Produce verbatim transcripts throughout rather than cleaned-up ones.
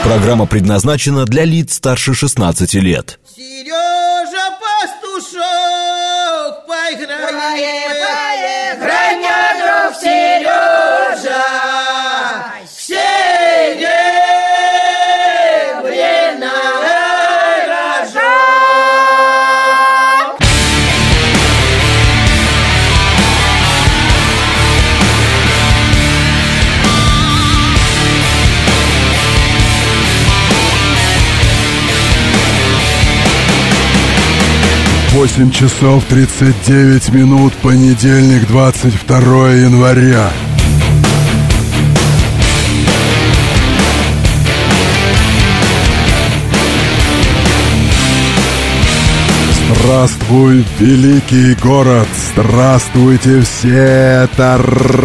Программа предназначена для лиц старше шестнадцати лет. Сережа Пастушок, поиграй, поиграй, друг Сережа, серебряный рожок. восемь часов тридцать девять минут, понедельник, двадцать второе января. Здравствуй, великий город! Здравствуйте все! Это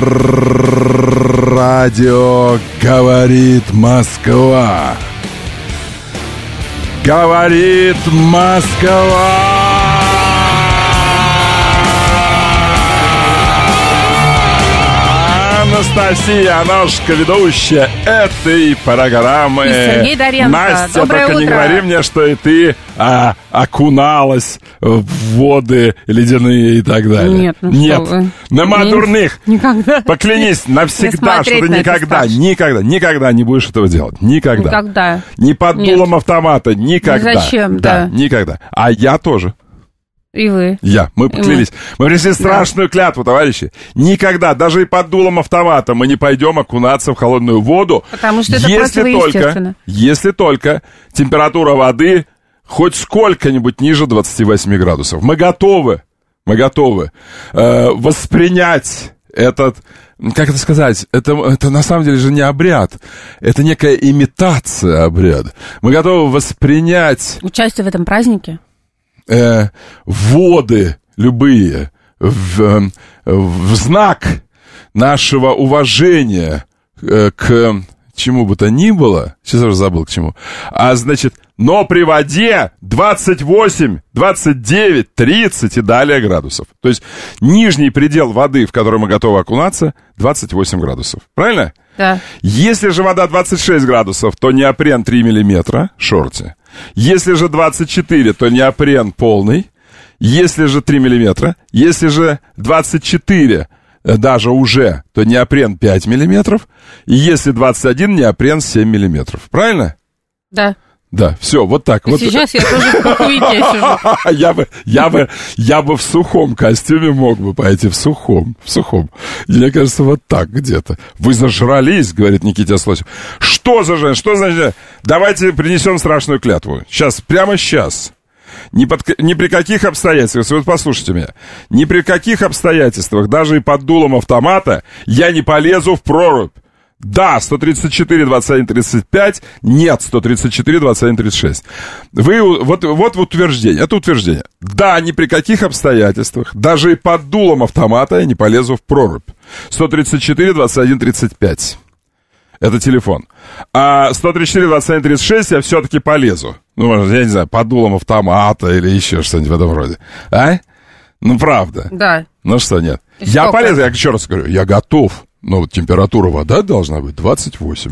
радио «Говорит Москва». Говорит Москва! Анастасия Аношка, ведущая этой программы. И Сергей Доренко. Настя, Доброе только утро. не говори мне, что и ты а, окуналась в воды ледяные и так далее. Нет, ну Нет. что вы. Нема Ни- дурных. Никогда. Поклянись навсегда, что смотреть ты на это никогда, страшно. никогда, никогда не будешь этого делать. Никогда. Никогда. Ни под Нет. дулом автомата, никогда. Ни зачем, да. да. Никогда. А я тоже. И вы. Я. Мы поклялись. Мы принесли страшную клятву, товарищи. Никогда, даже и под дулом автомата, мы не пойдем окунаться в холодную воду. Потому что это если противоестественно. только, если только температура воды хоть сколько-нибудь ниже двадцати восьми градусов. Мы готовы, мы готовы э, воспринять этот, как это сказать, это, это на самом деле же не обряд, это некая имитация обряда. Мы готовы воспринять Участие в этом празднике? Э, воды любые в, в знак нашего уважения э, к чему бы то ни было, сейчас уже забыл к чему, а значит, но при воде двадцать восемь, двадцать девять, тридцать и далее градусов. То есть нижний предел воды, в которой мы готовы окунаться, двадцать восемь градусов. Правильно? Да. Если же вода двадцать шесть градусов, то неопрен три миллиметра, шорти. Если же двадцать четыре, то неопрен полный. Если же три миллиметра. Если же двадцать четыре, даже уже, то неопрен пять миллиметров. И если двадцать один, неопрен семь миллиметров. Правильно? Да. Да, все, вот так. И Вот. сейчас я тоже в пуховике сижу. Я бы, я бы, я бы в сухом костюме мог бы пойти, в сухом, в сухом. Мне кажется, вот так где-то. Вы зажрались, говорит Никита Слосев. Что за же, что значит? Давайте принесем страшную клятву. Сейчас, прямо сейчас. Ни, под, ни при каких обстоятельствах, вот послушайте меня, ни при каких обстоятельствах, даже и под дулом автомата, я не полезу в прорубь. Да, сто тридцать четыре, двадцать один, тридцать пять. Нет, сто тридцать четыре, двадцать один, тридцать шесть. Вы, вот, вот утверждение, это утверждение. Да, ни при каких обстоятельствах, даже и под дулом автомата я не полезу в прорубь. сто тридцать четыре, двадцать один, тридцать пять. Это телефон. А сто тридцать четыре, двадцать один, тридцать шесть я все-таки полезу. Ну, может, я не знаю, под дулом автомата или еще что-нибудь в этом роде. А? Ну, правда. Да. Ну что, нет. И Я сколько? полезу, я еще раз говорю, я готов. Но вот температура воды должна быть двадцать восемь.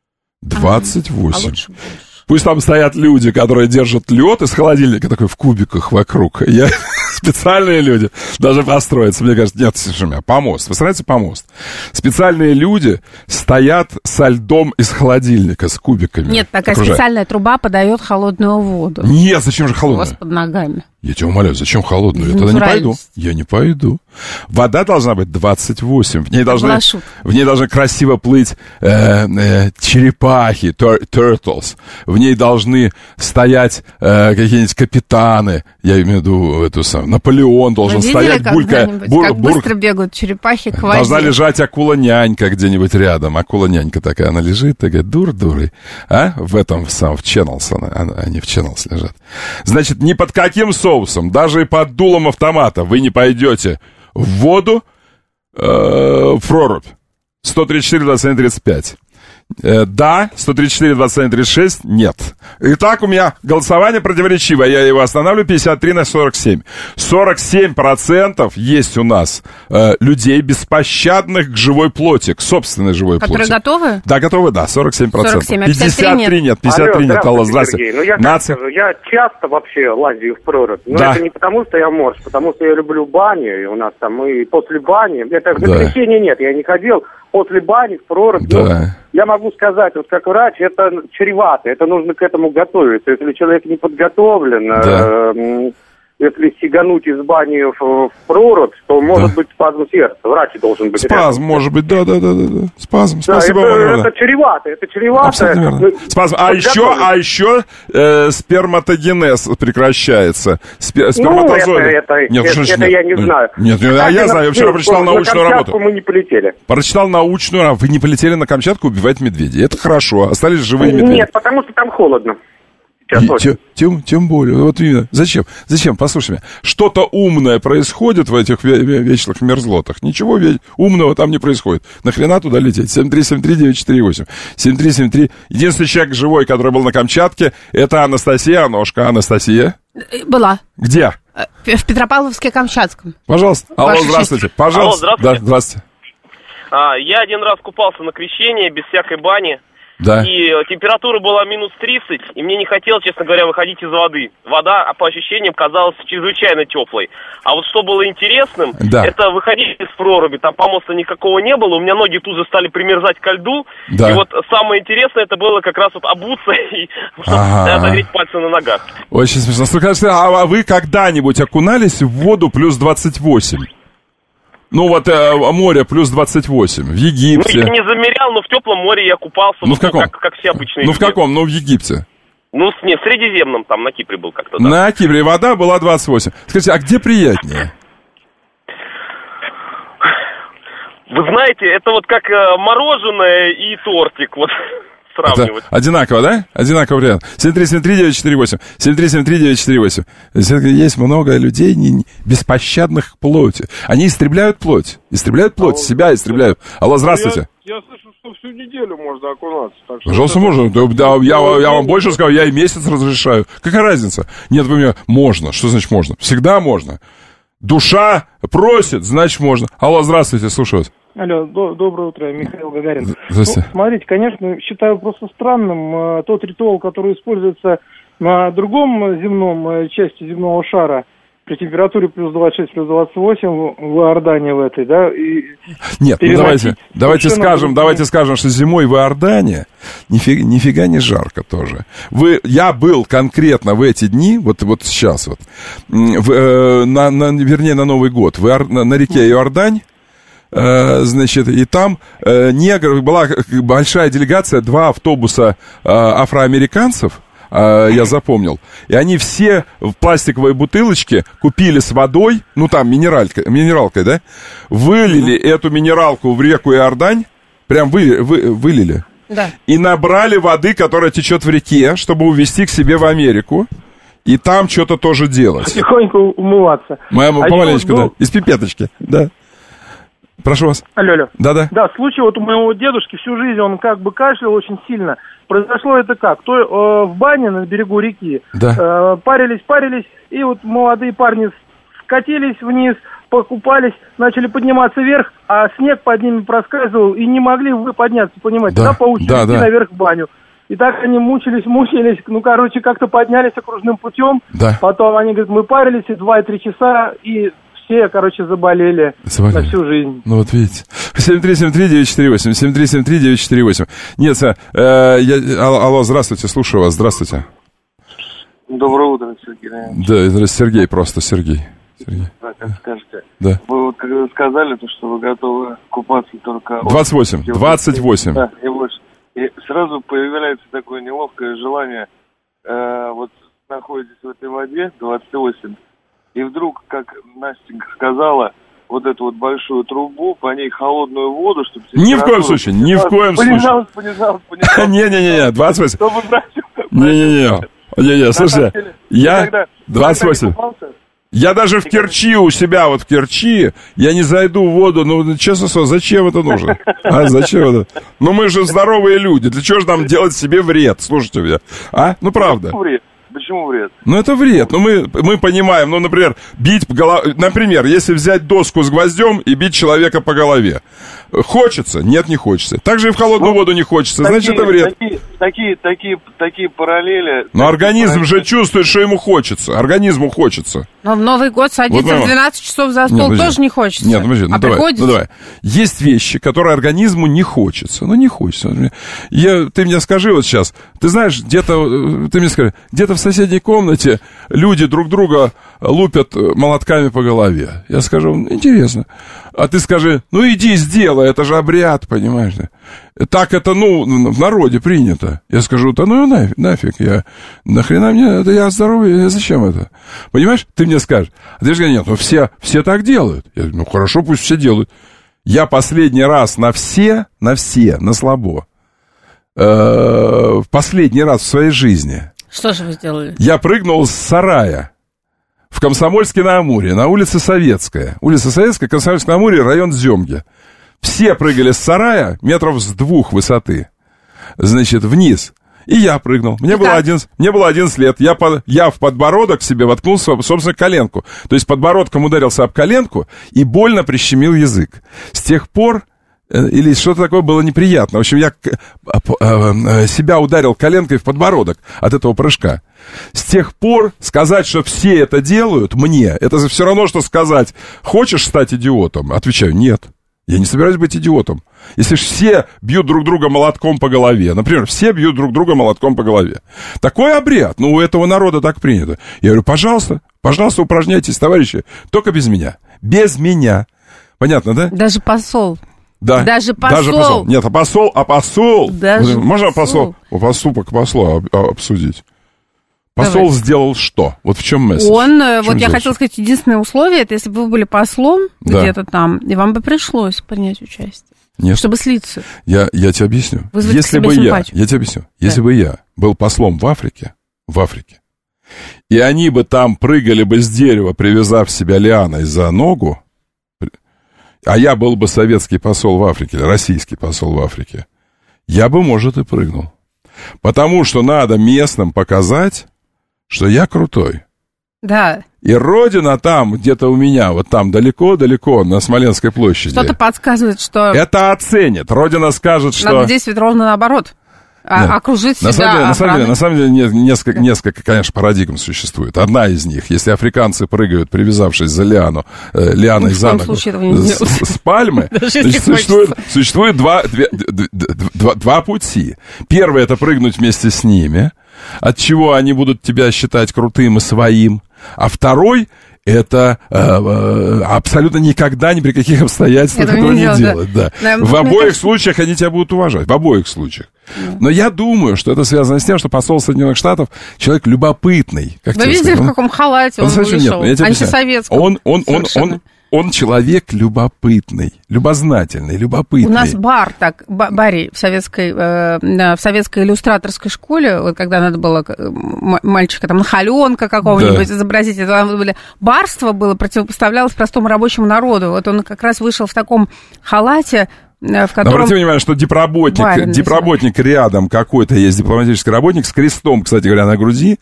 двадцать восемь. А лучше больше. Пусть там стоят люди, которые держат лед из холодильника такой в кубиках вокруг. Я... Специальные люди даже построятся. Мне кажется, нет, слушай меня, помост. Вы знаете, помост. Специальные люди стоят со льдом из холодильника, с кубиками. Нет, такая окружая. специальная труба подает холодную воду. Нет, зачем же У холодную? вас под ногами. Я тебя умоляю, зачем холодную? Я тогда не пойду. Я не пойду. Вода должна быть двадцать восемь. В ней должны, Глашу. в ней должны красиво плыть э, э, черепахи, tur- turtles. В ней должны стоять э, какие-нибудь капитаны. Я имею в виду эту самую. Наполеон должен Вы видели стоять, булькая. когда-нибудь, бур- как бур- быстро бегают черепахи к воде? Должна лежать акула-нянька где-нибудь рядом. Акула-нянька такая, она лежит, такая, дур-дурой. А? В этом, в самом, в Channels, она, она, они в Channels лежат. Значит, ни под каким соусом, даже и под дулом автомата вы не пойдете в воду, э, в прорубь. сто тридцать четыре, двадцать один, тридцать пять. Э, да, сто тридцать четыре двадцать один тридцать шесть, нет. Итак, у меня голосование противоречивое, я его останавливаю, пятьдесят три на сорок семь. сорок семь процентов есть у нас э, людей беспощадных к живой плоти, к собственной живой Которые плоти. готовы? Да, готовы, да, сорок семь процентов. сорок семь, а пятьдесят три нет, пятьдесят три нет, Алло, здравствуйте. Ну, я, Нация... скажу, я часто вообще лазю в прорубь, но Да. это не потому, что я морж, потому что я люблю баню, и у нас там и после бани, это Да. запрещения нет, я не ходил после бани в прорубь. Да. Ну, я могу сказать, вот как врач, это чревато, это нужно к этому готовиться. Если человек не подготовлен, Да. э, если сигануть из бани в, в прорубь, то может Да. быть спазм сердца. Врач должен быть Спазм, рядом. может быть, да, да, да, да, да. Спазм, Да, спасибо это, вам огромное. это чревато, это чревато. Абсолютно верно. Ну, Спазм. А еще, подготовиться. а еще э, сперматогенез прекращается. Спе- Ну, сперматозоиды. это, это, Нет, это, что ж это нет? я не знаю. Нет, нет, а Кстати, я на- знаю, я вчера ну, прочитал на научную Камчатку работу. мы не полетели. Прочитал научную работу. Вы не полетели на Камчатку убивать медведей. Это хорошо. Остались живые медведи. Нет, потому что там холодно. Сейчас И ночью. тем, тем, тем более. Вот именно. Зачем? Зачем? Послушай меня. Что-то умное происходит в этих ве- ве- вечных мерзлотах. Ничего ве- умного там не происходит. Нахрена туда лететь? семь три семь три девять четыре восемь. семь три семь три. Единственный человек живой, который был на Камчатке, это Анастасия Аношка. Анастасия. Была. Где? Э, В Петропавловске-Камчатском. Пожалуйста. Алло, Ваша здравствуйте. честь. Пожалуйста. Алло, здравствуйте. Да, здравствуйте. А, я один раз купался на крещении без всякой бани. Да. И э, температура была минус тридцать, и мне не хотелось, честно говоря, выходить из воды. Вода, а по ощущениям, казалась чрезвычайно теплой. А вот что было интересным, Да. это выходить из проруби, там помоста никакого не было, у меня ноги тут же стали примерзать ко льду. Да. И вот самое интересное, это было как раз вот обуться и чтобы Ага. отогреть пальцы на ногах. Очень смешно. Скажите, а вы когда-нибудь окунались в воду плюс двадцать восемь? Ну вот э, море плюс двадцать восемь. В Ну, Египте. я не замерял, но в теплом море я купался, Ну, вот, в каком? как, как все обычные Ну в люди. каком? Ну в Египте. Ну, с- не, в Средиземном, там, на Кипре был как-то, да. На Кипре вода была двадцать восемь. Скажите, а где приятнее? Вы знаете, это вот как э, мороженое и тортик, вот, Это сравнивать. одинаково, да? Одинаково вариант. семь три семь три девять четыре восемь. семь три семь три девять четыре восемь. Есть много людей не- не- беспощадных к плоти. Они истребляют плоть. Истребляют плоть, себя истребляют. Алло, здравствуйте. Я, я слышу, что всю неделю можно окунаться. Так что Пожалуйста, это- можно. Да, да, я, я вам больше скажу, я и месяц разрешаю. Какая разница? Нет, вы мне... Можно. Что значит можно? Всегда можно. Душа просит, значит можно. Алло, здравствуйте, слушаю вас. Алло, до- доброе утро, Михаил Гагарин. Здравствуйте. Ну, смотрите, конечно, считаю просто странным э, тот ритуал, который используется на другом земном э, части земного шара при температуре плюс двадцать шесть, плюс двадцать восемь в, в Иордании в этой, да, и Нет, ну переносить давайте, давайте совершенно скажем, другие- давайте скажем, что зимой в Иордании нифига, нифига не жарко тоже. Вы, я был конкретно в эти дни, вот, вот сейчас вот, м, в, э, на, на, вернее, на Новый год, в Иор- на, на реке Иордань. Э, значит, и там э, негры, была большая делегация, два автобуса э, афроамериканцев, э, я запомнил, и они все в пластиковой бутылочке купили с водой, ну там минералькой, минералкой, да, вылили эту минералку в реку Иордань, прям вы, вы, вылили, Да. и набрали воды, которая течет в реке, чтобы увезти к себе в Америку, и там что-то тоже делать. потихоньку умываться. Моя, А помаленечку, еще, да, ну, из пипеточки, да. Прошу вас. Алло, алло. Да-да. Да, случай вот у моего дедушки всю жизнь он как бы кашлял очень сильно. Произошло это как? То э, в бане на берегу реки Да. э, парились, парились, и вот молодые парни скатились вниз, покупались, начали подниматься вверх, а снег под ними проскальзывал, и не могли вы подняться, понимаете? Да, Да, получилось да, идти да. наверх в баню. И так они мучились, мучились, ну, короче, как-то поднялись окружным путем. Да. Потом они говорят, мы парились и два-три часа, и все, короче, заболели, Заболели. на всю жизнь. Ну вот видите. семь три семь три девять четыре восемь. семь три семь три девять четыре восемь. Нет, э, я, алло, алло, здравствуйте, слушаю вас, здравствуйте. Доброе утро, Сергей. Да, это Сергей просто, Сергей. Сергей. Да, как скажете. Да. Вы вот когда сказали, то, что вы готовы купаться только... от- двадцать восемь. двадцать восемь. Да, и больше. И сразу появляется такое неловкое желание, э, вот находитесь в этой воде, двадцать восемь, и вдруг, как Настенька сказала, вот эту вот большую трубу, по ней холодную воду, чтобы... Ни в коем случае, ни в коем случае. Понижалась, понижалась, понижалась. Не-не-не, двадцать восемь. Чтобы брать... Не-не-не. Не-не, слушай, деле, я когда- двадцать восемь. когда я купался, Я даже в Керчи у себя, вот в Керчи, я не зайду в воду, ну, честно слово, зачем это нужно? А, зачем это? Ну, мы же здоровые люди, для чего же нам делать себе вред? Слушайте меня, а? Ну, правда. Вред. Почему вред? Ну, это вред. Ну, мы, мы понимаем, ну, например, бить по голове... Например, если взять доску с гвоздем и бить человека по голове. Хочется? Нет, не хочется. Так же и в холодную ну, воду не хочется, такие, значит, это вред. Такие, такие, такие, такие параллели... Но организм параллели. же чувствует, что ему хочется. Организму хочется. Но в Новый год садиться вот, в двенадцать часов за стол нет, тоже не хочется. Нет, подожди, ну, а давай, приходится? ну давай. Есть вещи, которые организму не хочется. Ну, не хочется. Я, ты мне скажи вот сейчас, ты знаешь, где-то, ты мне скажи, где-то в соседней комнате люди друг друга лупят молотками по голове. Я скажу, интересно. А ты скажи, ну иди сделай, это же обряд, понимаешь? Так это, ну, в народе принято. Я скажу, да ну нафиг, нафиг я, нахрена мне, это я здоровый, зачем это? Понимаешь? Ты мне скажешь. А ты же говоришь, нет, ну все, все так делают. Я говорю, ну хорошо, пусть все делают. Я последний раз на все, на все, на слабо, э, последний раз в своей жизни. Что же вы сделали? Я прыгнул с сарая в Комсомольске-на-Амуре, на улице Советская. Улица Советская, Комсомольск-на-Амуре, район Дземги. Все прыгали с сарая метров с двух высоты, значит, вниз. И я прыгнул. Мне, было, одиннадцать, мне было одиннадцать лет. Я, по, я в подбородок себе воткнул, собственно, коленку. То есть подбородком ударился об коленку и больно прищемил язык. С тех пор... Или что-то такое было неприятно. В общем, я себя ударил коленкой в подбородок от этого прыжка. С тех пор сказать, что все это делают, мне, это все равно, что сказать, хочешь стать идиотом? Отвечаю, нет. Я не собираюсь быть идиотом. Если же все бьют друг друга молотком по голове, например, все бьют друг друга молотком по голове. Такой обряд, ну, у этого народа так принято. Я говорю, пожалуйста, пожалуйста, упражняйтесь, товарищи, только без меня. Без меня. Понятно, да? Даже посол. Да. Даже посол. Даже посол. Нет, а посол, а посол. Даже можно посол. посол, поступок посла обсудить? Посол Давай. Сделал что? Вот в чем месседж? Он, чем вот я хотела сказать, единственное условие, это если бы вы были послом да. где-то там, и вам бы пришлось принять участие. Нет. Чтобы слиться. Я, я тебе объясню. Вызвать если бы симпатию. я, я тебе объясню. Да. Если бы я был послом в Африке, в Африке, и они бы там прыгали бы с дерева, привязав себя лианой за ногу, а я был бы советский посол в Африке, российский посол в Африке, я бы, может, и прыгнул. Потому что надо местным показать, что я крутой. Да. И родина там, где-то у меня, вот там далеко-далеко, на Смоленской площади. Что-то подсказывает, что... Это оценит. Родина скажет, что... Надо действовать ровно наоборот. А, окружить себя на самом деле, на самом деле, на самом деле несколько, да. несколько, конечно, парадигм существует. Одна из них, если африканцы прыгают, привязавшись за лиану, э, лианой ну, за ногу с, с пальмы, значит, существует, существует два, две, два, два пути. Первый — это прыгнуть вместе с ними, от чего они будут тебя считать крутым и своим. А второй — это э, э, абсолютно никогда, ни при каких обстоятельствах этого, этого не, не делать. Да. Да. В обоих кажется... случаях они тебя будут уважать. В обоих случаях. Да. Но я думаю, что это связано с тем, что посол Соединенных Штатов человек любопытный. Как Вы видели, в каком халате он, он вышел? Нет, антисоветском. Он, он, он, он, он человек любопытный, любознательный, любопытный. У нас бар, так, Барри в советской, э, в советской иллюстраторской школе, вот когда надо было мальчика, там, нахаленка какого-нибудь да. изобразить, это там были, барство было, противопоставлялось простому рабочему народу. Вот он как раз вышел в таком халате, в котором... Обратите внимание, что дипработник, дипработник рядом какой-то есть, дипломатический работник с крестом, кстати говоря, на груди,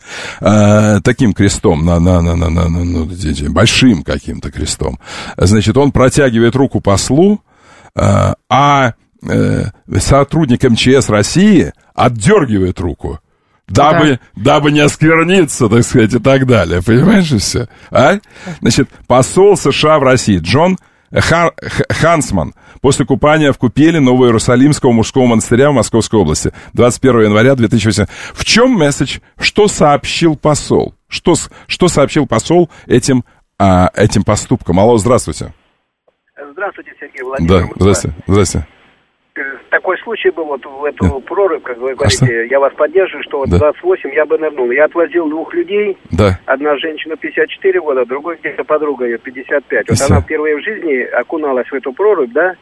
э, таким крестом, на, на, на, на, на, на, ну, большим каким-то крестом. Значит, он протягивает руку послу, э, а э, сотрудник эм че эс России отдергивает руку, дабы, да. дабы не оскверниться, так сказать, и так далее. Понимаешь, и все? А? Значит, посол США в России Джон Хан, Хансман после купания в купели Новоиерусалимского мужского монастыря в Московской области двадцать первого января две тысячи восемнадцатого. В чем месседж? Что сообщил посол? Что, что сообщил посол этим, а, этим поступком? Алло, здравствуйте. Здравствуйте, Сергей Владимирович. Да, здрасте, здрасте. Такой случай был вот в эту да. прорубь, как вы говорите, а я вас поддерживаю, что вот да. двадцать восемь я бы нырнул. Я отвозил двух людей, да. одна женщина пятьдесят четыре года, другой где-то подруга ее пятьдесят пять. Вот она впервые в жизни окуналась в эту прорубь, да,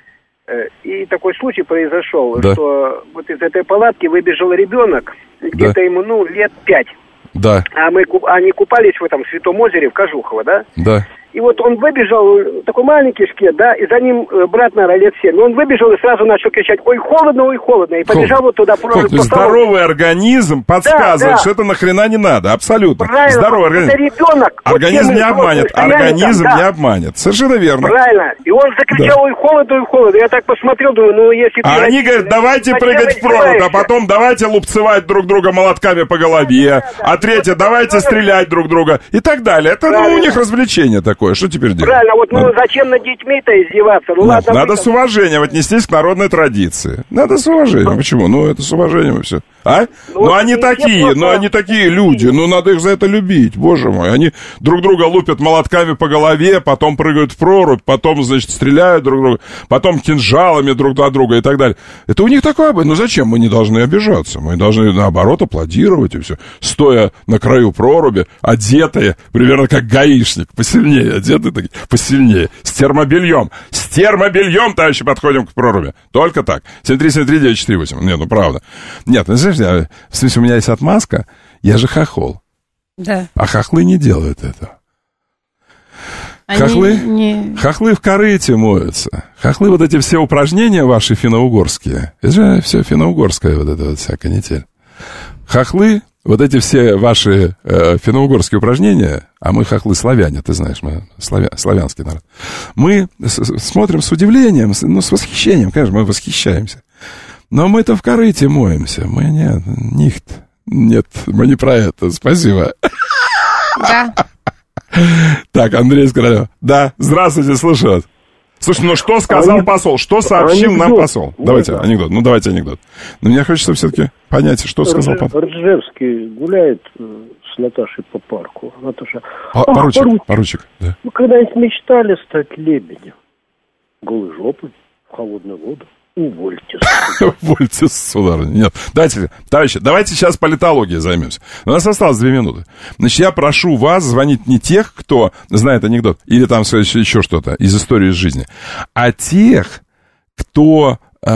и такой случай произошел, да. что вот из этой палатки выбежал ребенок, где-то да. ему, ну, лет пять. Да. А мы, куп- они купались в этом Святом озере в Кожухово, да? Да. И вот он выбежал, такой маленький шкет, да, и за ним э, брат, наверное, лет семь. Он выбежал и сразу начал кричать: ой, холодно, ой, холодно. И побежал вот туда. Про, по здоровый организм подсказывает, да, да. что это нахрена не надо, абсолютно. Правильно, здоровый организм. Это ребенок. Организм вот не обманет, организм там, да. не обманет. Совершенно верно. Правильно. И он закричал: да. ой, холодно, ой, холодно. Я так посмотрел, думаю, ну если... А они говорят: давайте прыгать в прорубь, а потом давайте лупцевать друг друга молотками по голове, да, да. а третье, давайте стрелять друг друга и так далее. Это ну, у них развлечение такое, что теперь делать? Правильно, вот ну зачем над детьми-то издеваться? Ну, ладно, надо вы... с уважением отнестись к народной традиции. Надо с уважением. Почему? Ну, это с уважением и все. А? Ну, ну они такие, просто... ну, они такие люди. Ну, надо их за это любить, боже мой. Они друг друга лупят молотками по голове, потом прыгают в прорубь, потом, значит, стреляют друг друга, потом кинжалами друг на друга и так далее. Это у них такое. Ну, зачем? Мы не должны обижаться. Мы должны, наоборот, аплодировать и все. Стоя на краю проруби, одетые, примерно как гаишник, посильнее одетые такие, посильнее, с термобельем. С термобельем, товарищи, подходим к проруби. Только так. семь три семь три девять четыре восемь. Нет, ну правда. Нет, ну знаешь, я, в смысле, у меня есть отмазка, я же хохол. Да. А хохлы не делают этого. Они хохлы, не... хохлы в корыте моются. Хохлы, вот эти все упражнения ваши финно-угорские, это же все финно-угорская вот эта вот вся канитель. Хохлы, вот эти все ваши э, финно-угорские упражнения, а мы хохлы славяне, ты знаешь, мы славя, славянский народ, мы с, смотрим с удивлением, с, ну, с восхищением, конечно, мы восхищаемся. Но мы-то в корыте моемся, мы нет, нихт, нет, мы не про это, спасибо. Да. Так, Андрей из Королева. Да, здравствуйте, слушаю вас. Слушай, ну что сказал Анек... посол? Что сообщил анекдот. Нам посол? Давайте Можно? анекдот. Ну, давайте анекдот. Но мне хочется все-таки понять, что сказал посол. Ржевский гуляет с Наташей по парку. Наташа... А, а, поручик, поручик, поручик, да. Вы когда-нибудь мечтали стать лебедем? Голой жопой в холодную воду? Увольте. Увольте, сударыня. Нет, давайте, товарищи, давайте сейчас политологией займемся. У нас осталось две минуты. Значит, я прошу вас звонить не тех, кто знает анекдот, или там еще что-то из истории жизни, а тех, кто э,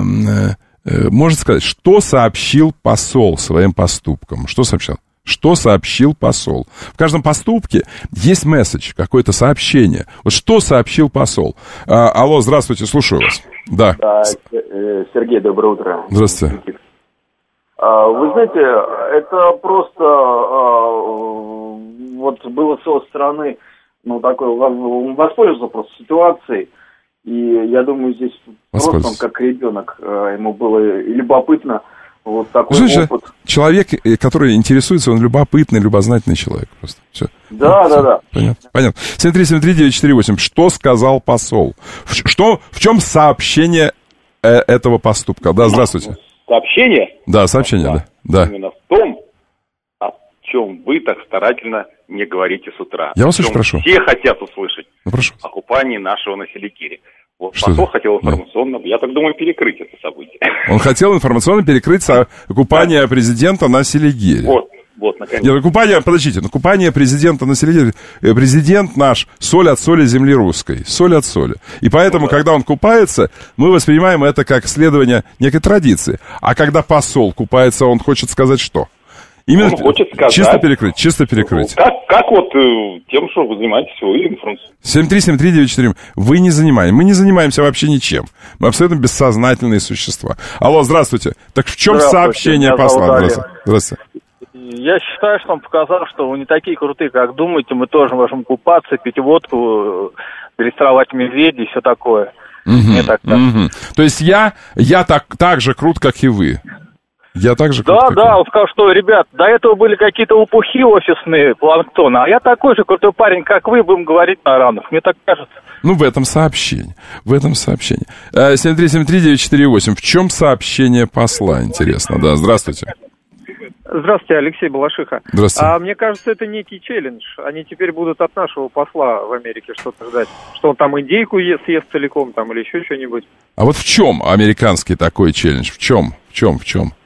э, может сказать, что сообщил посол своим поступком. Что сообщил? Что сообщил посол? В каждом поступке есть месседж, какое-то сообщение. Вот что сообщил посол? А, алло, здравствуйте, слушаю вас. Да. Да, Сергей, доброе утро. Здравствуйте. Вы знаете, это просто вот было с его стороны, ну, такой, он воспользовался просто ситуацией, и я думаю, здесь просто он как ребенок, ему было любопытно. Вот такой Слушай, опыт. Человек, который интересуется, он любопытный, любознательный человек просто. Все. Да, ну, да, все. да. Понятно. Понятно. семь три семь три девять четыре восемь. Что сказал посол? В, что, в чем сообщение э, этого поступка? Да, здравствуйте. Сообщение? Да, сообщение, да. да. Именно в том, о чем вы так старательно не говорите с утра. Я вас очень прошу. Все хотят услышать ну, прошу. о купании нашего на Селикире. Вот что посол это? хотел информационно, да. я так думаю, перекрыть это событие. Он хотел информационно перекрыть купание да. президента на Селигере. Вот, вот, наконец. Нет, купание, подождите, ну, купание президента на Селигере, президент наш, соль от соли земли русской, соль от соли. И поэтому, ну, да. когда он купается, мы воспринимаем это как следование некой традиции. А когда посол купается, он хочет сказать что? Именно он хочет сказать... Чисто перекрыть, чисто перекрыть. Как, как вот э, тем, что вы занимаетесь своей информацией. семь три семь три девять четыре. Вы не занимаетесь. Мы не занимаемся вообще ничем. Мы абсолютно бессознательные существа. Алло, здравствуйте. Так в чем сообщение посла? Здравствуйте. Здравствуйте. Я считаю, что он показал, что вы не такие крутые, как думаете. Мы тоже можем купаться, пить водку, дрессировать медведей и все такое. Угу, так, так. Угу. То есть я, я так, так же крут, как и вы. Я так же крут, Да, как да, и... он сказал, что, ребят, до этого были какие-то лопухи офисные, планктона, а я такой же крутой парень, как вы, будем говорить на равных. Мне так кажется. Ну, в этом сообщении. В этом сообщении. семь три семь три девять четыре восемь. В чем сообщение посла, интересно? Да, здравствуйте. Здравствуйте, Алексей Балашиха. Здравствуйте. А мне кажется, это некий челлендж. Они теперь будут от нашего посла в Америке что-то ждать. Что он там индейку ест, съест целиком там, или еще что-нибудь. А вот в чем американский такой челлендж? В чем? В чем? В чем?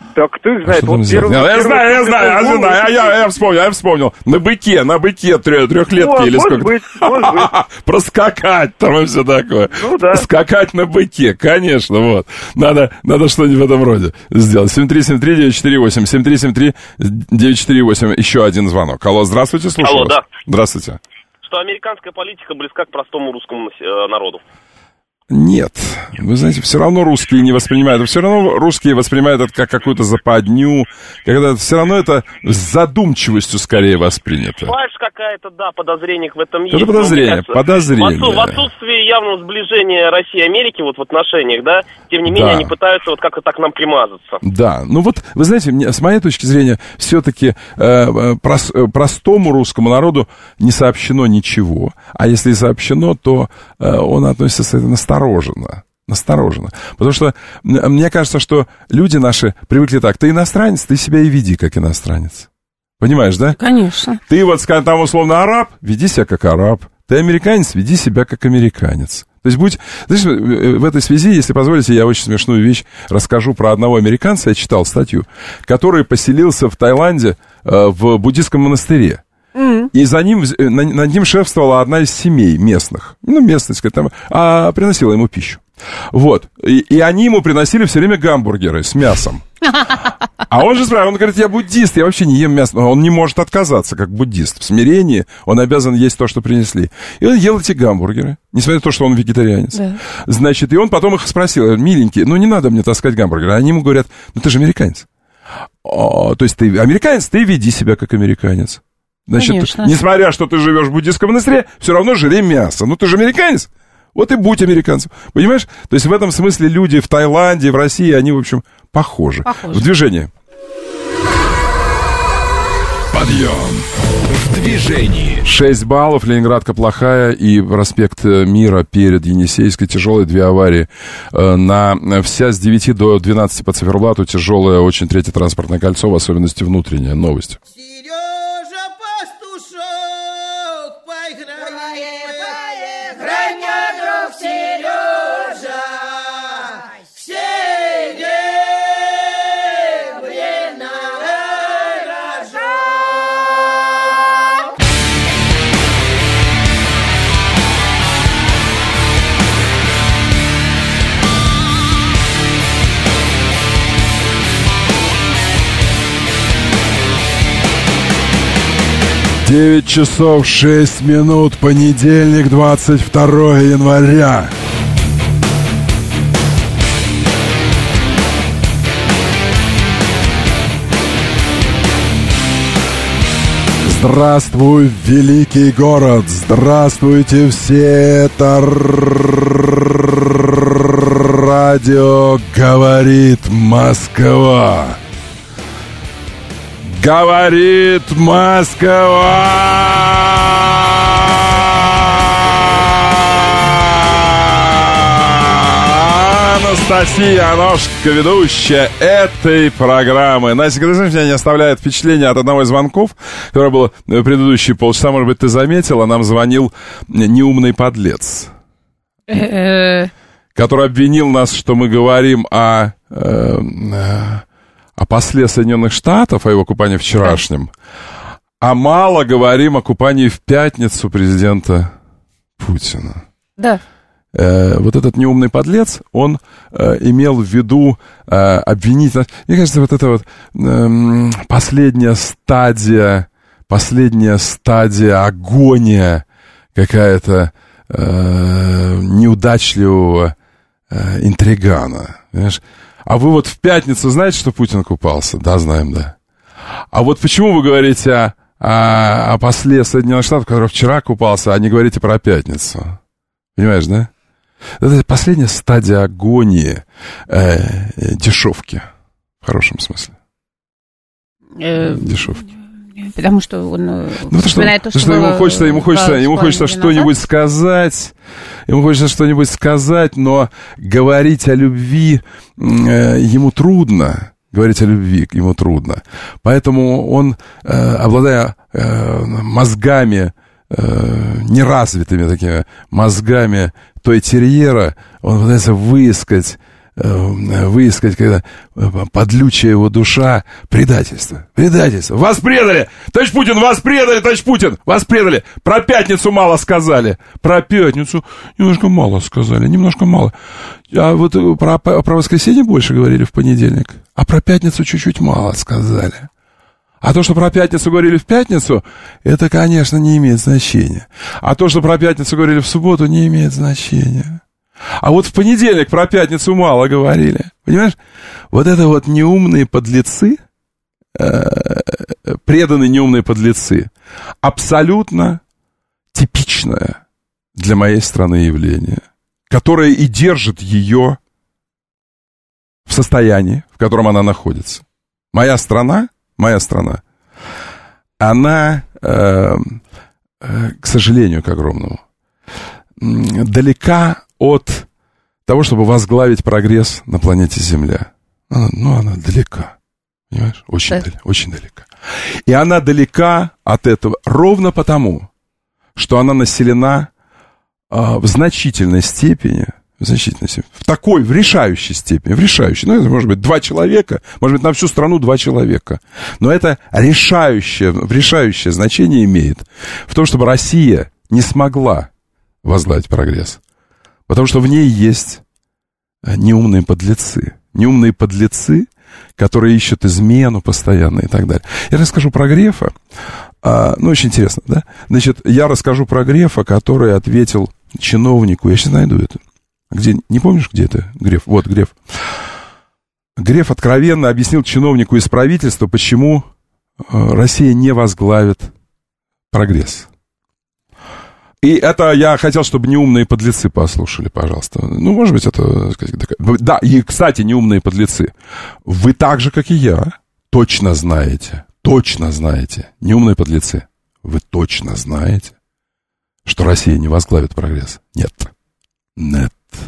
Так кто их А знает? что Вот там сделать? первый- я первый знаю, я пришел знаю, я в голову, знаю, я, я вспомнил, я вспомнил. На быке, на быке трех, трехлетки Вот, или может сколько. быть, может быть. Проскакать там и все такое. Ну да. Скакать на быке, конечно, вот. Надо, надо что-нибудь в этом роде сделать. семь три семь три девять четыре восемь, семь три семь три девять четыре восемь. Еще один звонок. Алло, здравствуйте, слушаю Алло, вас. да. Здравствуйте. Что американская политика близка к простому русскому э, народу. Нет, вы знаете, все равно русские не воспринимают, все равно русские воспринимают это как какую-то западню, когда все равно это с задумчивостью скорее воспринято. Фальшь какая-то, да, подозрение в этом есть. Это подозрение, кажется, подозрение. В, отсу- в отсутствии явного сближения России и Америки вот в отношениях, да, тем не менее Да. они пытаются вот как-то так нам примазаться. Да, ну вот, вы знаете, мне, с моей точки зрения, все-таки э, прос, э, простому русскому народу не сообщено ничего, а если и сообщено, то э, он относится настороженно. Настороженно. Потому что м- мне кажется, что люди наши привыкли так. Ты иностранец, ты себя и веди как иностранец. Понимаешь, да? Конечно. Ты вот, скажем, там условно араб, веди себя как араб. Ты американец, веди себя как американец. То есть будь... Знаешь, в этой связи, если позволите, я очень смешную вещь расскажу про одного американца. Я читал статью, который поселился в Таиланде э, в буддийском монастыре. Mm. И за ним, над ним шефствовала одна из семей местных. Ну, местность, там, а приносила ему пищу. Вот. И, и они ему приносили все время гамбургеры с мясом. А он же спрашивает, он говорит, я буддист, я вообще не ем мясо. Он не может отказаться, как буддист. В смирении он обязан есть то, что принесли. И он ел эти гамбургеры, несмотря на то, что он вегетарианец. Да. Значит, и он потом их спросил, миленькие, ну не надо мне таскать гамбургеры. Они ему говорят, ну ты же американец. О, то есть ты американец, ты веди себя как американец. Значит, конечно. Несмотря, что ты живешь в буддийском монастыре, все равно жри мясо. Ну, ты же американец. Вот и будь американцем. Понимаешь? То есть в этом смысле люди в Таиланде, в России, они, в общем, похожи. похожи. В движении. Подъем. В движении. шесть баллов. Ленинградка плохая. И проспект Мира перед Енисейской тяжелые. Две аварии. На вся с девяти до двенадцати по циферблату. Тяжелое очень третье транспортное кольцо, в особенности внутреннее. Новость. девять часов шесть минут, понедельник, двадцать второе января. Здравствуй, великий город! Здравствуйте все! Это радио говорит Москва. Говорит Москва! Анастасия Аношка, ведущая этой программы. Настя, ты знаешь, меня не оставляет впечатление от одного из звонков, которое было в предыдущие полчаса, может быть, ты заметила, нам звонил неумный подлец, который обвинил нас, что мы говорим о... о после Соединенных Штатов, о его купании вчерашнем, а мало говорим о купании в пятницу президента Путина. Да. Э, вот этот неумный подлец, он э, имел в виду э, обвинить нас. Мне кажется, вот это вот э, последняя стадия, последняя стадия агония какая-то э, неудачливого э, интригана, понимаешь? А вы вот в пятницу знаете, что Путин купался? Да, знаем, да. А вот почему вы говорите о, о, о после Соединенных Штатов, который вчера купался, а не говорите про пятницу? Понимаешь, да? Это последняя стадия агонии э, э, дешевки. В хорошем смысле. Э, дешевки. Потому что он ну, потому вспоминает что, то, что, что ему хочется, ему хочется, ему хочется что-нибудь назад. сказать, ему хочется что-нибудь сказать, но говорить о любви э, ему трудно, говорить о любви ему трудно. Поэтому он, э, обладая э, мозгами, э, неразвитыми такими мозгами той терьера, он пытается выискать выискать, когда подлючая его душа, предательство, предательство. Вас предали! Товарищ Путин, вас предали, товарищ Путин! Вас предали! Про пятницу мало сказали. Про пятницу немножко мало сказали, немножко мало. А вот про, про воскресенье больше говорили в понедельник, а про пятницу чуть-чуть мало сказали. А то, что про пятницу говорили в пятницу, это, конечно, не имеет значения. А то, что про пятницу говорили в субботу, не имеет значения. А вот в понедельник про пятницу мало говорили. Понимаешь? Вот это вот неумные подлецы, э, преданные неумные подлецы, абсолютно типичное для моей страны явление, которое и держит ее в состоянии, в котором она находится. Моя страна, моя страна, она, э, э, к сожалению, к огромному, далека от того, чтобы возглавить прогресс на планете Земля. Она, ну, она далека. Понимаешь? Очень, дал, очень далека. И она далека от этого ровно потому, что она населена а, в значительной степени, в значительной степени, в такой, в решающей степени, в решающей, ну, это может быть два человека, может быть, на всю страну два человека. Но это решающее, решающее значение имеет в том, чтобы Россия не смогла возглавить прогресс. Потому что в ней есть неумные подлецы. Неумные подлецы, которые ищут измену постоянно и так далее. Я расскажу про Грефа. А, ну, очень интересно, да? Значит, я расскажу про Грефа, который ответил чиновнику. Я сейчас найду это. Где? Не помнишь, где это? Греф. Вот, Греф. Греф откровенно объяснил чиновнику из правительства, почему Россия не возглавит прогресс. И это я хотел, чтобы неумные подлецы послушали, пожалуйста. Ну, может быть, это... Да, и, кстати, неумные подлецы. Вы так же, как и я, точно знаете, точно знаете, неумные подлецы, вы точно знаете, что Россия не возглавит прогресс. Нет. Нет.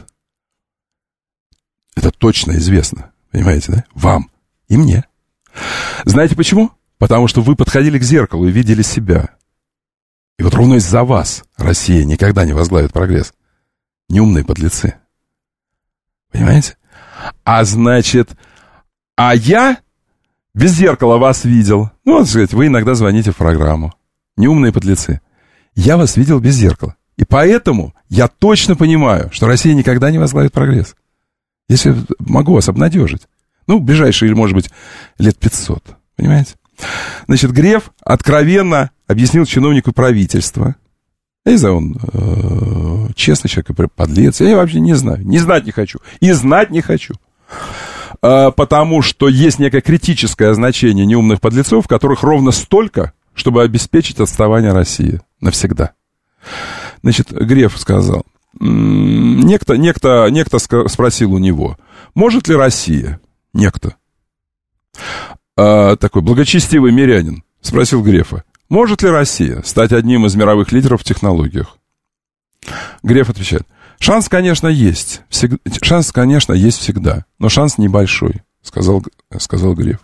Это точно известно, понимаете, да? Вам и мне. Знаете почему? Потому что вы подходили к зеркалу и видели себя. И вот ровно из-за вас Россия никогда не возглавит прогресс. Неумные подлецы. Понимаете? А значит, а я без зеркала вас видел. Ну, вот, сказать, вы иногда звоните в программу. Неумные подлецы. Я вас видел без зеркала. И поэтому я точно понимаю, что Россия никогда не возглавит прогресс. Если могу вас обнадежить. Ну, ближайшие, может быть, лет пятьсот. Понимаете? Значит, Греф откровенно объяснил чиновнику правительства. Я не знаю, он э, честный человек, подлец. Я вообще не знаю. Не знать не хочу. И знать не хочу. Э, потому что есть некое критическое значение неумных подлецов, которых ровно столько, чтобы обеспечить отставание России навсегда. Значит, Греф сказал. Некто, некто, некто спросил у него, может ли Россия, некто, э, такой благочестивый мирянин, спросил Грефа, может ли Россия стать одним из мировых лидеров в технологиях? Греф отвечает, шанс, конечно, есть, всег... шанс, конечно, есть всегда, но шанс небольшой, сказал, сказал Греф.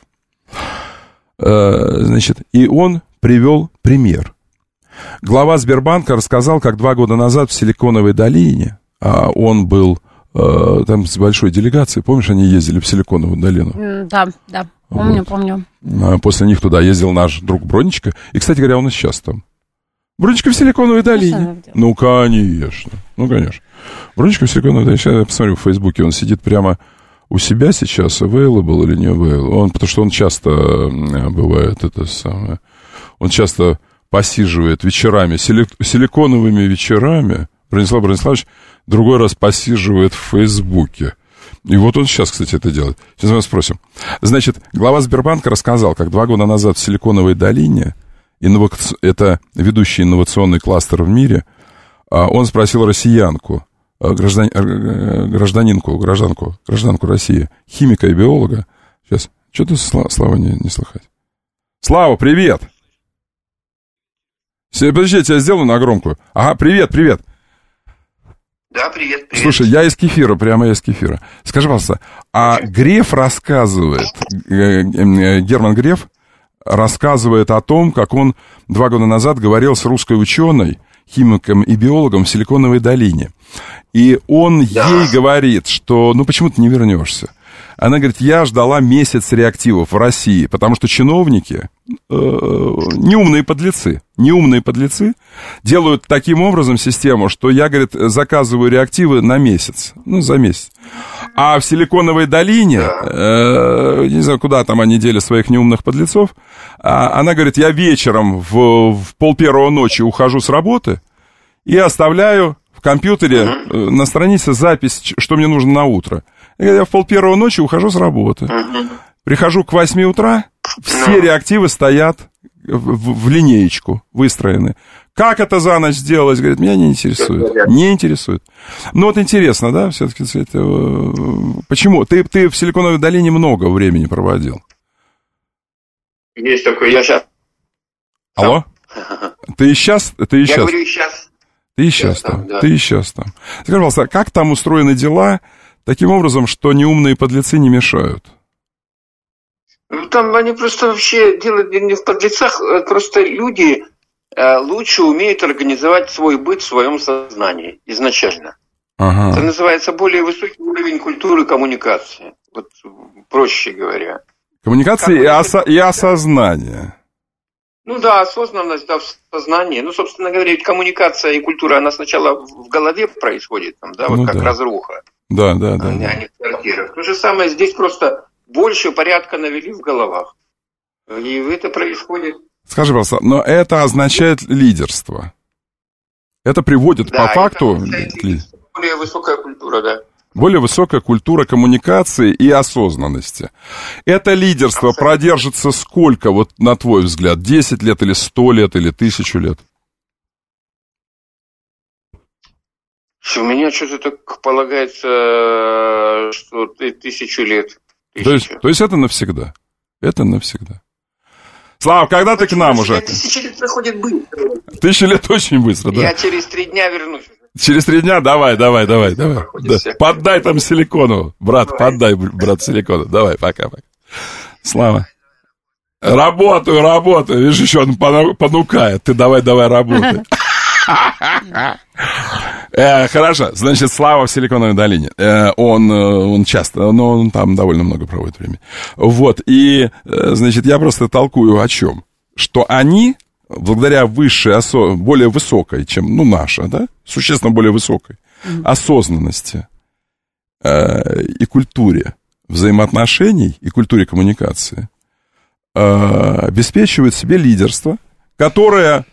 Э, значит, и он привел пример. Глава Сбербанка рассказал, как два года назад в Силиконовой долине, а он был э, там с большой делегацией, помнишь, они ездили в Силиконовую долину? Да, да, помню, вот. помню. А после них туда ездил наш друг Бронечка, и, кстати говоря, он и сейчас там. Бронечка в Силиконовой долине. Ну, конечно, ну, конечно. Бронечка в Силиконовой долине, сейчас я посмотрю в Фейсбуке, он сидит прямо у себя сейчас, available или не available, он, потому что он часто бывает это самое, он часто... посиживает вечерами, силиконовыми вечерами, Бронислав Брониславович другой раз посиживает в Фейсбуке. И вот он сейчас, кстати, это делает. Сейчас мы спросим. Значит, глава Сбербанка рассказал, как два года назад в Силиконовой долине, инновац... это ведущий инновационный кластер в мире, он спросил россиянку, граждан... гражданинку, гражданку, гражданку России, химика и биолога. Сейчас, что-то Слава не, не слыхать. Слава, привет! Подождите, я сделаю на громкую. Ага, привет, привет. Да, привет, привет. Слушай, я из кефира, прямо из кефира. Скажи, пожалуйста, а Греф рассказывает, Герман Греф рассказывает о том, как он два года назад говорил с русской ученой химиком и биологом в Силиконовой долине. И он да. ей говорит, что ну почему ты не вернешься? Она говорит, я ждала месяц реактивов в России, потому что чиновники, э, неумные подлецы, неумные подлецы делают таким образом систему, что я, говорит, заказываю реактивы на месяц, ну, за месяц. А в Силиконовой долине, э, не знаю, куда там они дели своих неумных подлецов, а, она говорит, я вечером в, в полпервого ночи ухожу с работы и оставляю в компьютере э, на странице запись, что мне нужно на утро. Я в полпервого ночи ухожу с работы. Uh-huh. Прихожу к восьми утра, все uh-huh. реактивы стоят в, в, в линеечку, выстроены. Как это за ночь сделалось? Говорит, меня не интересует. Uh-huh. Не интересует. Ну вот интересно, да, все-таки. Почему? Ты, ты в Силиконовой долине много времени проводил. Есть такое, я сейчас... Алло? Ты и сейчас? Ты и я сейчас? говорю, и сейчас. Ты и сейчас там, там да. Ты и сейчас там. Скажи, пожалуйста, как там устроены дела... Таким образом, что неумные подлецы не мешают. Там они просто вообще делают не в подлецах, просто люди э, лучше умеют организовать свой быт в своем сознании изначально. Ага. Это называется более высокий уровень культуры коммуникации, вот проще говоря. Коммуникации и, осо- и осознание. Ну да, осознанность, да, в сознании. Ну, собственно говоря, коммуникация и культура, она сначала в голове происходит, там, да, вот ну, как да. разруха. Да, да, да. А да. не в квартирах. То же самое здесь просто больше порядка навели в головах. И это происходит. Скажи, пожалуйста, но это означает лидерство. Это приводит да, по факту... Более высокая культура, да. Более высокая культура коммуникации и осознанности. Это лидерство абсолютно. Продержится сколько, вот на твой взгляд? десять лет или сто лет или тысячу лет? У меня что-то так полагается, что тысячу лет. Тысячу. То, есть, то есть это навсегда? Это навсегда. Слава, когда ты к нам уже? Тысяча лет проходит быстро. Тысяча лет очень быстро, да. Я через три дня вернусь. Через три дня? Давай, давай, давай, давай. Да. Поддай там силикону, брат, давай. Поддай, брат, силикону. Давай, пока-пока. Слава. Работаю, работаю. Видишь, еще он понукает. Ты давай, давай, работай. Э, хорошо, значит, Слава в Силиконовой долине. Э, он, он часто, но он там довольно много проводит времени. Вот, и, значит, я просто толкую о чем? Что они, благодаря высшей, осо- более высокой, чем, ну, наша, да, существенно более высокой mm-hmm. осознанности э, и культуре взаимоотношений и культуре коммуникации э, обеспечивают себе лидерство, которое...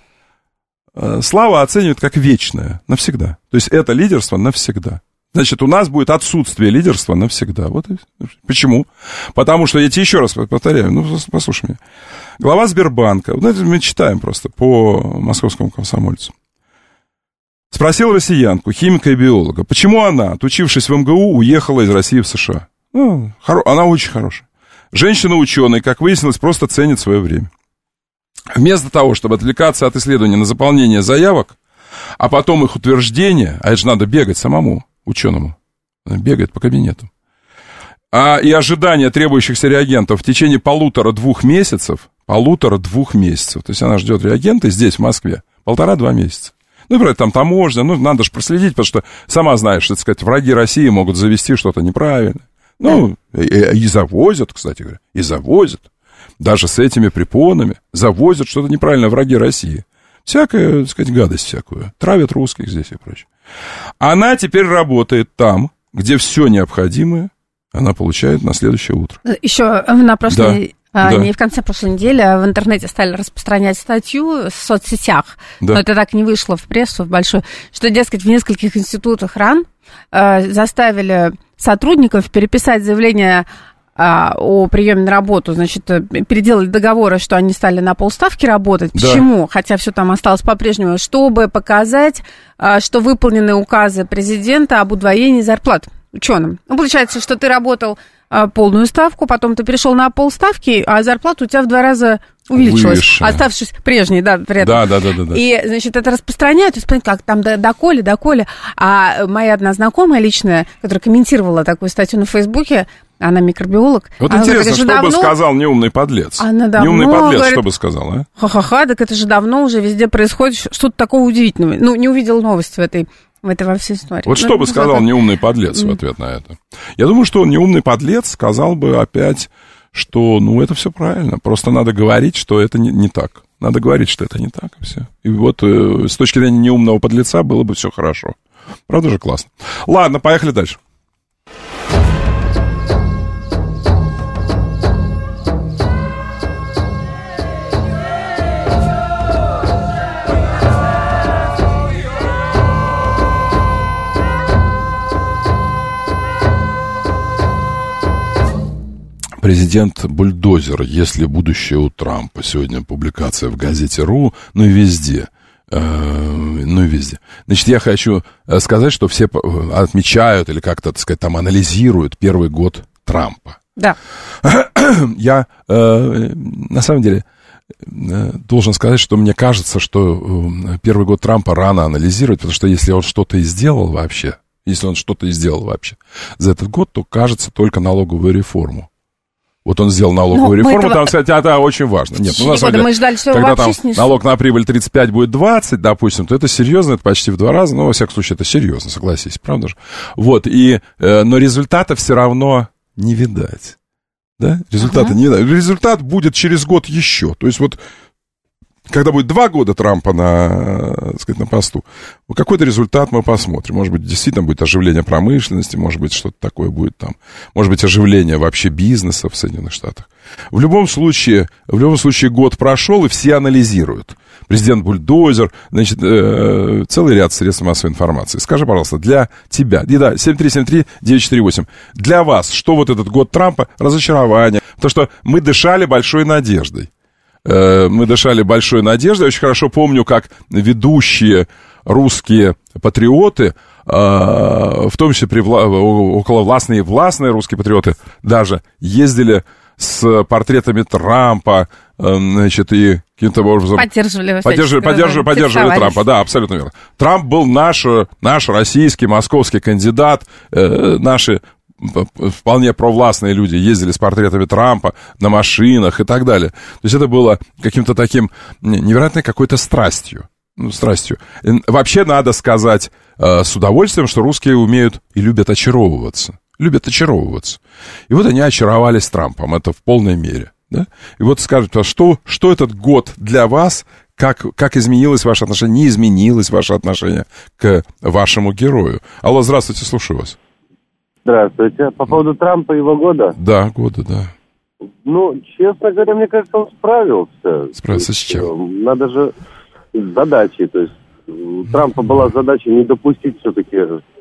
Слава оценивает как вечное, навсегда. То есть это лидерство навсегда. Значит, у нас будет отсутствие лидерства навсегда. Вот и... Почему? Потому что, я тебе еще раз повторяю, ну, послушай меня. Глава Сбербанка, ну, это мы читаем просто по московскому комсомольцу. Спросил россиянку, химика и биолога, почему она, отучившись в эм гэ у, уехала из России в США? Ну, хоро... она очень хорошая. Женщина-ученый, как выяснилось, просто ценит свое время. Вместо того, чтобы отвлекаться от исследования на заполнение заявок, а потом их утверждение, а это же надо бегать самому ученому, бегает по кабинету, а, и ожидания требующихся реагентов в течение полутора-двух месяцев, полутора-двух месяцев, то есть она ждет реагенты здесь, в Москве, полтора-два месяца. Ну, например, там таможня, ну, надо же проследить, потому что, сама знаешь, так сказать, враги России могут завести что-то неправильное. Ну, и, и завозят, кстати говоря, и завозят. Даже с этими препонами завозят что-то неправильное враги России. Всякая, так сказать, гадость всякую. Травят русских здесь и прочее. Она теперь работает там, где все необходимое она получает на следующее утро. Еще на прошлой... Да. Не да. в конце прошлой недели в интернете стали распространять статью в соцсетях, да. но это так не вышло в прессу в большую, что, дескать, в нескольких институтах РАН э, заставили сотрудников переписать заявление о приеме на работу, значит, переделали договоры, что они стали на полставки работать. Да. Почему? Хотя все там осталось по-прежнему, чтобы показать, что выполнены указы президента об удвоении зарплат ученым. Ну, получается, что ты работал полную ставку, потом ты перешел на полставки, а зарплата у тебя в два раза увеличилась, выше. Оставшись прежней, да, при этом. Да, да, да, да, да. И, значит, это распространяют, то есть, как там, доколе, доколе. А моя одна знакомая личная, которая комментировала такую статью на Фейсбуке, она микробиолог. Вот она интересно, говорит, что давно... бы сказал неумный подлец? Она давно, неумный подлец, говорит, что бы сказал, а? Ха-ха-ха, так это же давно уже везде происходит что-то такого удивительного. Ну, не увидела новости в этой, в этой во всей истории. Вот ну, что бы ну, сказал это... неумный подлец в ответ на это? Я думаю, что неумный подлец сказал бы опять, что, ну, это все правильно, просто надо говорить, что это не, не так. Надо говорить, что это не так, и все. И вот э, с точки зрения неумного подлеца было бы все хорошо. Правда же классно? Ладно, поехали дальше. Президент бульдозер, если будущее у Трампа. Сегодня публикация в газете РУ, ну и везде. Э, ну и везде. Значит, я хочу сказать, что все отмечают или как-то, так сказать, там анализируют первый год Трампа. Да. Я, э, на самом деле, должен сказать, что мне кажется, что первый год Трампа рано анализировать, потому что если он что-то и сделал вообще, если он что-то и сделал вообще за этот год, то кажется только налоговую реформу. Вот он сделал налоговую ну, реформу, этого... там, кстати, это очень важно. Нет, ну, на самом деле, мы ждали, что когда там снесут. налог на прибыль тридцать пять будет двадцать, допустим, то это серьезно, это почти в два раза, но, во всяком случае, это серьезно, согласись, правда же? Вот, и, э, но результата все равно не видать, да? Результата uh-huh. не видать. Результат будет через год еще, то есть вот, когда будет два года Трампа на, так сказать, на посту, какой-то результат мы посмотрим. Может быть, действительно будет оживление промышленности, может быть, что-то такое будет там. Может быть, оживление вообще бизнеса в Соединенных Штатах. В любом случае, в любом случае год прошел, и все анализируют. Президент бульдозер, значит, э, целый ряд средств массовой информации. Скажи, пожалуйста, для тебя, и да, семь три семь три девять четыре восемь, для вас, что вот этот год Трампа? Разочарование. Потому что мы дышали большой надеждой. Мы дышали большой надеждой. Я очень хорошо помню, как ведущие русские патриоты, в том числе при вла- околовластные и властные русские патриоты, даже ездили с портретами Трампа, значит, и каким-то образом... Поддерживали, поддерживали, поддерживали, поддерживали Трампа, да, абсолютно верно. Трамп был наш, наш российский, московский кандидат, наши... вполне провластные люди ездили с портретами Трампа на машинах и так далее. То есть это было каким-то таким невероятной какой-то страстью. Ну, страстью. Вообще надо сказать э, с удовольствием, что русские умеют и любят очаровываться. Любят очаровываться. И вот они очаровались Трампом, это в полной мере. Да? И вот скажите, что, что этот год для вас, как, как изменилось ваше отношение, не изменилось ваше отношение к вашему герою? Алло, здравствуйте, слушаю вас. Здравствуйте. По поводу Трампа и его года? Да, года, да. Ну, честно говоря, мне кажется, он справился. Справился с чем? Надо же с задачей. То есть у Трампа была задача не допустить все-таки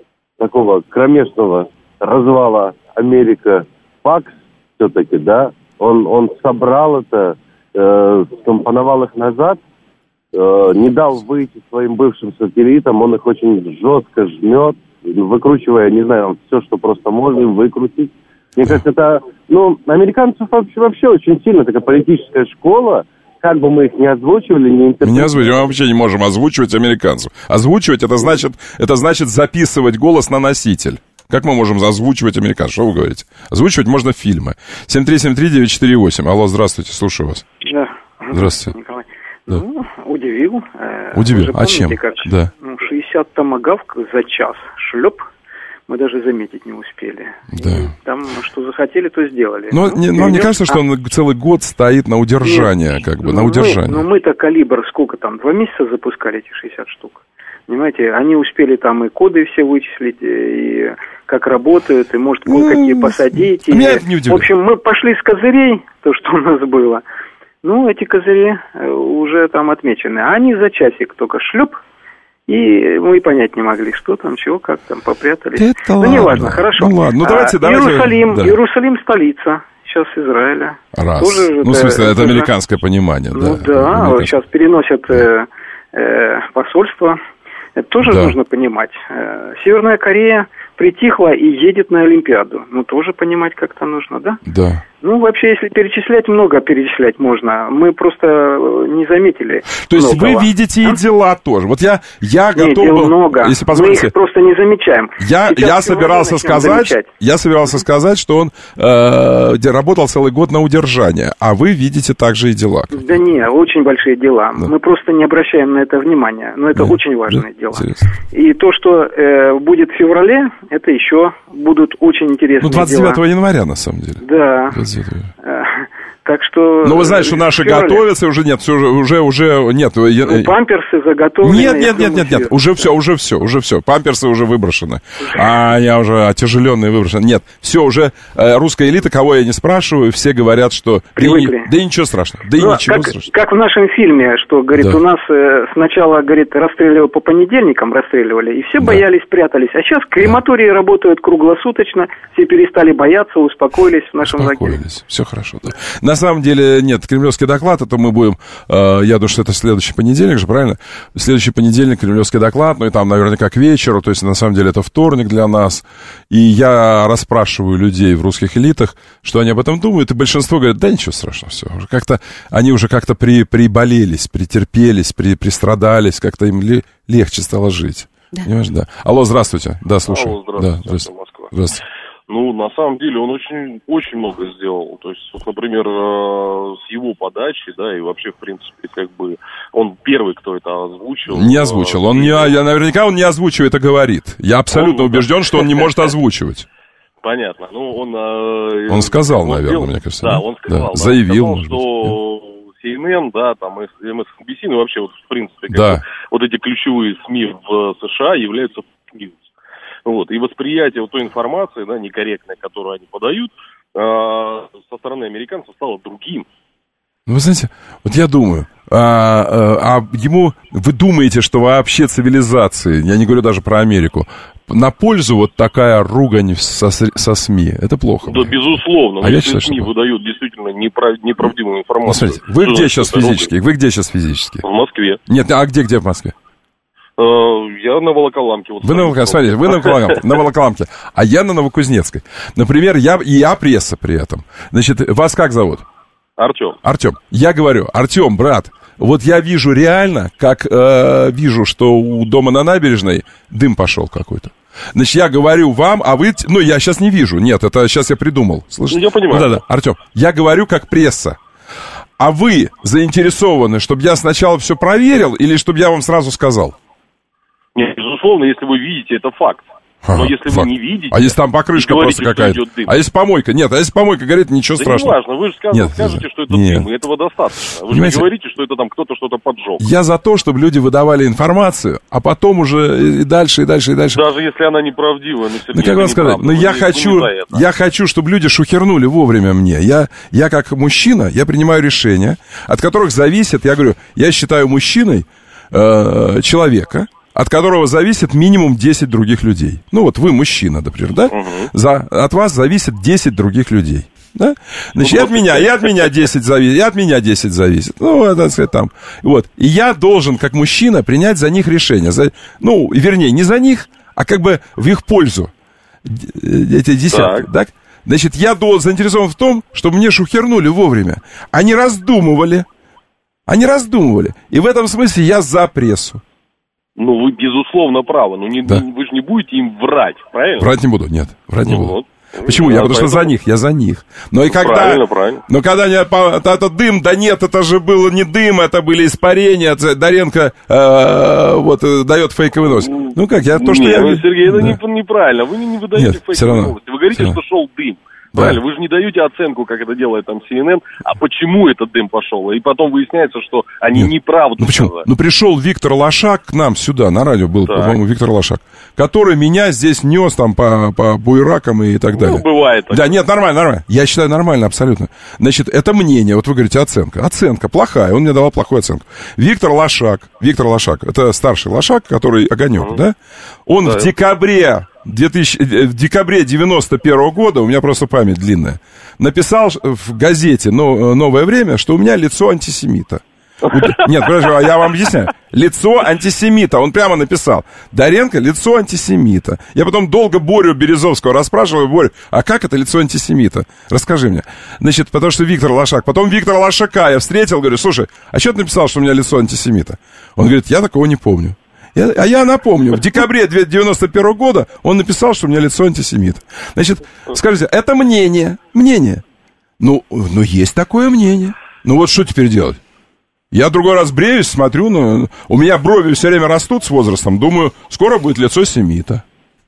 такого кромешного развала Америка ПАКС все-таки, да. Он, он собрал это, э, скомпоновал их назад, э, не дал выйти своим бывшим сателлитам, он их очень жестко жмет, выкручивая, не знаю, все, что просто можно выкрутить. Мне кажется, это, ну, американцев вообще, вообще очень сильно такая политическая школа, как бы мы их не озвучивали, не интерпретировали. Не озвучивать, мы вообще не можем озвучивать американцев. Озвучивать, это значит, это значит записывать голос на носитель. Как мы можем озвучивать американцев? Что вы говорите? Озвучивать можно фильмы. семь три семь три девять четыре восемь. Алло, здравствуйте, слушаю вас. Да. Здравствуйте. Николай. Да. Ну, удивил. Удивил. А чем? Как, да. Ну, шестьдесят томагавк за час. Шлеп. Мы даже заметить не успели. Да. И там, что захотели, то сделали. Но, ну, не, но мне кажется, что а... он целый год стоит на удержание, Нет, как бы, ну, на удержание. Ну, мы-то калибр сколько там, два месяца запускали этих шестьдесят штук. Понимаете, они успели там и коды все вычислить, и как работают, и, может, кое-какие ну, посадить. И... Меня это не удивляет. В общем, мы пошли с козырей, то, что у нас было. Ну, эти козыри уже там отмечены. А они за часик только шлеп. И мы и понять не могли, что там, чего, как там, попрятались. Это ну, ладно. неважно, хорошо. Ну, ладно, ну, давайте, а, давайте. Иерусалим, да. Иерусалим столица сейчас Израиля. Раз. Тоже, ну, это, в смысле, это, это американское понимание, ну, да. да, американское. Сейчас переносят э, э, посольство. Это тоже да. нужно понимать. Э, Северная Корея притихла и едет на Олимпиаду. Ну, тоже понимать как-то нужно, да? Да. Ну, вообще, если перечислять, много перечислять можно. Мы просто не заметили. То есть многого. вы видите и дела тоже. Вот я, я Нет, готов дел был, много. если Мы позволите... их просто не замечаем. Я, я собирался сказать, замечать. я собирался сказать, что он э, где работал целый год на удержание, а вы видите также и дела. Да не, очень большие дела. Да. Мы просто не обращаем на это внимания. Но это да. очень важные да. дела. Интересно. И то, что э, будет в феврале, это еще будут очень интересные дела. Ну, двадцать девятого января, на самом деле. Да. Так что... Ну, вы знаете, что наши готовятся, уже нет, все, уже, уже, нет. Ну, памперсы заготовлены. Нет, нет, нет, нет, нет, уже все, уже все, уже все. Памперсы уже выброшены. А я уже отяжеленные выброшены. Нет, все, уже русская элита, кого я не спрашиваю, все говорят, что... Привыкли. Да и ничего страшного, да и ну, ничего как, страшного. Как в нашем фильме, что, говорит, да. у нас э, сначала, говорит, расстреливали по понедельникам, расстреливали, и все да. боялись, прятались. А сейчас крематории да. работают круглосуточно, все перестали бояться, успокоились в нашем лагере. Успокоились, все хорошо, да. На самом деле, нет, кремлевский доклад, это мы будем, э, я думаю, что это следующий понедельник же, правильно? Следующий понедельник кремлевский доклад, ну и там наверняка к вечеру, то есть на самом деле это вторник для нас. И я расспрашиваю людей в русских элитах, что они об этом думают, и большинство говорят, да ничего страшного, все, уже как-то, они уже как-то при, приболелись, претерпелись, при, пристрадались, как-то им ли, легче стало жить. Да. Понимаешь, да. Алло, здравствуйте, да, слушаю. Алло, здравствуйте, да, здравствуйте. Москва. Здравствуйте. Ну, на самом деле, он очень, очень много сделал. То есть, вот, например, с его подачи, да, и вообще, в принципе, как бы, он первый, кто это озвучил. Не озвучил. Он не, я, наверняка он не озвучивает, а говорит. Я абсолютно он, убежден, что он не может озвучивать. Понятно. Ну, он... Он сказал, он наверное, сделал, мне кажется. Да, он сказал. Да, Да, заявил, он сказал, может что си эн эн, да, там, эм эс эн би си, ну, вообще, вот, в принципе, как да. бы, вот эти ключевые СМИ в США являются фейк-ньюс. Вот, и восприятие вот той информации, да, некорректной, которую они подают, э, со стороны американцев стало другим. Ну, вы знаете, вот я думаю, а, а, а ему, вы думаете, что вообще цивилизации, я не говорю даже про Америку, на пользу вот такая ругань со, со СМИ, это плохо. Да, безусловно, а если я считаю, СМИ что... выдают действительно неправ... неправдивую информацию. Ну, смотрите, вы где сейчас физически? Ругань? Вы где сейчас физически? В Москве. Нет, а где, где в Москве? Я на Волоколамке. Вот вы на Волоколамке, смотрите, вы на Волоколамке, на Волоколамке, а я на Новокузнецкой. Например, я, я пресса при этом. Значит, вас как зовут? Артем. Артем. Я говорю, Артем, брат, вот я вижу реально, как э, вижу, что у дома на набережной дым пошел какой-то. Значит, я говорю вам, а вы... Ну, я сейчас не вижу. Нет, это сейчас я придумал. Слышите? Я понимаю. Да-да, Артем, я говорю как пресса. А вы заинтересованы, чтобы я сначала все проверил или чтобы я вам сразу сказал? Нет, безусловно, если вы видите, это факт. Но ага, если факт. Вы не видите... А если там покрышка говорите, просто какая-то? А если помойка? Нет, а если помойка горит, ничего да страшного. Да не важно, вы же скажете, нет, скажете, что это нет. дым, и этого достаточно. Вы Понимаете, же не говорите, что это там кто-то что-то поджег. Я за то, чтобы люди выдавали информацию, а потом уже и дальше, и дальше, и дальше. Даже если она неправдивая. Ну, ну как вам сказать, ну я хочу, я хочу, чтобы люди шухернули вовремя мне. Я, я как мужчина, я принимаю решения, от которых зависит, я говорю, я считаю мужчиной э, человека, от которого зависит минимум десять других людей. Ну вот вы мужчина, например, да? Угу. За, от вас зависит десять других людей. Да? Значит, ну, и от меня, и от меня десять зависит, и от меня десять зависит. Ну, так сказать, там. Вот. И я должен, как мужчина, принять за них решение. За, ну, вернее, не за них, а как бы в их пользу. Эти десятки, так. так? Значит, я должен, заинтересован в том, чтобы мне шухернули вовремя. Они раздумывали. Они раздумывали. И в этом смысле я за прессу. Ну, вы, безусловно, правы. Но не, да. вы же не будете им врать, правильно? Врать не буду, нет. Врать не ну, буду. Вот. Почему? Да, я потому поэтому... что за них, я за них. Но и когда... Правильно, правильно. Но когда не, это дым, да нет, это же было не дым, это были испарения. Доренко э, вот, дает фейковый новость. Ну как, я то, что нет, я... Ну, Сергей, это да. неправильно. Вы не выдаете нет, фейковые новости. Вы говорите, что шел дым. Правильно, да. Вы же не даете оценку, как это делает там си эн эн, а почему этот дым пошел. И потом выясняется, что они нет. неправду ну, почему? сказали. Ну, пришел Виктор Лошак к нам сюда, на радио был, так. по-моему, Виктор Лошак, который меня здесь нес там по, по буеракам и так далее. Ну, бывает. Так. Да, нет, нормально, нормально. Я считаю, нормально, абсолютно. Значит, это мнение, вот вы говорите, оценка. Оценка плохая, он мне давал плохую оценку. Виктор Лошак, Виктор Лошак, это старший Лошак, который Огонек, mm-hmm. да? Он да. в декабре... две тысячи, в декабре девяносто первого года, у меня просто память длинная, написал в газете «Новое время», что у меня лицо антисемита. Нет, подожди, я вам объясняю. Лицо антисемита. Он прямо написал. Доренко — лицо антисемита. Я потом долго Борю Березовского расспрашивал. Борю, а как это лицо антисемита? Расскажи мне. Значит, потому что Виктор Лошак. Потом Виктора Лошака я встретил, говорю, слушай, а что ты написал, что у меня лицо антисемита? Он говорит, я такого не помню. Я, а я напомню, в декабре девяносто первого года он написал, что у меня лицо антисемита. Значит, скажите, это мнение. Мнение. Ну, ну, есть такое мнение. Ну вот что теперь делать? Я другой раз бреюсь, смотрю, ну, у меня брови все время растут с возрастом, думаю, скоро будет лицо семита.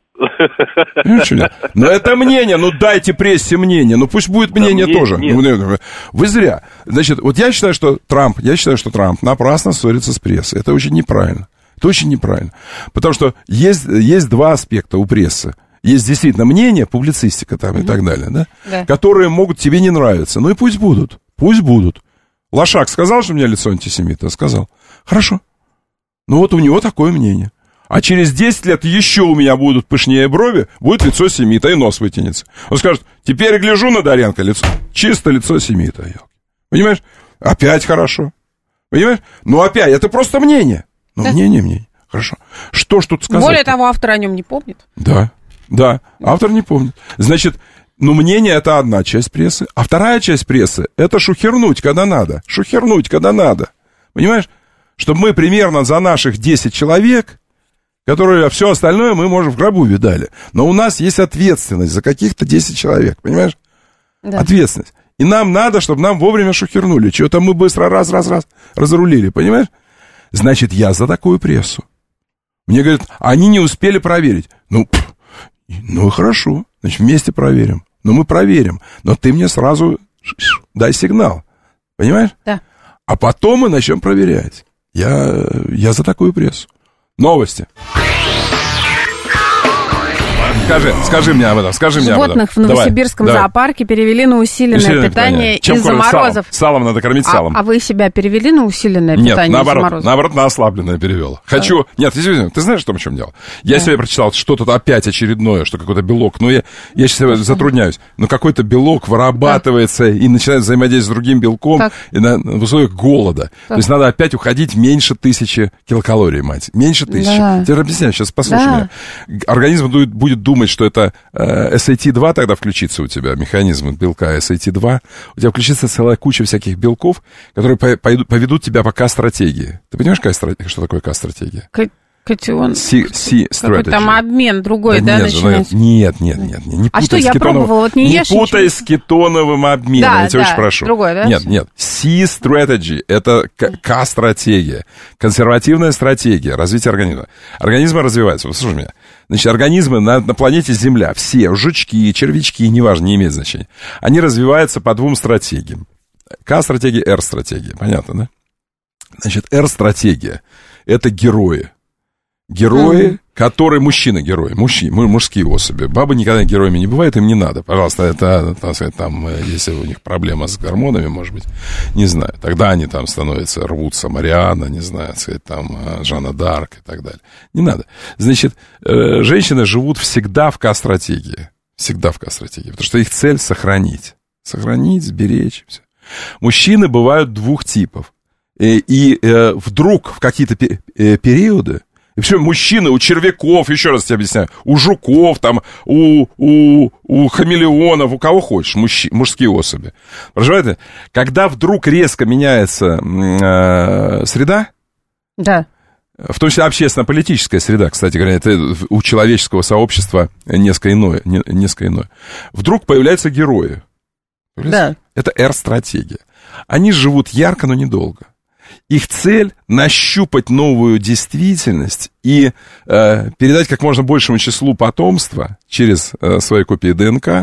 Но это мнение, ну дайте прессе мнение, ну пусть будет мнение да, тоже. Нет. Вы зря. Значит, вот я считаю, что Трамп, я считаю, что Трамп напрасно ссорится с прессой. Это очень неправильно. Это очень неправильно. Потому что есть, есть два аспекта у прессы. Есть действительно мнение, публицистика там mm-hmm. и так далее, да? Да. Которые могут тебе не нравиться. Ну и пусть будут, пусть будут. Лошак сказал, что у меня лицо антисемита? Сказал. Хорошо. Ну вот у него такое мнение. А через десять лет еще у меня будут пышнее брови, будет лицо семита, и нос вытянется. Он скажет, теперь гляжу на Доренко, лицо, чисто лицо семита. Понимаешь? Опять хорошо. Понимаешь? Ну опять, это просто мнение. Ну да. мнение, мнение. Хорошо. Что ж тут сказать? Более того, автор о нем не помнит. Да, да, автор не помнит. Значит, ну, мнение — это одна часть прессы, а вторая часть прессы — это шухернуть, когда надо. Шухернуть, когда надо. Понимаешь? Чтобы мы примерно за наших десять человек, которые все остальное мы, может, в гробу видали. Но у нас есть ответственность за каких-то десять человек, понимаешь? Да. Ответственность. И нам надо, чтобы нам вовремя шухернули. Чего-то мы быстро раз-раз-раз разрулили, понимаешь? Значит, я за такую прессу. Мне говорят, они не успели проверить. Ну, пф, ну и хорошо, значит, вместе проверим. Ну, мы проверим. Но ты мне сразу дай сигнал. Понимаешь? Да. А потом мы начнем проверять. Я, я за такую прессу. Новости. Скажи, скажи мне об этом, скажи мне об этом. Животных в Новосибирском давай, зоопарке давай. перевели на усиленное, усиленное питание, питание. из-за морозов. Салом? салом надо кормить а, салом. А вы себя перевели на усиленное Нет, питание наоборот, из-за морозов? наоборот, на ослабленное перевел. Хочу... Да. Нет, извини, ты знаешь, что в чем дело? Я да. сегодня прочитал что-то опять очередное, что какой-то белок. Ну, я, я сейчас затрудняюсь. Но какой-то белок вырабатывается да. и начинает взаимодействовать с другим белком и на, в условиях голода. Да. То есть надо опять уходить меньше тысячи килокалорий, мать. Меньше тысячи. Да. Тебе объясняю, сейчас послушай да. меня. Организм будет, будет думать, что это... эс эй ти два тогда включится у тебя, механизм белка эс эй ти два, у тебя включится целая куча всяких белков, которые пойдут, поведут тебя по К-стратегии. Ты понимаешь, что такое К-стратегия? Катион. Какой там обмен другой, да, да нет, начинается? Нет, нет, нет, нет. Не а что, я пробовала, вот не ешь Не путай с кетоновым обменом, да, я тебя да, очень прошу. Другой, да? Нет, нет. C-strategy — это К-стратегия. Консервативная стратегия развития организма. Организмы развиваются. Послушай меня. Значит, организмы на, на планете Земля, все, жучки, червячки, неважно, не имеет значения, они развиваются по двум стратегиям. К-стратегия, Р-стратегия. Понятно, да? Значит, Р-стратегия — это герои. Герои, mm-hmm. которые... Мужчины-герои, мужчины, мужские особи. Бабы никогда героями не бывают, им не надо. Пожалуйста, это, так сказать, там, если у них проблема с гормонами, может быть, не знаю. Тогда они там становятся, рвутся Марианна, не знаю, так сказать, там, Жанна Дарк и так далее. Не надо. Значит, э, женщины живут всегда в К-стратегии. Всегда в К-стратегии. Потому что их цель — сохранить. Сохранить, сберечь. Все. Мужчины бывают двух типов. И, и э, вдруг в какие-то пе- э, периоды и все, мужчины, у червяков, еще раз тебе объясняю, у жуков, там, у, у, у хамелеонов, у кого хочешь, мужчи, мужские особи. Понимаете? Когда вдруг резко меняется э, среда, да. в том числе общественно-политическая среда, кстати говоря, это у человеческого сообщества несколько иное, не, несколько иное. Вдруг появляются герои. Да. Это Р-стратегия. Они живут ярко, но недолго. Их цель — нащупать новую действительность и э, передать как можно большему числу потомства через э, свои копии ДНК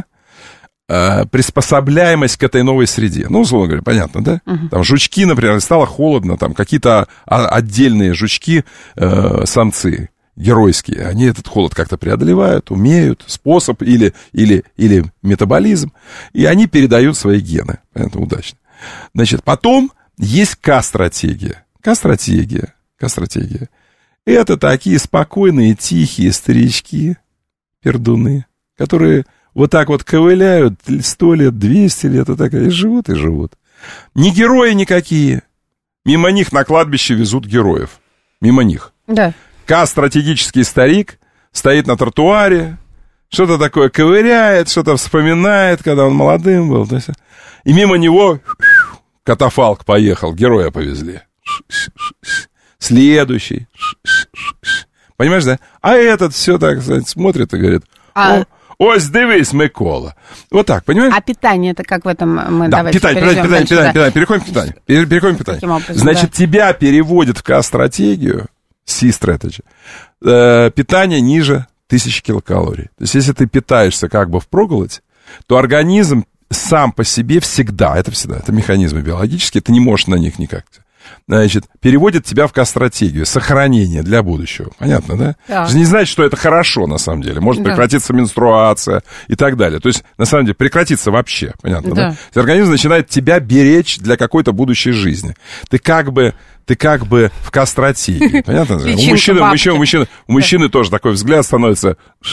э, приспособляемость к этой новой среде. Ну, условно говоря, понятно, да? Uh-huh. Там жучки, например, стало холодно, там какие-то отдельные жучки, э, самцы геройские, они этот холод как-то преодолевают, умеют, способ или, или, или метаболизм, и они передают свои гены. Это удачно. Значит, потом есть К-стратегия. К-стратегия. К-стратегия. Это такие спокойные, тихие старички, пердуны, которые вот так вот ковыляют сто лет, двести лет, и так и живут, и живут. Не герои никакие. Мимо них на кладбище везут героев. Мимо них. Да. К-стратегический старик стоит на тротуаре, что-то такое ковыряет, что-то вспоминает, когда он молодым был. И мимо него катафалк поехал, героя повезли. Следующий. Понимаешь, да? А этот все так, сказать, смотрит и говорит: а... ось, дивись, Микола. Вот так, понимаешь? А питание это как в этом мы да, давайте питание, питание, питание, питание, питание. Переходим к питанию. Переходим к питанию. Образом, Значит, да. тебя переводят в К-стратегию, Си-стратегию, э, питание ниже тысячи килокалорий. То есть, если ты питаешься как бы впроголодь, то организм сам по себе всегда, это всегда, это механизмы биологические, ты не можешь на них никак... Значит, переводит тебя в К-стратегию, сохранение для будущего. Понятно, да? Да. Это не значит, что это хорошо, на самом деле. Может да. прекратиться менструация и так далее. То есть, на самом деле, прекратиться вообще. Понятно, да? да? Организм начинает тебя беречь для какой-то будущей жизни. Ты как бы... Ты как бы в К-стратегии. Понятно? У мужчины, у мужчины, у мужчины, у мужчины да. тоже такой взгляд становится...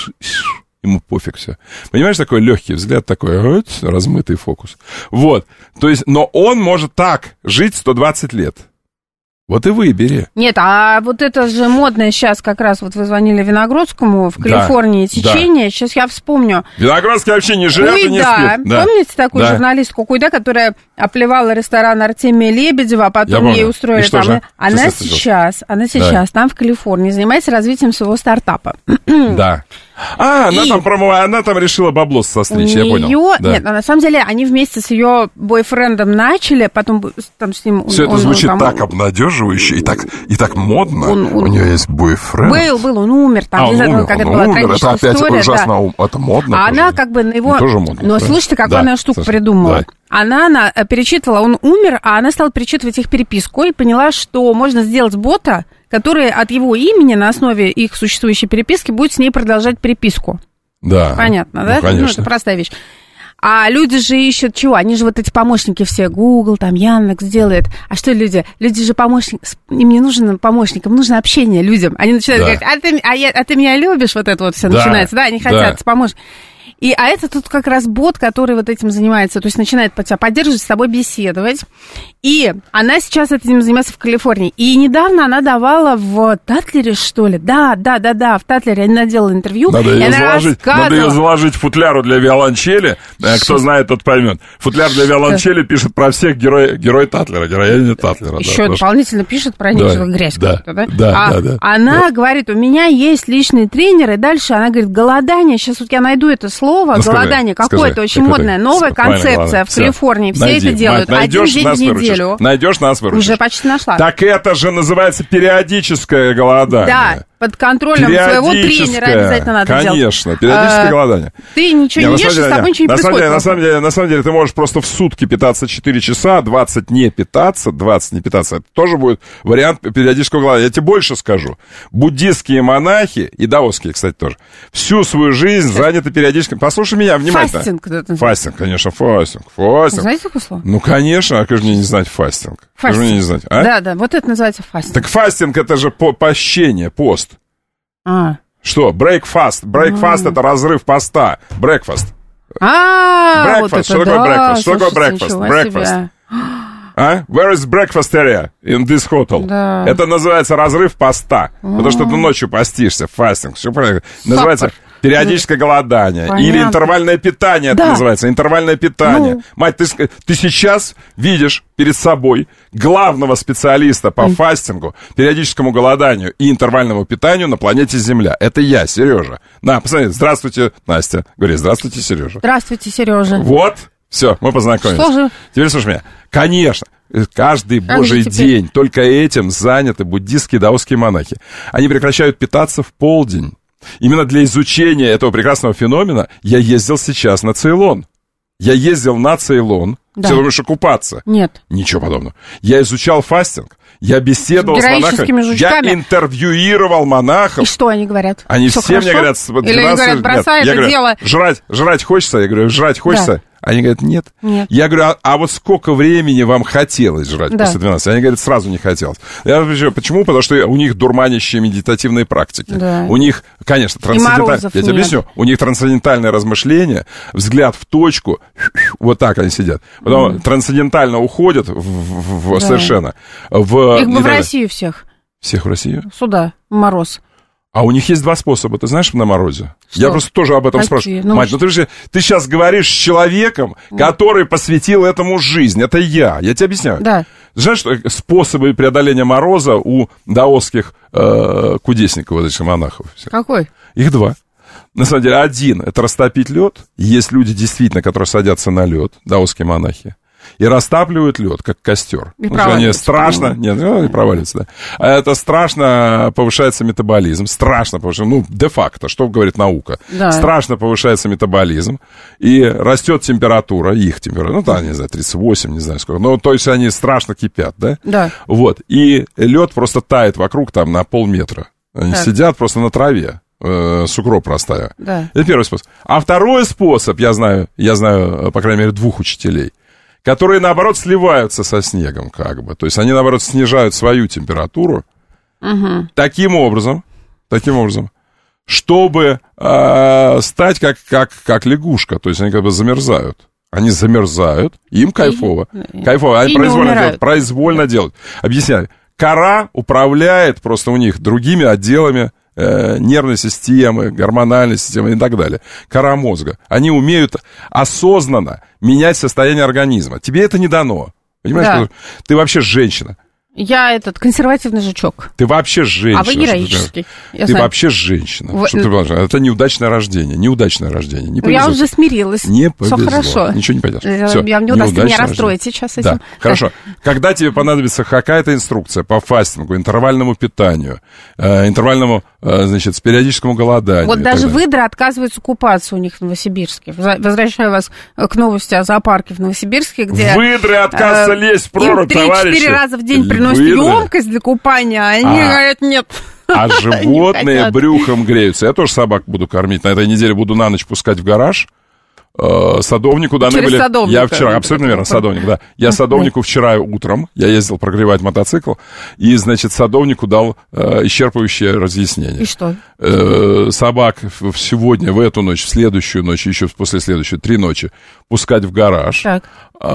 Ему пофиг все. Понимаешь, такой легкий взгляд, такой вот, размытый фокус. Вот. То есть, но он может так жить сто двадцать лет. Вот и выбери. Нет, а вот это же модное сейчас как раз, вот вы звонили Виногродскому в Калифорнии да, течение, да. сейчас я вспомню. Виноградский вообще не живет и не спит. Да. Помните такую да. журналистку Куйда, которая оплевала ресторан Артемия Лебедева, а потом ей устроили там... Же? Она что сейчас, она сейчас да. там в Калифорнии занимается развитием своего стартапа. Да. А, она, и... там промо... она там решила бабло состричь, я понял. Ее... Да. Нет, на самом деле они вместе с ее бойфрендом начали, потом там с ним... Все это звучит там... так обнадеживающе и так, и так модно. Он, он... У нее есть бойфренд. Был, был, он умер. Там, а, он умер, как он это была умер. Это опять история, ужасно, да. это модно. А тоже. она как бы на его... Тоже модно. Но да. слушайте, какую да. она штуку Слушай, придумала. Да. Она, она перечитывала, он умер, а она стала перечитывать их переписку и поняла, что можно сделать бота, который от его имени на основе их существующей переписки будет с ней продолжать переписку. Да. Понятно, да? Ну, конечно. Ну, это простая вещь. А люди же ищут чего? Они же вот эти помощники все, Google, там, Яндекс делают. А что люди? Люди же помощники, им не нужен помощник, им нужно общение людям. Они начинают да. говорить, а ты, а, я, а ты меня любишь? Вот это вот все да. начинается, да? Они хотят да. помочь. И, а это тут как раз бот, который вот этим занимается, то есть начинает тебя поддерживать, с тобой беседовать. И она сейчас этим занимается в Калифорнии. И недавно она давала в Татлере, что ли? Да, да, да, да, в Татлере она делала интервью. Надо ее, заложить, рассказывала... надо ее заложить в футляру для виолончели. Кто знает, тот поймет. Футляр для виолончели пишет про всех герой, герой Татлера, героиню Татлера. Еще да, дополнительно потому... пишет про них, да, грязь да, да? Да, а да, да. Она да. говорит, у меня есть личный тренер, и дальше она говорит, голодание, сейчас вот я найду это слово, ну, голодание, какое-то очень модное, новая концепция в Калифорнии, все Найди. это делают, Мать, один день в неделю. Выручишь. Найдешь, нас выручишь. Уже почти нашла. Так это же называется периодическое голодание. Да, под контролем своего тренера обязательно надо конечно, делать. Конечно, периодическое а, голодание. Ты ничего не, не ешь, деле, с тобой ничего не на происходит. Деле, на, самом деле, на самом деле, ты можешь просто в сутки питаться четыре часа, двадцать не питаться, двадцать не питаться. Это тоже будет вариант периодического голодания. Я тебе больше скажу. Буддистские монахи, и даосские, кстати, тоже, всю свою жизнь заняты периодическим... Послушай меня внимательно. Фастинг. Фастинг, конечно, фастинг. фастинг. Знаете такое слово? Ну, конечно, а как же мне не знать фастинг? Фастинг. Как же мне не знать, а? Да, да, вот это называется фастинг. Так фастинг это же по пощение, пост. А. Что? Breakfast. Breakfast а. это разрыв поста. Breakfast. А, breakfast. Вот это Что такое да, breakfast? Что такое breakfast? Breakfast. А? Where is breakfast area in this hotel? Да. Это называется разрыв поста. А. Потому что ты ночью постишься. Фастинг. Все правильно. Называется периодическое голодание. Понятно. Или интервальное питание, да. это называется. Интервальное питание. Ну. Мать, ты, ты сейчас видишь перед собой главного специалиста по mm. фастингу, периодическому голоданию и интервальному питанию на планете Земля. Это я, Сережа. На, посмотри. Здравствуйте, Настя. Говори, здравствуйте, Сережа. Здравствуйте, Сережа. Вот. Все, мы познакомились. Что же? Теперь слушай меня. Конечно. Каждый как божий день только этим заняты буддистские даосские монахи. Они прекращают питаться в полдень. Именно для изучения этого прекрасного феномена я ездил сейчас на Цейлон. Я ездил на Цейлон. Да. Все думаешь, купаться? Нет. Ничего подобного. Я изучал фастинг. Я беседовал с, с монахами. Жучками. Я интервьюировал монахов. И что они говорят? Они все все хорошо? мне говорят... Или они говорят, бросай это говорю, дело. Жрать, жрать хочется? Я говорю, жрать хочется? Да. Они говорят, нет. Нет. Я говорю, а, а вот сколько времени вам хотелось жрать Да. после двенадцати? Они говорят, сразу не хотелось. Я говорю, почему? Потому что у них дурманящие медитативные практики. Да. У них, конечно, трансцендентальное... Я тебе нет. объясню. У них трансцендентальное размышление, взгляд в точку, вот так они сидят. Потом mm. трансцендентально уходят в, в, в, да. совершенно. В, Их бы в Россию всех. Всех в Россию? Сюда, в мороз. А у них есть два способа, ты знаешь, на морозе? Что? Я просто тоже об этом Какие? спрашиваю. Ну, Мать, ну ты же ты сейчас говоришь с человеком, который посвятил этому жизнь. Это я. Я тебе объясняю. Да. Знаешь, что способы преодоления мороза у даосских э, кудесников, вот этих монахов? Какой? Их два. На самом деле, один — это растопить лед. Есть люди, действительно, которые садятся на лед, даосские монахи, и растапливают лед, как костер. И ну, они страшно, нет, ну, не проваливается, да. А это страшно повышается метаболизм, страшно повышается, ну, де-факто, что говорит наука. Да. Страшно повышается метаболизм, и растет температура, их температура, ну, там, не знаю, тридцать восемь, не знаю сколько, ну, то есть они страшно кипят, да? Да. Вот, и лед просто тает вокруг там на полметра. Они так. сидят просто на траве. Сугроб простая. Да. Это первый способ. А второй способ, я знаю, я знаю, по крайней мере, двух учителей, которые, наоборот, сливаются со снегом, как бы. То есть они, наоборот, снижают свою температуру угу. таким образом, таким образом, чтобы э, стать как, как, как лягушка. То есть они как бы замерзают. Они замерзают, им кайфово. И, кайфово. Они произвольно делают, произвольно делают. Объясняю. Кора управляет просто у них другими отделами э, нервной системы, гормональной системы и так далее. Кора мозга. Они умеют осознанно менять состояние организма. Тебе это не дано. Понимаешь? Да. Ты вообще женщина. Я этот консервативный жучок. Ты вообще женщина. А вы героический. Ты знаю. вообще женщина. Вы... Что ты, это неудачное рождение. Неудачное рождение. Не я уже смирилась. Не повезло. Все хорошо. Ничего не пойдешь. Все. Я не удастся меня расстроить сейчас с этим. Да. Хорошо. Когда тебе понадобится какая-то инструкция по фастингу, интервальному питанию, э, интервальному, э, значит, с периодическому голоданию. Вот даже выдры отказываются купаться у них в Новосибирске. Возвращаю вас к новости о зоопарке в Новосибирске, где... Выдры отказываются э, лезть в прорубь, товарищи. три-четыре раза в день приносят емкость для купания, а они а, говорят, нет. А животные брюхом греются. Я тоже собак буду кормить. На этой неделе буду на ночь пускать в гараж. Э, садовнику даны Через были... садовника. Я вчера, абсолютно верно, садовник, да. Я садовнику вчера утром, я ездил прогревать мотоцикл, и, значит, садовнику дал э, исчерпывающее разъяснение. И что? Э, собак сегодня, в эту ночь, в следующую ночь, еще после следующей, три ночи, пускать в гараж. Так.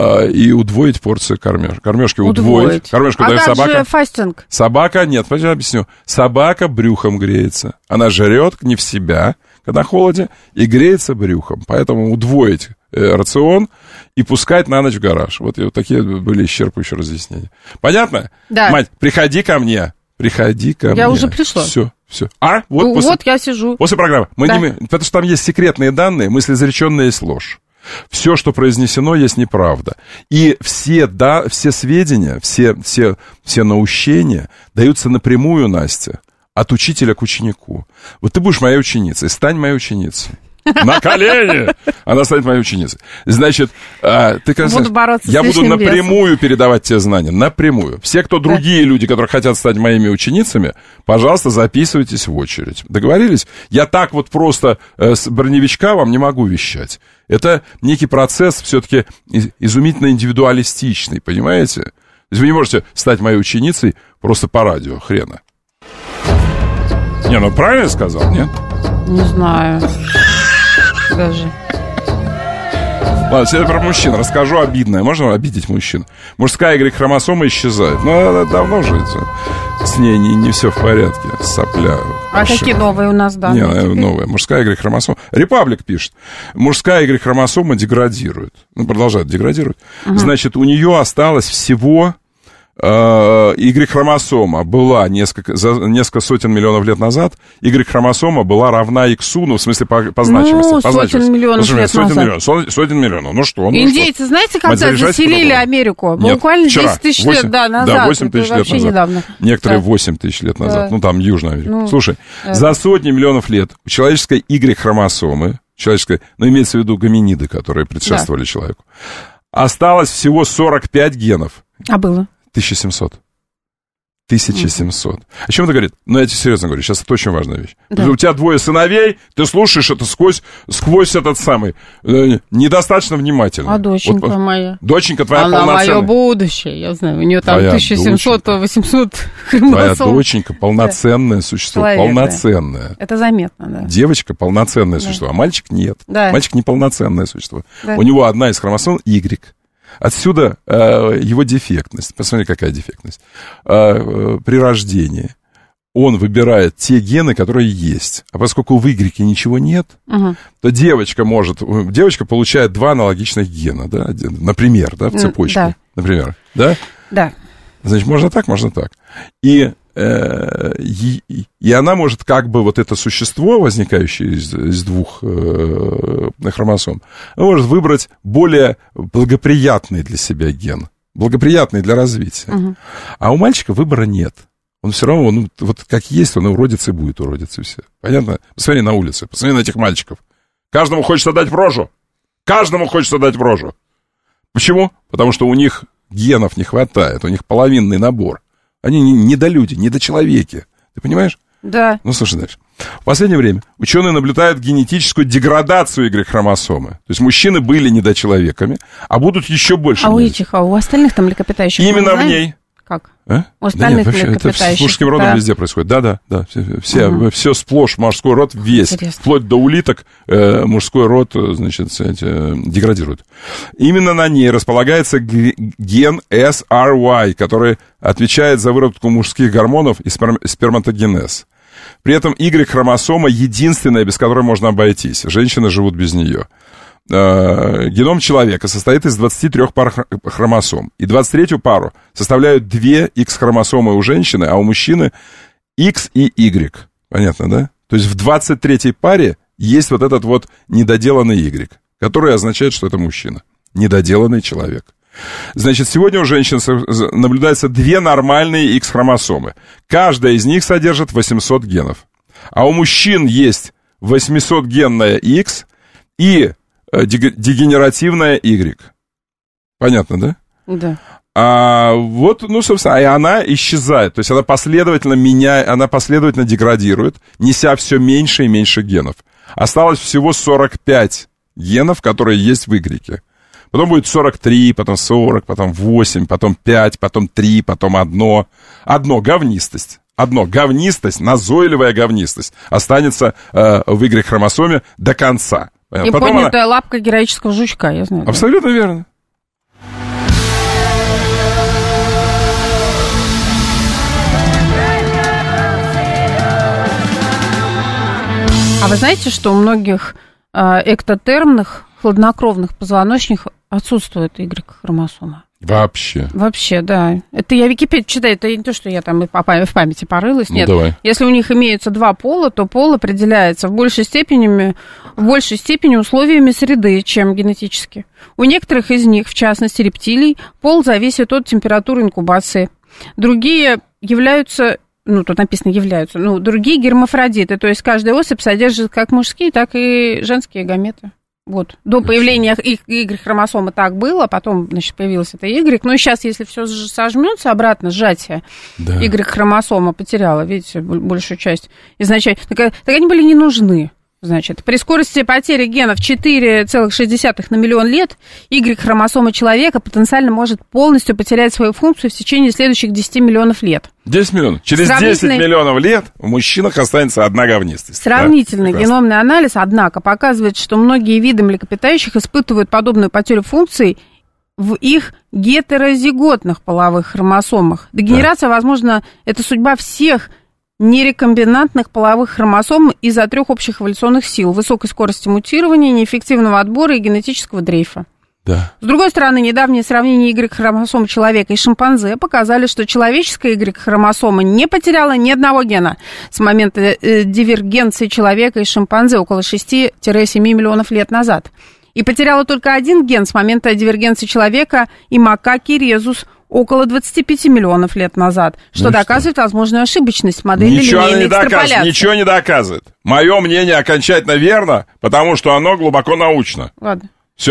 И удвоить порции кормеж. Кормежки удвоить. удвоить. Кормежку а дает как собака. Же фастинг? Собака, нет, я объясню. Собака брюхом греется. Она жрет не в себя, когда холоде, и греется брюхом. Поэтому удвоить э, рацион и пускать на ночь в гараж. Вот, и вот такие были исчерпывающие разъяснения. Понятно? Да. Мать, приходи ко мне. Приходи ко я мне. Я уже пришла. Все, все. А? Вот, ну, после, вот я сижу. После программы. Мы да. не, потому что там есть секретные данные, мыслеизреченные есть ложь. Все, что произнесено, есть неправда. И все, да, все сведения, все, все, все наущения даются напрямую, Настя, от учителя к ученику. Вот ты будешь моей ученицей, стань моей ученицей. На колени! Она станет моей ученицей. Значит, ты, как буду бороться я с буду напрямую весом. передавать те знания. Напрямую. Все, кто другие да. люди, которые хотят стать моими ученицами, пожалуйста, записывайтесь в очередь. Договорились? Я так вот просто с броневичка вам не могу вещать. Это некий процесс все-таки изумительно индивидуалистичный, понимаете? То есть вы не можете стать моей ученицей просто по радио, хрена. Не, ну правильно я сказал, нет? Не знаю. Даже. Ладно, теперь про мужчин расскажу обидное. Можно обидеть мужчин? Мужская Y-хромосома исчезает. Но давно же это, с ней не, не все в порядке. Сопля. А Шик. какие новые у нас данные? Не, теперь? Новая. Мужская Y-хромосома. Репаблик пишет. Мужская Y-хромосома деградирует. Ну, продолжает деградировать. Угу. Значит, у нее осталось всего... Y-хромосома была несколько, за несколько сотен миллионов лет назад. Y-хромосома была равна Иксу, ну, в смысле, по, по значимости. Ну, по сотен значимости. миллионов Слушай, лет сотен назад. Миллион, сотен, сотен миллионов, ну что? Ну, индейцы, что? знаете, когда заселили Америку? Нет, буквально вчера. десять тысяч восемь, лет да, назад. Да, восемь тысяч лет назад. Недавно. Некоторые да. восемь тысяч лет назад. Да. Ну, там, Южная Америка. Ну, Слушай, да. за сотни миллионов лет у человеческой Y-хромосомы, человеческой, ну, имеется в виду гоминиды, которые предшествовали да. человеку, осталось всего сорок пять генов. А было? тысяча семьсот. тысяча семьсот. Угу. О чем это говорит? Ну, я тебе серьезно говорю, сейчас это очень важная вещь. Да. У тебя двое сыновей, ты слушаешь это сквозь, сквозь этот самый, э, недостаточно внимательно. А доченька вот, моя? Доченька твоя Она полноценная. Она мое будущее, я знаю. У нее там твоя тысяча семьсот восемьсот хромосом. Твоя доченька полноценное да. существо, Человек, полноценное. Да. Это заметно, да. Девочка полноценное да. существо, а мальчик нет. Да. Мальчик неполноценное существо. Да. У него одна из хромосом Y. Отсюда э, его дефектность. Посмотри, какая дефектность. Э, э, при рождении он выбирает те гены, которые есть. А поскольку в Y ничего нет, угу. то девочка может... Девочка получает два аналогичных гена, да, например, да, в цепочке. Да. Например, да? Да. Значит, можно так, можно так. И, э, и, и она может как бы вот это существо, возникающее из, из двух э, хромосом, может выбрать более благоприятный для себя ген, благоприятный для развития. Угу. А у мальчика выбора нет. Он все равно, он, вот как есть, он уродится и будет уродиться все. Понятно? Посмотри на улице, посмотри на этих мальчиков. Каждому хочется дать в рожу. Каждому хочется дать в рожу. Почему? Потому что у них генов не хватает, у них половинный набор. Они не недолюди, недочеловеки. Ты понимаешь? Да. Ну, слушай дальше. В последнее время ученые наблюдают генетическую деградацию Y-хромосомы. То есть мужчины были недочеловеками, а будут еще больше. А у этих, а у остальных там млекопитающих? Именно в ней. Как? А? У остальных да нет, вообще, это с мужским родом да. везде происходит. Да-да, да. Все, угу. все сплошь, мужской род весь. Интересно. Вплоть до улиток э, мужской род, значит, эти, деградирует. Именно на ней располагается ген эс ар уай, который отвечает за выработку мужских гормонов и сперм, сперматогенез. При этом Y-хромосома единственная, без которой можно обойтись. Женщины живут без нее. Геном человека состоит из двадцати трёх пар хромосом. И двадцать третью пару составляют две X-хромосомы у женщины, а у мужчины X и Y. Понятно, да? То есть в двадцать третьей паре есть вот этот вот недоделанный Y, который означает, что это мужчина. Недоделанный человек. Значит, сегодня у женщин наблюдается две нормальные X-хромосомы. Каждая из них содержит восемьсот генов. А у мужчин есть восьмисотгенная X и дегенеративная Y. Понятно, да? Да. А вот, ну, собственно, и она исчезает. То есть она последовательно меняет, она последовательно деградирует, неся все меньше и меньше генов. Осталось всего сорок пять генов, которые есть в Y. Потом будет сорок три, потом сорок, потом восемь, потом пять, потом три, потом одно. Одно — говнистость. Одно — говнистость, назойливая говнистость останется э, в Y-хромосоме до конца. И поднятая она... лапка героического жучка, я знаю. Абсолютно да. верно. А вы знаете, что у многих э, эктотермных, хладнокровных позвоночных отсутствует Y-хромосома? Вообще. Вообще, да. Это я Википедию читаю, это не то, что я там в памяти порылась. Нет. Ну, давай. Если у них имеются два пола, то пол определяется в большей степени, в большей степени условиями среды, чем генетически. У некоторых из них, в частности рептилий, пол зависит от температуры инкубации. Другие являются, ну, тут написано являются, ну, другие гермафродиты, то есть каждая особь содержит как мужские, так и женские гаметы. Вот. До появления Y-хромосомы так было, потом, значит, появилась эта Y. Но сейчас, если все сожмется обратно, сжатие, да. Y-хромосома потеряла, видите, большую часть изначально. Так, так они были не нужны. Значит, при скорости потери генов четыре целых шесть десятых на миллион лет Y-хромосома человека потенциально может полностью потерять свою функцию в течение следующих десяти миллионов лет. десять миллионов. Через Сравнительный... десять миллионов лет в мужчинах останется одна говнистость. Сравнительный да? геномный анализ, однако, показывает, что многие виды млекопитающих испытывают подобную потерю функций в их гетерозиготных половых хромосомах. Дегенерация, да. возможно, это судьба всех нерекомбинантных половых хромосом из-за трех общих эволюционных сил: высокой скорости мутирования, неэффективного отбора и генетического дрейфа. Да. С другой стороны, недавние сравнения Y-хромосом человека и шимпанзе показали, что человеческая Y-хромосома не потеряла ни одного гена с момента э, дивергенции человека и шимпанзе около шести-семи миллионов лет назад. И потеряла только один ген с момента дивергенции человека и макаки резус около двадцати пяти миллионов лет назад, что ну доказывает что? возможную ошибочность модели линейной экстраполяции. Ничего не доказывает. Мое мнение окончательно верно, потому что оно глубоко научно. Ладно. Все.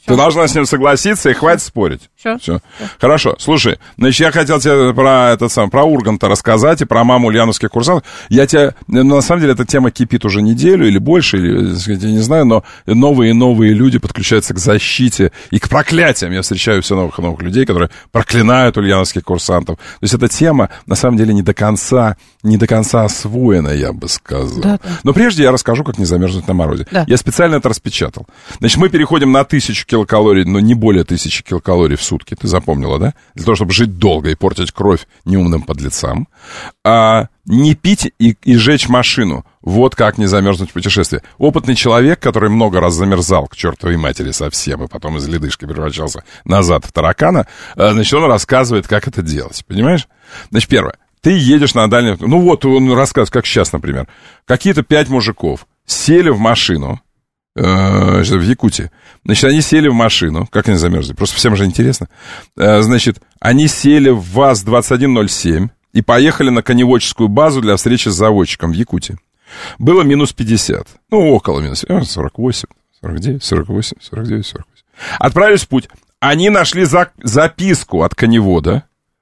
Ты должна с ним согласиться, и хватит спорить. Все. Все. Хорошо. Слушай, значит, я хотел тебе про этот сам, про Урганта рассказать и про маму ульяновских курсантов. Я тебе, на самом деле, эта тема кипит уже неделю или больше, или, я не знаю, но новые и новые люди подключаются к защите и к проклятиям. Я встречаю все новых и новых людей, которые проклинают ульяновских курсантов. То есть эта тема, на самом деле, не до конца, не до конца освоена, я бы сказал. Да, да. Но прежде я расскажу, как не замерзнуть на морозе. Да. Я специально это распечатал. Значит, мы переходим на тысячу килокалорий, но не более тысячи килокалорий в сутки. Ты запомнила, да? Для того, чтобы жить долго и портить кровь неумным подлецам. А не пить и, и жечь машину. Вот как не замерзнуть в путешествии. Опытный человек, который много раз замерзал к чертовой матери совсем, и потом из ледышки превращался назад в таракана, значит, он рассказывает, как это делать. Понимаешь? Значит, первое. Ты едешь на дальний... Ну вот, он рассказывает, как сейчас, например. Какие-то пять мужиков сели в машину, э, в Якутии. Значит, они сели в машину. Как они замерзли? Просто всем же интересно. Э, значит, они сели в ВАЗ двадцать один ноль семь и поехали на коневодческую базу для встречи с заводчиком в Якутии. Было минус пятьдесят. Ну, около минус сорок восемь, сорок девять, сорок восемь, сорок девять, сорок восемь. Отправились в путь. Они нашли за... записку от коневода,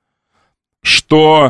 что...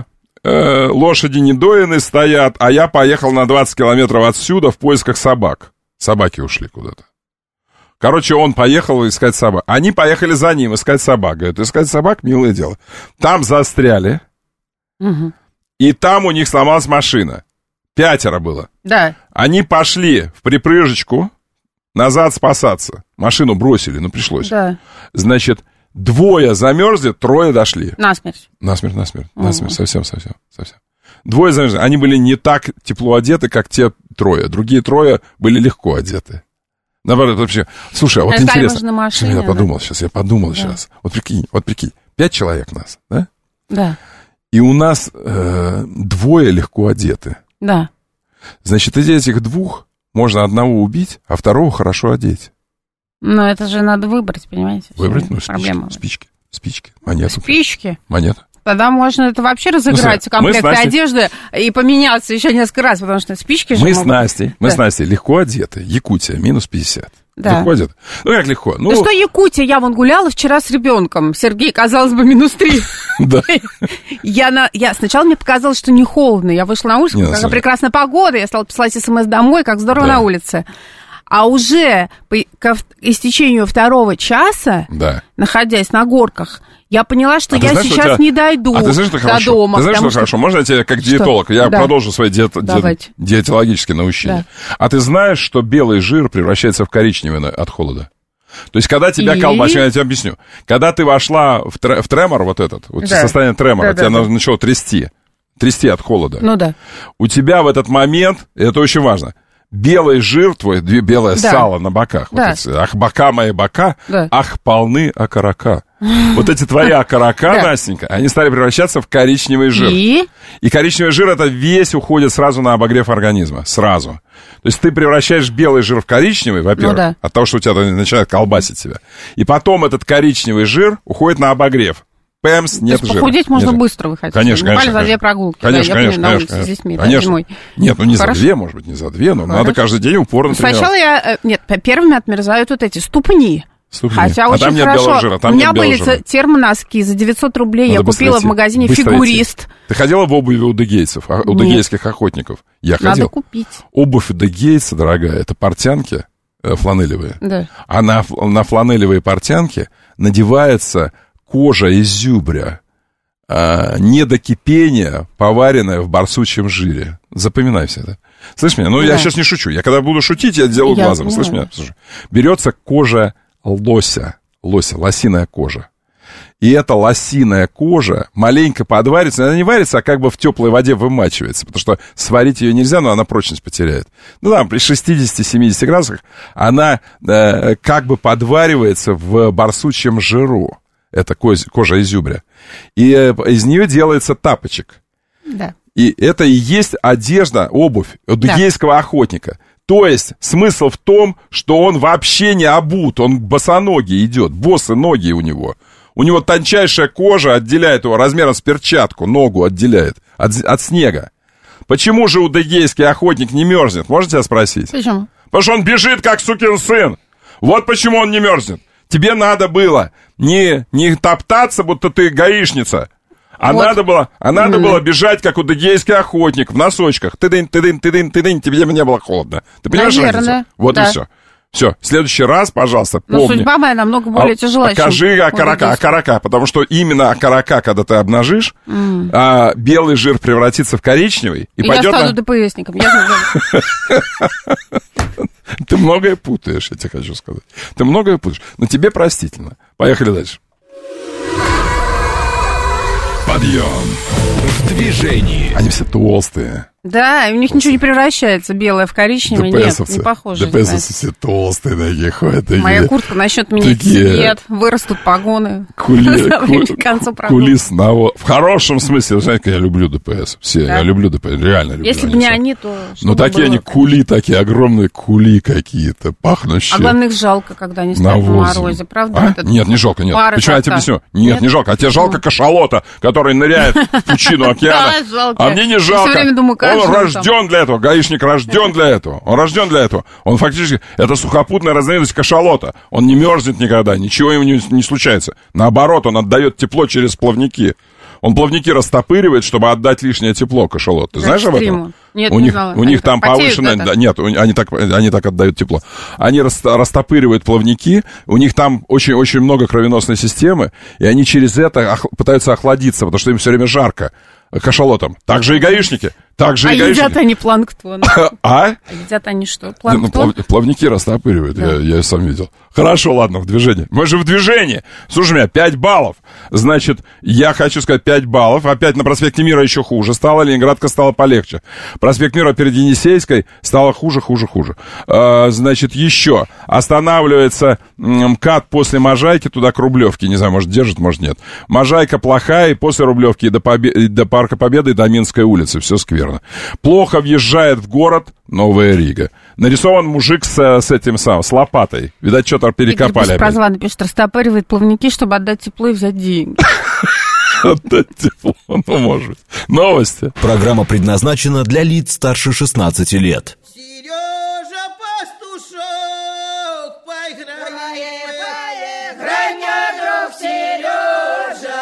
лошади недоены стоят, а я поехал на двадцать километров отсюда в поисках собак. Собаки ушли куда-то. Короче, он поехал искать собак. Они поехали за ним искать собак. Говорят, искать собак — милое дело. Там застряли, угу. И там у них сломалась машина. Пятеро было. Да. Они пошли в припрыжечку назад спасаться. Машину бросили, но пришлось. Да. Значит... Двое замерзли, трое дошли. Насмерть. Насмерть, насмерть, насмерть, угу. совсем, совсем, совсем. Двое замерзли. Они были не так тепло одеты, как те трое. Другие трое были легко одеты. Наоборот, вообще. Слушай, а вот это интересно. Машине, я да? подумал сейчас, я подумал да. сейчас. Вот прикинь, вот прикинь. Пять человек нас, да? Да. И у нас э, двое легко одеты. Да. Значит, из этих двух можно одного убить, а второго хорошо одеть. Но это же надо выбрать, понимаете? Выбрать, ну, спички, спички, спички, монету. Спички? Монета. Тогда можно это вообще разыграть, ну, комплекты Настей... одежды, и поменяться еще несколько раз, потому что спички же Мы могут... с Настей, мы да. с Настей легко одеты. Якутия, минус пятьдесят. Да. Легко одеты. Ну, как легко? Ну, да что Якутия? Я вон гуляла вчера с ребенком. Сергей, казалось бы, минус три. Да. Я, на, я сначала мне показалось, что не холодно. Я вышла на улицу, какая прекрасная погода. Я стала писать смс домой, как здорово на улице. А уже по истечению второго часа, да. находясь на горках, я поняла, что а я знаешь, сейчас тебя... не дойду а ты знаешь, до хорошо? дома. Ты знаешь, что, что хорошо? Можно я тебе как что? диетолог? Я да. продолжу свои диет... ди... диетологические научения. Да. А ты знаешь, что белый жир превращается в коричневый от холода? То есть, когда тебя И... колбасит, я тебе объясню. Когда ты вошла в, тр... в тремор вот этот, вот да. состояние тремора, да, тебя да, да. начало трясти, трясти от холода. Ну да. У тебя в этот момент, это очень важно, белый жир твой, белое да. сало на боках. Да. Вот эти, ах, бока мои бока, да. ах, полны окорока. Вот эти твои окорока, да. Настенька, они стали превращаться в коричневый жир. И? И коричневый жир, это весь уходит сразу на обогрев организма. Сразу. То есть ты превращаешь белый жир в коричневый, во-первых, ну, да. от того, что у тебя начинает колбасить себя. И потом этот коричневый жир уходит на обогрев. Пэмс, нет жира. Похудеть можно нет. быстро, вы хотите. Конечно, конечно. за две прогулки. Конечно, да, конечно, я конечно. конечно, здесь мир, конечно. Зимой. Нет, ну не Хорошо. за две, может быть, не за две, но Хорошо. надо каждый день упорно тренироваться. Сначала я... Нет, первыми отмерзают вот эти ступни. Ступни. Хотя а очень там нет хорошо. белого жира, там У меня нет были жира. термоноски за девятьсот рублей. Надо я купила в магазине «Фигурист». Идти. Ты ходила в обуви у дегейцев, у нет. дегейских охотников? Я Надо ходил. купить. Обувь у дегейца, дорогая, это портянки э, фланелевые. Да. А на, на фланелевые портянки надевается кожа из зюбря. А, не до кипения, поваренная в барсучьем жире. Запоминай все это. Слышь меня? Ну, да. я сейчас не шучу. Я когда буду шутить, я делаю я глазом. Слышь меня? Слушай. Берется кожа лося. Лося, лосиная кожа. И эта лосиная кожа маленько подварится. Она не варится, а как бы в теплой воде вымачивается. Потому что сварить ее нельзя, но она прочность потеряет. Ну, там, при шестидесяти-семидесяти градусах она э, как бы подваривается в барсучьем жиру. Это кожа изюбря. И из нее делается тапочек. Да. И это и есть одежда, обувь у дегейского да. охотника. То есть смысл в том, что он вообще не обут, он босоногий идет, босые ноги у него. У него тончайшая кожа отделяет его размером с перчатку, ногу отделяет от, от снега. Почему же у дегейский охотник не мерзнет? Можете я спросить? Почему? Потому что он бежит, как сукин сын. Вот почему он не мерзнет. Тебе надо было не, не топтаться, будто ты гаишница, а вот. надо было, а надо mm-hmm. было бежать, как удыгейский охотник, в носочках. Ты-дынь, ты-дынь, ты-дынь, ты-дынь, тебе не было холодно. Ты понимаешь разницу? Вот да. и все. Все, в следующий раз, пожалуйста, помни. Но судьба моя намного более а, тяжелая, покажи чем... окорока, окорока, потому что именно окорока, когда ты обнажишь, mm. а, белый жир превратится в коричневый. И, и пойдет я стану на... ДПСником, я знаю. Ты многое путаешь, я тебе хочу сказать. Ты многое путаешь, но тебе простительно. Поехали дальше. Подъем. В движении. Они все толстые. Да, у них ничего не превращается, белое в коричневое, нет, не похоже. ДПСовцы все толстые такие ходят. Такие, моя куртка начнет менять цвет, вырастут погоны. Кули, ку, кулис на... В хорошем смысле, знаете, я люблю ДПС. Все, да? Я люблю ДПС, реально люблю. Если бы не они, то... Ну, такие они кули, такие огромные кули какие-то, пахнущие. А главное, их жалко, когда они стоят на морозе, правда? А? Нет, не жалко, нет. Почему я тебе объясню? Нет, нет, не жалко. А тебе жалко кашалота, который ныряет в пучину океана. А мне не жалко. Все время думаю, Он рожден для этого, гаишник рожден для этого. Он рожден для этого. Он фактически, это сухопутная разновидность кашалота. Он не мерзнет никогда, ничего ему не, не случается. Наоборот, он отдает тепло через плавники. Он плавники растопыривает, чтобы отдать лишнее тепло кашалот. Ты знаешь об этом? Нет, у не них, знала. У них там повышенное... Да, нет, они так, они так отдают тепло. Они растопыривают плавники, у них там очень-очень много кровеносной системы, и они через это ох, пытаются охладиться, потому что им все время жарко кашалотом. Так же и гаишники. Так же а и гаишники. едят они планктон. А? А едят они что? Планктон? Ну, плавники растопыривают, да. я, я сам видел. Хорошо, ладно, в движении. Мы же в движении. Слушай меня, пять баллов. Значит, я хочу сказать пять баллов. Опять на проспекте Мира еще хуже стало. Ленинградка стала полегче. Проспект Мира перед Енисейской стало хуже, хуже, хуже. А, значит, еще. Останавливается МКАД после Можайки туда к Рублевке. Не знаю, может, держит, может, нет. Можайка плохая, и после Рублевки до, Побе... до Парка Победы и до Минской улицы. Все скверно. Плохо въезжает в город Новая Рига. Нарисован мужик с, с этим самым, с лопатой. Видать, что-то перекопали. Игорь Прозванный пишет, растопыривает плавники, чтобы отдать тепло и взять деньги. Отдать тепло, ну, может быть. Новости. Программа предназначена для лиц старше шестнадцати лет. Сережа Пастушок, поиграем, поиграй, друг Сережа.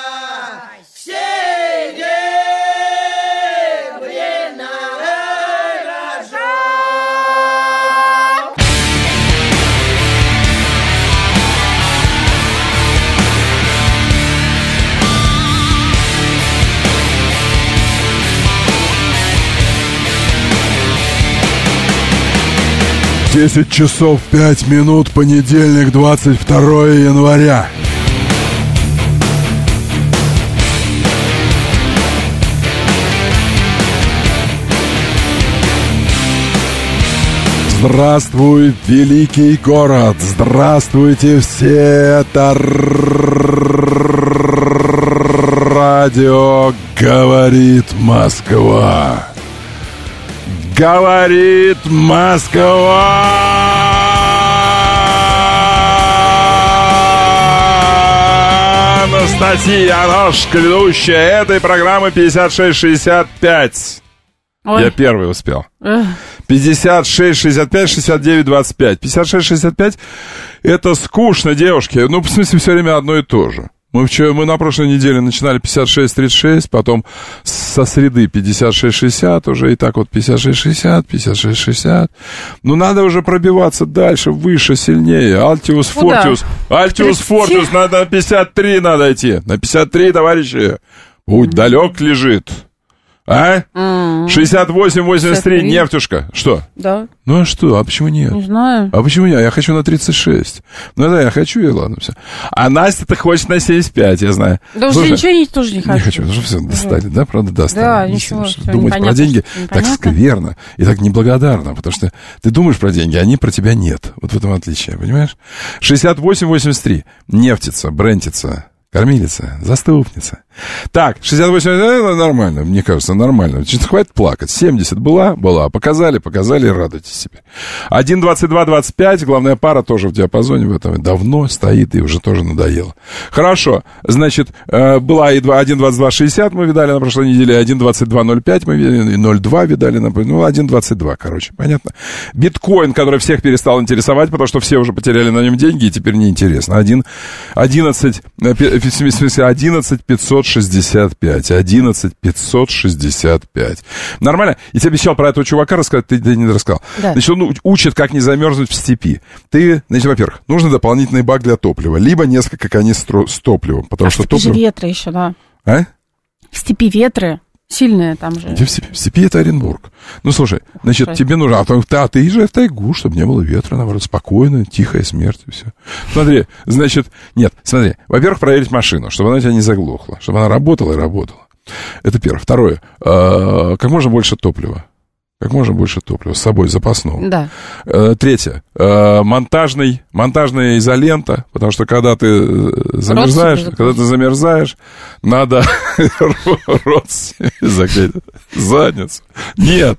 десять часов пять минут, понедельник, двадцать второе января. Здравствуй, великий город! Здравствуйте все! Это радио «Говорит Москва». Говорит Москва! Анастасия Аношка, ведущая этой программы пятьдесят шесть шестьдесят пять. Ой. Я первый успел. пятьдесят шесть шестьдесят пять шестьдесят девять двадцать пять. пятьдесят шесть шестьдесят пять это скучно, девушки. Ну, в смысле, все время одно и то же. Мы, вчера, мы на прошлой неделе начинали пятьдесят шесть тридцать шесть, потом со среды пятьдесят шесть шестьдесят уже, и так вот пятьдесят шесть шестьдесят, пятьдесят шесть шестьдесят. Ну, надо уже пробиваться дальше, выше, сильнее. Альтиус Фортиус. Альтиус Фортиус, надо на пятьдесят три надо идти. На пятьдесят три, товарищи. Путь далек лежит. А? Mm-hmm. шестьдесят восемь восемьдесят три, нефтюшка. Что? Да. Ну а что? А почему нет? Не знаю. А почему нет? Я хочу на тридцать шесть. Ну да, я хочу, и ладно, все. А Настя-то хочет на семьдесят пять, я знаю. Да уже ничего не, тоже не хочу. Не хочу, уже все достали, да, правда, достали. Да, ничего. Думать про деньги так скверно и так неблагодарно, потому что ты думаешь про деньги, а они про тебя нет. Вот в этом отличие, понимаешь? шестьдесят восемь восемьдесят три, нефтица, брентица, кормилица, заступница. Так, шестьдесят восемь, нормально, мне кажется, нормально. Значит, хватит плакать. семьдесят была, была. Показали, показали, радуйтесь себе. один двадцать два двадцать пять, главная пара тоже в диапазоне в этом. Давно стоит и уже тоже надоело. Хорошо, значит, была и один двадцать два шестьдесят мы видали на прошлой неделе, один двадцать два ноль пять мы видели, и ноль два видали, ну, один двадцать два, короче, понятно. Биткоин, который всех перестал интересовать, потому что все уже потеряли на нем деньги, и теперь неинтересно. одиннадцать, в смысле, одиннадцать пятьсот шестьдесят пять. одиннадцать пятьсот шестьдесят пять. Нормально? Я тебе обещал про этого чувака рассказать, ты, ты не рассказал. Да. Значит, он учит, как не замерзнуть в степи. Ты, значит, во-первых, нужно дополнительный бак для топлива, либо несколько канистр с топливом, потому а что в степи топливо... же ветры еще, да. А? В степи ветры. Сильные там же. Где в степи? В степи это Оренбург. Ну, слушай, значит, Ой. тебе нужно... А, ты, а ты езжай в тайгу, чтобы не было ветра, наоборот, спокойно, тихая смерть и все. Смотри, значит... Нет, смотри. Во-первых, проверить машину, чтобы она у тебя не заглохла, чтобы она работала и работала. Это первое. Второе. Э, как можно больше топлива. Как можно больше топлива с собой, запасного. Да. Э, третье. Э, монтажный, монтажная изолента, потому что когда ты замерзаешь, когда ты замерзаешь, надо рот закрыть, задницу. Нет.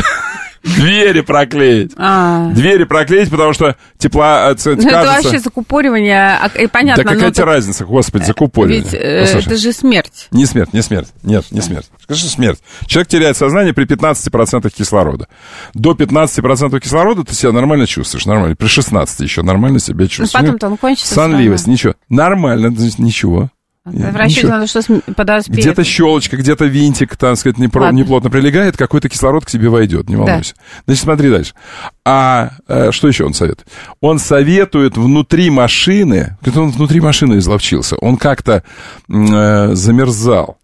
Двери проклеить. А. Двери проклеить, потому что тепла... Ну, кажется... это вообще закупоривание, и понятно. Да какая тебе так... разница, господи, закупоривание. Ведь э, это же смерть. Не смерть, не смерть. Нет, не смерть. Скажи, смерть. Человек теряет сознание при пятнадцати процентах кислорода. До пятнадцати процентов кислорода ты себя нормально чувствуешь, нормально. При шестнадцати еще нормально себя чувствуешь. Ну, потом-то он кончится. Сонливость, ничего. Нормально, ничего. В расчете надо что-то подоспеть. Где-то щелочка, где-то винтик, так сказать, неплотно прилегает, какой-то кислород к тебе войдет, не волнуйся. Да. Значит, смотри дальше. А э, что еще он советует? Он советует внутри машины, он внутри машины изловчился, он как-то э, замерзал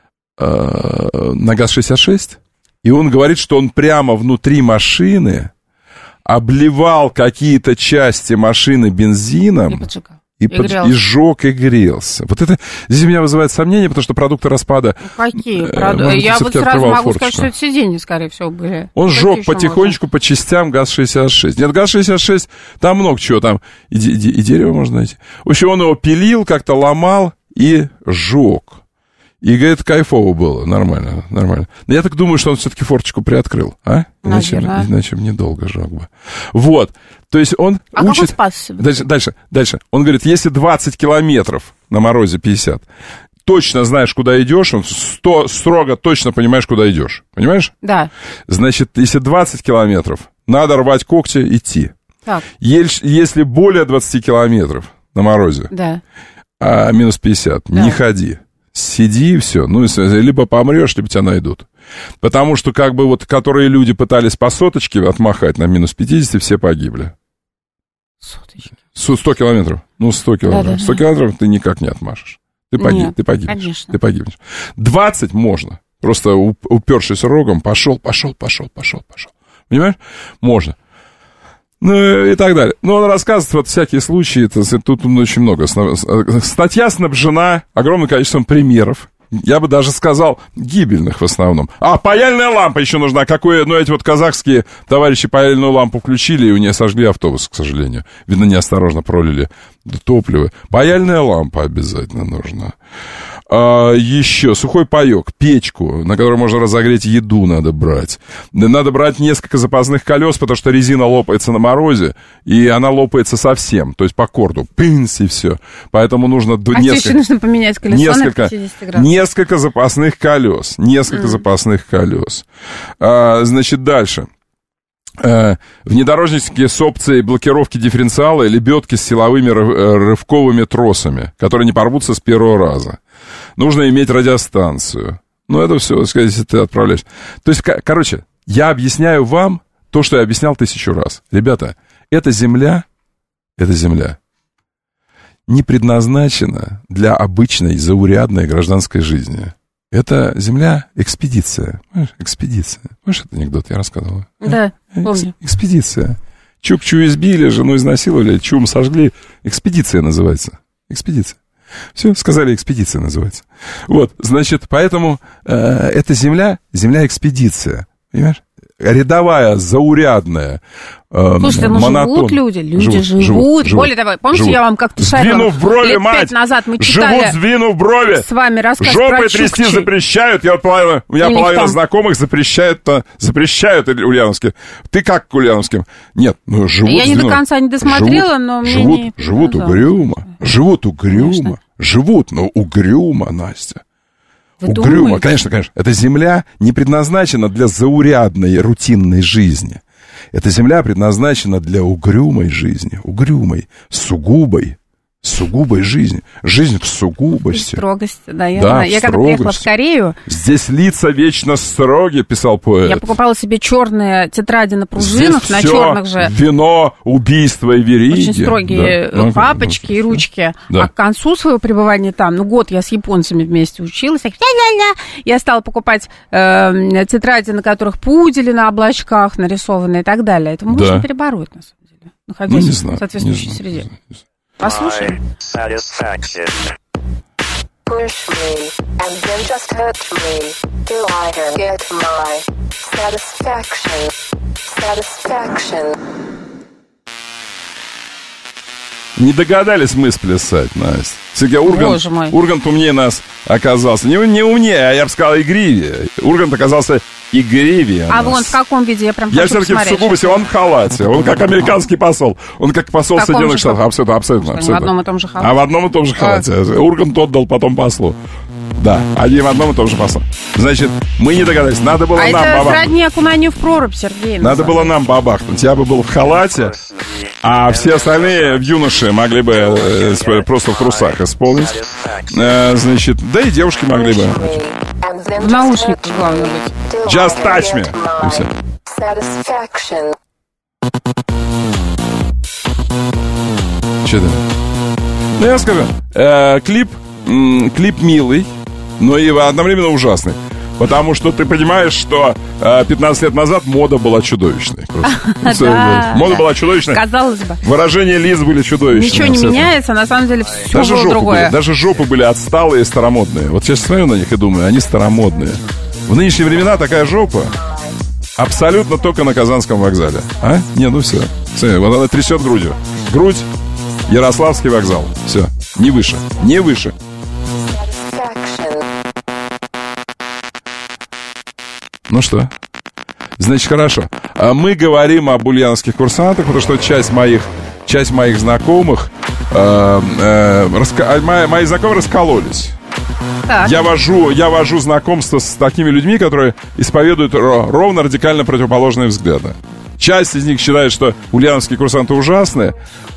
э, на ГАЗ шестьдесят шесть, и он говорит, что он прямо внутри машины обливал какие-то части машины бензином. И, и, под, и сжег, и грелся. Вот это здесь у меня вызывает сомнение, потому что продукты распада... Ну, какие? Прод... Я вот сразу могу форточку. сказать, что это сиденья, скорее всего, были. Он сжег потихонечку можно? по частям ГАЗ шестьдесят шесть. Нет, ГАЗ шестьдесят шесть, там много чего, там и, и, и дерево можно найти. В общем, он его пилил, как-то ломал и сжег. И, говорит, кайфово было, нормально, нормально. Но я так думаю, что он все-таки форточку приоткрыл, а? Иначе, иначе бы недолго жёг бы. Вот, то есть он а учит... как он спас себя? Дальше, дальше, дальше. Он говорит, если двадцать километров на морозе пятьдесят, точно знаешь, куда идешь, он сто, строго точно понимаешь, куда идешь. Понимаешь? Да. Значит, если двадцать километров, надо рвать когти, идти. Так. Если более двадцати километров на морозе, да. а минус пятьдесят, да. не ходи. Сиди и все. Ну, либо помрешь, либо тебя найдут. Потому что, как бы, вот, которые люди пытались по соточке отмахать на минус пятьдесят, все погибли. Соточки? сто километров. Ну, сто километров. Да, да, сто километров ты никак не отмашешь. Ты, погиб, Нет, ты погибнешь. Конечно. Ты погибнешь. двадцать можно. Просто упершись рогом, пошел, пошел, пошел, пошел, пошел. Понимаешь? Можно. Ну и так далее. Но он рассказывает вот всякие случаи, это, тут очень много. Статья снабжена огромным количеством примеров. Я бы даже сказал, гибельных в основном. А, паяльная лампа еще нужна. Какое, ну, эти вот казахские товарищи паяльную лампу включили, и у нее сожгли автобус, к сожалению. Видно, неосторожно пролили топливо. Паяльная лампа обязательно нужна. А, еще сухой паек, печку, на которой можно разогреть еду, надо брать. Надо брать несколько запасных колес, потому что резина лопается на морозе, и она лопается совсем, то есть по корду. Пинс, и все. Поэтому нужно... А несколько, еще нужно поменять колесо несколько, на пятьдесят градусов. Несколько запасных колес. Несколько mm. запасных колес. А, значит, дальше. А, внедорожники с опцией блокировки дифференциала и лебедки с силовыми рывковыми тросами, которые не порвутся с первого раза. Нужно иметь радиостанцию. Ну, это все, сказать, если ты отправляешь. То есть, короче, я объясняю вам то, что я объяснял тысячу раз. Ребята, эта земля, эта земля не предназначена для обычной заурядной гражданской жизни. Это земля экспедиция. Понимаешь, экспедиция. Помнишь этот анекдот, я рассказывал? Да, помню. Экспедиция. Чук-чу избили, жену изнасиловали, чум сожгли. Экспедиция называется. Экспедиция. Все, сказали, экспедиция называется. Вот, значит, поэтому э, эта земля, земля-экспедиция, понимаешь? рядовая, заурядная, э, Слушайте, ну монотон... живут люди, люди живут. живут, живут, живут Более того, помните, живут. я вам как-то шарила? Сдвинув брови, лет мать! пять назад мы читали Живут, сдвинув брови! с вами рассказ Жопой про трясти Чукчи. запрещают. Я вот половина, у меня У половина там... знакомых запрещают, запрещают ульяновским. Ты как к ульяновским? Нет, ну живут. Я не сдвинув... до конца не досмотрела, живут, но мне живут, не... живут ну, угрюмо. Живут угрюмо. Конечно. Живут, но угрюмо, Настя. Вы Угрюмо, думаете? конечно, конечно. Эта земля не предназначена для заурядной, рутинной жизни. Эта земля предназначена для угрюмой жизни. Угрюмой, сугубой, сугубой жизни. Жизнь в сугубости. В строгости, да. Я, да, я когда приехала в Корею... Здесь лица вечно строги, писал поэт. Я покупала себе черные тетради на пружинах, Здесь на все черных же. Вино, убийство и вериги. Очень строгие да. папочки ну, и ручки. Да. А к концу своего пребывания там, ну, год я с японцами вместе училась, так, ля-ля-ля. Я стала покупать э, тетради, на которых пудели на облачках нарисованы и так далее. Это можно да. перебороть, на самом деле, находясь ну, не в знаю, соответствующей не среде. знаю, не знаю. Послушаем. Push me and then just hurt me till I can get my satisfaction. Satisfaction. Не догадались мы сплясать, Настя. Все-таки Ургант, Ургант умнее нас оказался. Не, не умнее, а я бы сказал, игривее. Ургант оказался игривее. А вон в каком виде? Я прям Я хочу все-таки в посмотреть. сугубости, он в халате. Он как американский посол. Он как посол В каком Соединенных же Штатов. халате? Абсолютно, абсолютно. Что, абсолютно. в одном и том же халате? А в одном и том же халате. А. Ургант отдал потом послу. Да, они в одном и том же послу. Значит, мы не догадались. Надо было А нам это бабахнуть. сродни окунанию в прорубь, Сергей. Надо было нам бабахнуть. Я бы был в халате, а все остальные юноши могли бы э, просто в трусах исполнить. Э, значит, да и девушки могли бы. В наушниках главное быть. Just touch me. И все. Satisfaction. Что это? Ну, я скажу, э, клип, м, клип милый, но и одновременно ужасный. Потому что ты понимаешь, что э, пятнадцать лет назад мода была чудовищной. Да, мода да. была чудовищной. Казалось бы. Выражения лиц были чудовищные. Ничего не абсолютно. меняется, на самом деле все Даже было жопы, другое. были, даже жопы были отсталые и старомодные. Вот сейчас смотрю на них и думаю, они старомодные. В нынешние времена такая жопа абсолютно только на Казанском вокзале. А? Не, ну все. Смотри, вот она трясет грудью. Грудь, Ярославский вокзал. Все. Не выше. Не выше. Ну что? Значит, хорошо. А мы говорим об ульяновских курсантах, потому что часть моих, часть моих знакомых, э, э, раска... мои, мои знакомые раскололись. Так. Я вожу, я вожу знакомство с такими людьми, которые исповедуют ро- ровно радикально противоположные взгляды. Часть из них считает, что ульяновские курсанты ужасные.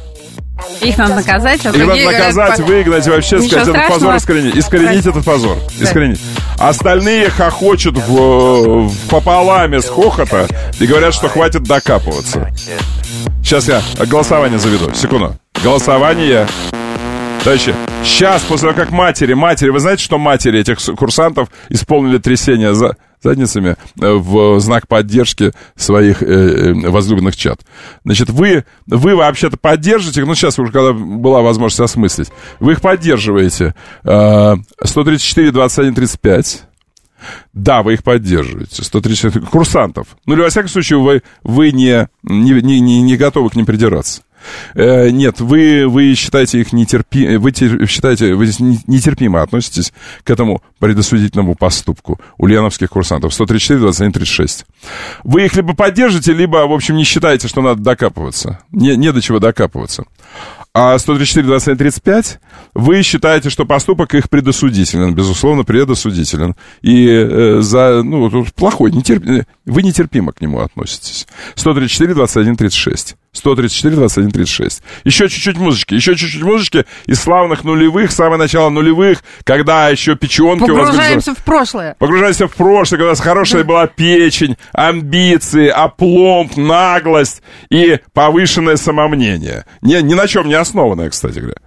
Их надо наказать. А Их надо наказать, выгнать, вообще Ничего сказать, этот страшного. позор искоренить. Искоренить этот позор. Да. Искоренить. Остальные хохочут в, в пополаме с хохота и говорят, что хватит докапываться. Сейчас я голосование заведу. Секунду. Голосование. Товарищи, сейчас, после того, как матери, матери, вы знаете, что матери этих курсантов исполнили трясение за задницами в знак поддержки своих э, возлюбленных чад. Значит, вы, вы вообще-то поддержите, ну, сейчас уже, когда была возможность осмыслить, вы их поддерживаете. Э, сто тридцать четыре двадцать один тридцать пять. Да, вы их поддерживаете. сто тридцать четыре курсантов. Ну, или, во всяком случае, вы, вы не, не, не, не готовы к ним придираться. Э, нет, вы, вы считаете их нетерпи... вы тер... считаете, вы нетерпимо относитесь к этому предосудительному поступку ульяновских курсантов. сто тридцать четыре двадцать один тридцать шесть. Вы их либо поддержите, либо, в общем, не считаете, что надо докапываться. Не, не до чего докапываться. А сто тридцать четыре двадцать один тридцать пять вы считаете, что поступок их предосудителен, безусловно, предосудителен. И э, за, ну, плохой, нетерп... вы нетерпимо к нему относитесь. сто тридцать четыре двадцать один тридцать шесть. сто тридцать четыре двадцать один тридцать шесть. Еще чуть-чуть музычки, еще чуть-чуть музычки из славных нулевых, самое начало нулевых, когда еще печенки у вас... Погружаемся в прошлое. Погружаемся в прошлое, когда у нас хорошая была печень, амбиции, опломб, наглость и повышенное самомнение. Ни, ни на чем не основанное, кстати говоря.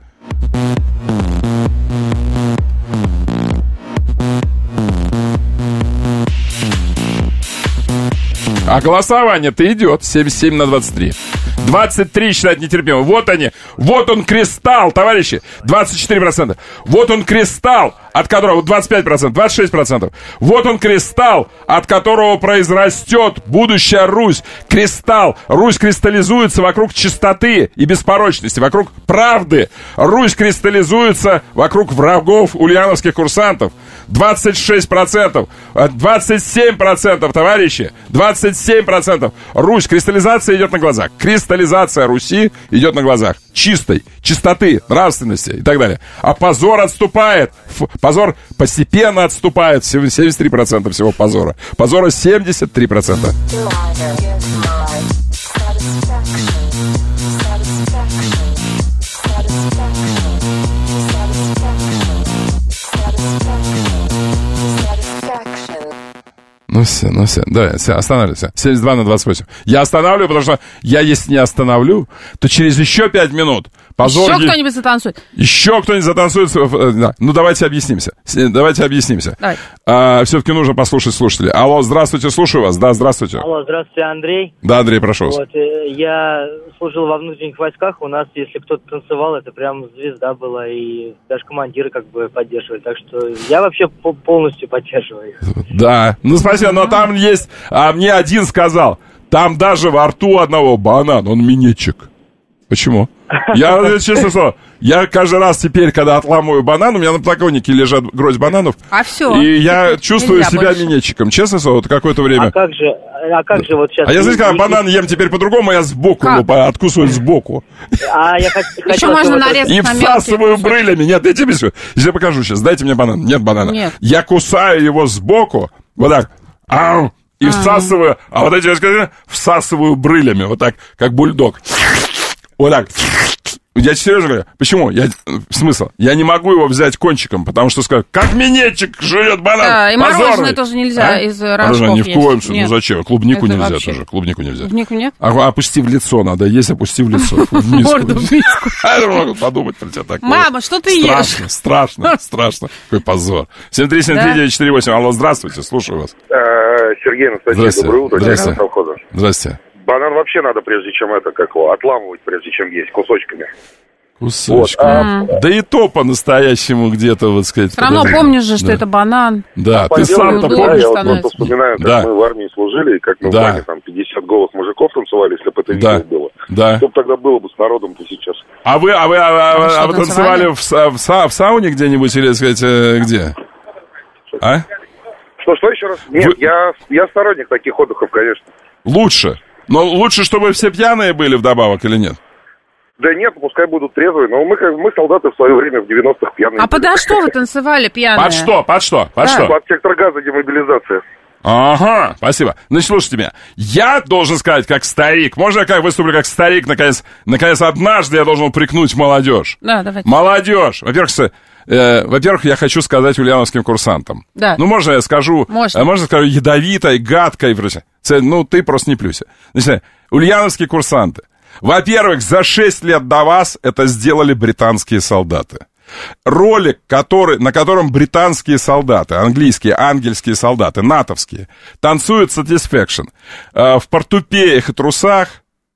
А голосование-то идет. семьдесят семь на двадцать три. двадцать три считают нетерпимым. Вот они. Вот он кристалл, товарищи. двадцать четыре процента. Вот он кристалл, от которого двадцать пять процентов, двадцать шесть процентов. Вот он кристалл, от которого произрастет будущая Русь. Кристалл. Русь кристаллизуется вокруг чистоты и беспорочности, вокруг правды. Русь кристаллизуется вокруг врагов ульяновских курсантов. двадцать шесть процентов. двадцать семь процентов, товарищи. двадцать семь процентов. Русь. Кристаллизация идет на глазах. Кристаллизация Руси идет на глазах. Чистой, чистоты, нравственности и так далее. А позор отступает. Фу, позор постепенно отступает. семьдесят три процента всего позора. Позора семьдесят три процента. Ну все, ну все, давай, все, останавливайся. семьдесят два на двадцать восемь. Я останавливаю, потому что я, если не остановлю, то через еще пять минут позор... Еще кто-нибудь затанцует. Еще кто-нибудь затанцует. Да. Ну, давайте объяснимся. Давайте объяснимся. Давай. А, все-таки нужно послушать слушателей. Алло, здравствуйте, слушаю вас. Да, здравствуйте. Алло, здравствуйте, Андрей. Да, Андрей, прошу вас. Вот, я служил во внутренних войсках. У нас, если кто-то танцевал, это прям звезда была. И даже командиры как бы поддерживали. Так что я вообще полностью поддерживаю их. Да, ну спасибо, но там есть, а мне один сказал, там даже во рту одного банан, он минетчик. Почему? Я, честно слово, я каждый раз теперь, когда отламываю банан, у меня на подоконнике лежат гроздь бананов. А все. И я чувствую себя больше. минетчиком. Честно слово, вот какое-то время. А как же, а как же вот сейчас... А я, знаете, когда банан ем теперь по-другому, я сбоку лупаю, откусываю сбоку. А я хочу... Еще можно нарезать и всасываю брылями. Нет, я тебе все. Я покажу сейчас. Дайте мне банан. Нет банана. Нет. Я кусаю его сбоку, вот так. Ау! И А-а-а. всасываю, а вот эти, я скажу, всасываю брылями, вот так, как бульдог. Вот так. Я серьезно говорю, почему? Я, смысл? Я не могу его взять кончиком, потому что скажу, как минетчик жует банан. Да, и мороженое тоже нельзя а? из рожков. Мороженое ни в коем случае, ну зачем? Клубнику это нельзя вообще. Тоже, клубнику нельзя. Клубнику нет? А, опусти в лицо надо, есть опусти в лицо. Морду в миску. Я могу подумать про тебя такое. Мама, что ты ешь? Страшно, страшно, страшно. Какой позор. семь три семь три девять четыре восемь. Алло, здравствуйте, слушаю вас. Сергей, Анастасия, доброе утро. Здравствуйте. Здравствуйте. Банан вообще надо, прежде чем это, как его, отламывать, прежде чем есть, кусочками. Кусочками. Вот, а... Да и то по-настоящему где-то, вот сказать. Все равно подожди. помнишь же, что да. это банан. Да, а ты сам-то помнишь. Я вот просто вспоминаю, как да. мы в армии служили, и как мы да. в бане там пятьдесят голых мужиков танцевали, если бы это видео да. было. Да. Что бы тогда было бы с народом-то сейчас? А вы, а вы, а, а, а, а вы танцевали в, в, в, в сауне где-нибудь, или, сказать, где? А? Что, что еще раз? Нет, вы... я, я сторонник таких отдыхов, конечно. Лучше. Но лучше, чтобы все пьяные были вдобавок, или нет? Да нет, пускай будут трезвые, но мы, мы солдаты в свое время в девяностых пьяные. А подо что вы танцевали пьяные? Под что, под что, под да. что? Под сектор газа, демобилизация. Ага, спасибо. Значит, слушайте меня. Я должен сказать, как старик, можно я как выступлю как старик, наконец, наконец, однажды я должен упрекнуть молодежь. Да, давайте. Молодежь. Во-первых, э, во-первых, я хочу сказать ульяновским курсантам. Да. Ну, можно я скажу, можно, э, можно скажу ядовитой, гадкой, ну, ты просто не плюйся. Значит, ульяновские курсанты. Во-первых, за шесть лет до вас это сделали британские солдаты. Ролик, который, на котором британские солдаты, английские, ангельские солдаты, натовские, танцуют Satisfaction э, в портупеях и трусах.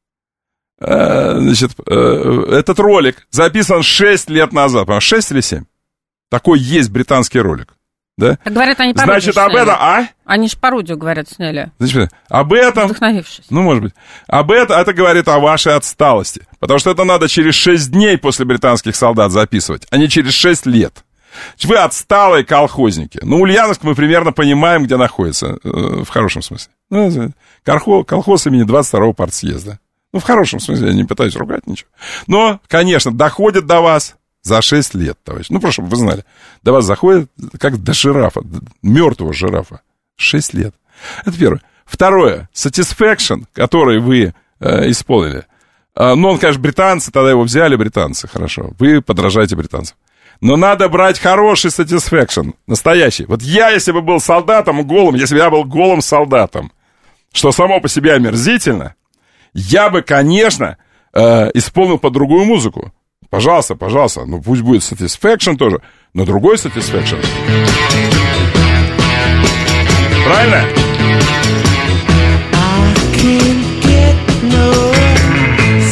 Э, значит, э, этот ролик записан шесть лет назад, шесть или семь. Такой есть британский ролик. Да? Так говорят, они пародию Значит, об этом, а? Они же пародию, говорят, сняли. Значит, об этом... Вдохновившись. Ну, может быть. Об этом, это говорит о вашей отсталости. Потому что это надо через шесть дней после британских солдат записывать, а не через шесть лет. Вы отсталые колхозники. Ну, Ульяновск мы примерно понимаем, где находится. В хорошем смысле. Ну, колхоз имени двадцать второго партсъезда. Ну, в хорошем смысле, я не пытаюсь ругать ничего. Но, конечно, доходит до вас... За шесть лет, товарищ. Ну, просто, чтобы вы знали. До вас заходит, как до жирафа, мертвого жирафа. Шесть лет. Это первое. Второе. Satisfaction, который вы э, исполнили. Э, ну, он, конечно, британцы, тогда его взяли британцы, хорошо. Вы подражаете британцам. Но надо брать хороший Satisfaction, настоящий. Вот я, если бы был солдатом голым, если бы я был голым солдатом, что само по себе омерзительно, я бы, конечно, э, исполнил под другую музыку. Пожалуйста, пожалуйста, ну пусть будет Satisfaction тоже, но другой Satisfaction. Правильно?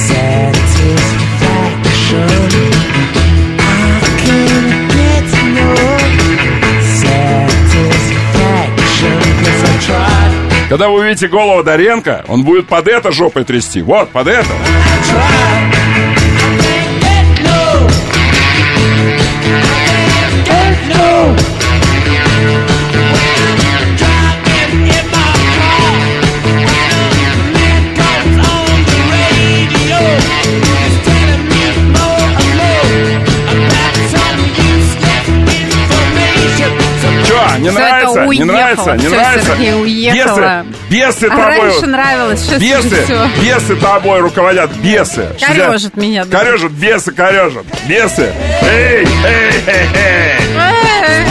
Когда вы увидите голову Доренко, он будет под это жопой трясти. Вот, под это. Не Всё нравится, это не нравится, не Всё, нравится. Сергей, уехала. Бесы, бесы А тобой. раньше нравилось, сейчас бесы, уже всё. бесы тобой руководят, бесы. Корёжит меня. Да. Корёжит, бесы корёжит, бесы. Эй, эй, эй, эй.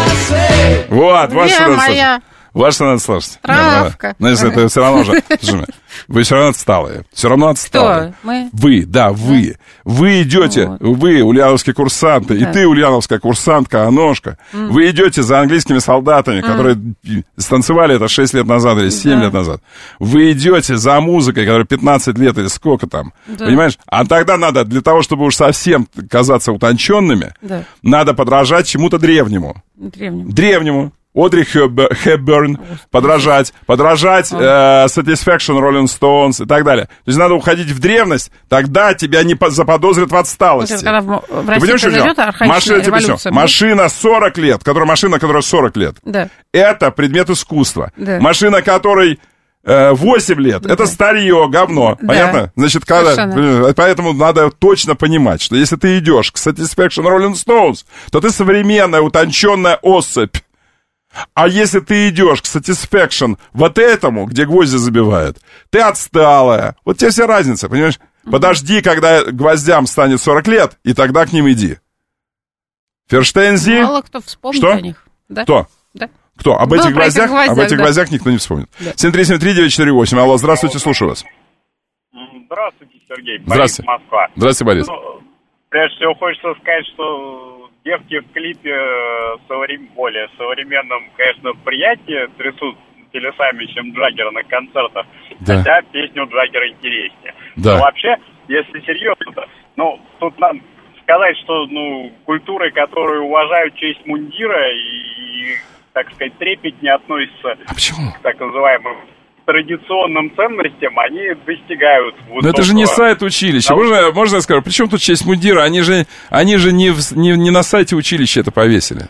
Вот, вот что надо слушать. Вот что надо слушать. Травка. Ну, если это все равно же. Слушай, вы все равно отсталые. Все равно отсталые. Кто? Мы? Вы, да, вы. Вы идете, вот. Вы, ульяновские курсанты, да. И ты, ульяновская курсантка, Аношка. Mm. Вы идете за английскими солдатами, mm. которые станцевали это шесть лет назад или семь да. лет назад. Вы идете за музыкой, которая пятнадцать лет или сколько там. Да. Понимаешь? А тогда надо, для того, чтобы уж совсем казаться утонченными, да. надо подражать чему-то древнему. Древнему. Древнему. Одри Хепберн, подражать, подражать э, Satisfaction, Rolling Stones и так далее. То есть надо уходить в древность, тогда тебя не заподозрят в отсталости. Вот это, когда в России произойдет архаичная революция. Машина сорок лет, которая, машина, которая сорок лет, да. это предмет искусства. Да. Машина, которой э, восемь лет, да. это старье, говно. Да. Понятно? Значит, когда, поэтому надо точно понимать, что если ты идешь к Satisfaction, Rolling Stones, то ты современная, утонченная особь. А если ты идешь к Satisfaction вот этому, где гвозди забивают, ты отсталая. Вот тебе вся разница, понимаешь? Mm-hmm. Подожди, когда гвоздям станет сорок лет, и тогда к ним иди. Ферштейнзи. Мало кто вспомнит что? О них. Да? Кто? Да. Кто? Об Было этих гвоздях? гвоздях? Об этих да. гвоздях никто не вспомнит. Да. семь три семь три девять четыре восемь. Алло, здравствуйте, слушаю вас. Здравствуйте, Сергей. Здравствуйте. Борис, Москва. Здравствуйте, Борис. Ну, прежде всего, хочется сказать, что девки в клипе соврем... более современном, конечно, приятии трясут телесами, чем Джаггера на концертах. Да. Хотя песня у Джаггера интереснее. Да. Но вообще, если серьезно, ну, тут надо сказать, что, ну, культуры, которые уважают честь мундира и, так сказать, трепетнее относятся а почему? к так называемым традиционным ценностям, они достигают высокого... Но это же не сайт училища. Можно, можно я скажу, при чем тут честь мундира? Они же, они же не, в, не, не на сайте училища это повесили.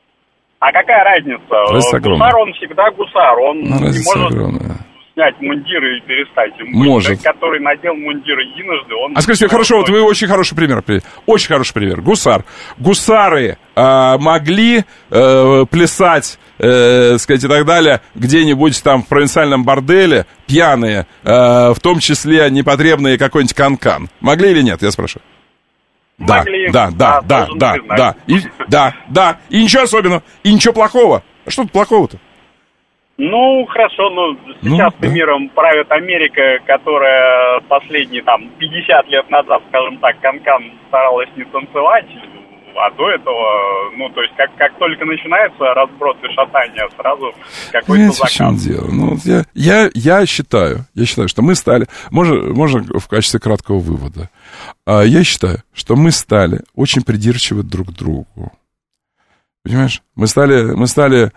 А какая разница? Разница гусар, он всегда гусар. Он ну, не может огромная. снять мундир и перестать им. Может. Человек, который надел мундир единожды, он... А скажите, хорошо, вот вы очень хороший пример. Очень хороший пример. Гусар. Гусары э, могли э, плясать, э, сказать, и так далее, где-нибудь там в провинциальном борделе, пьяные, э, в том числе непотребные какой-нибудь канкан. Могли или нет, я спрашиваю? Да, Могли. да, да, да, да, да, да, и, да, да, и ничего особенного, и ничего плохого. А что тут плохого-то? Ну, хорошо, но сейчас ну, да. миром правит Америка, которая последние, там, пятьдесят лет назад, скажем так, канкан старалась не танцевать, а до этого, ну, то есть, как, как только начинается разброд и шатание, сразу какой-то заказ. В чем дело? Ну, я, я, я считаю, я считаю, что мы стали, можно, можно в качестве краткого вывода, я считаю, что мы стали очень придирчивы друг к другу. Понимаешь? Мы стали, мы стали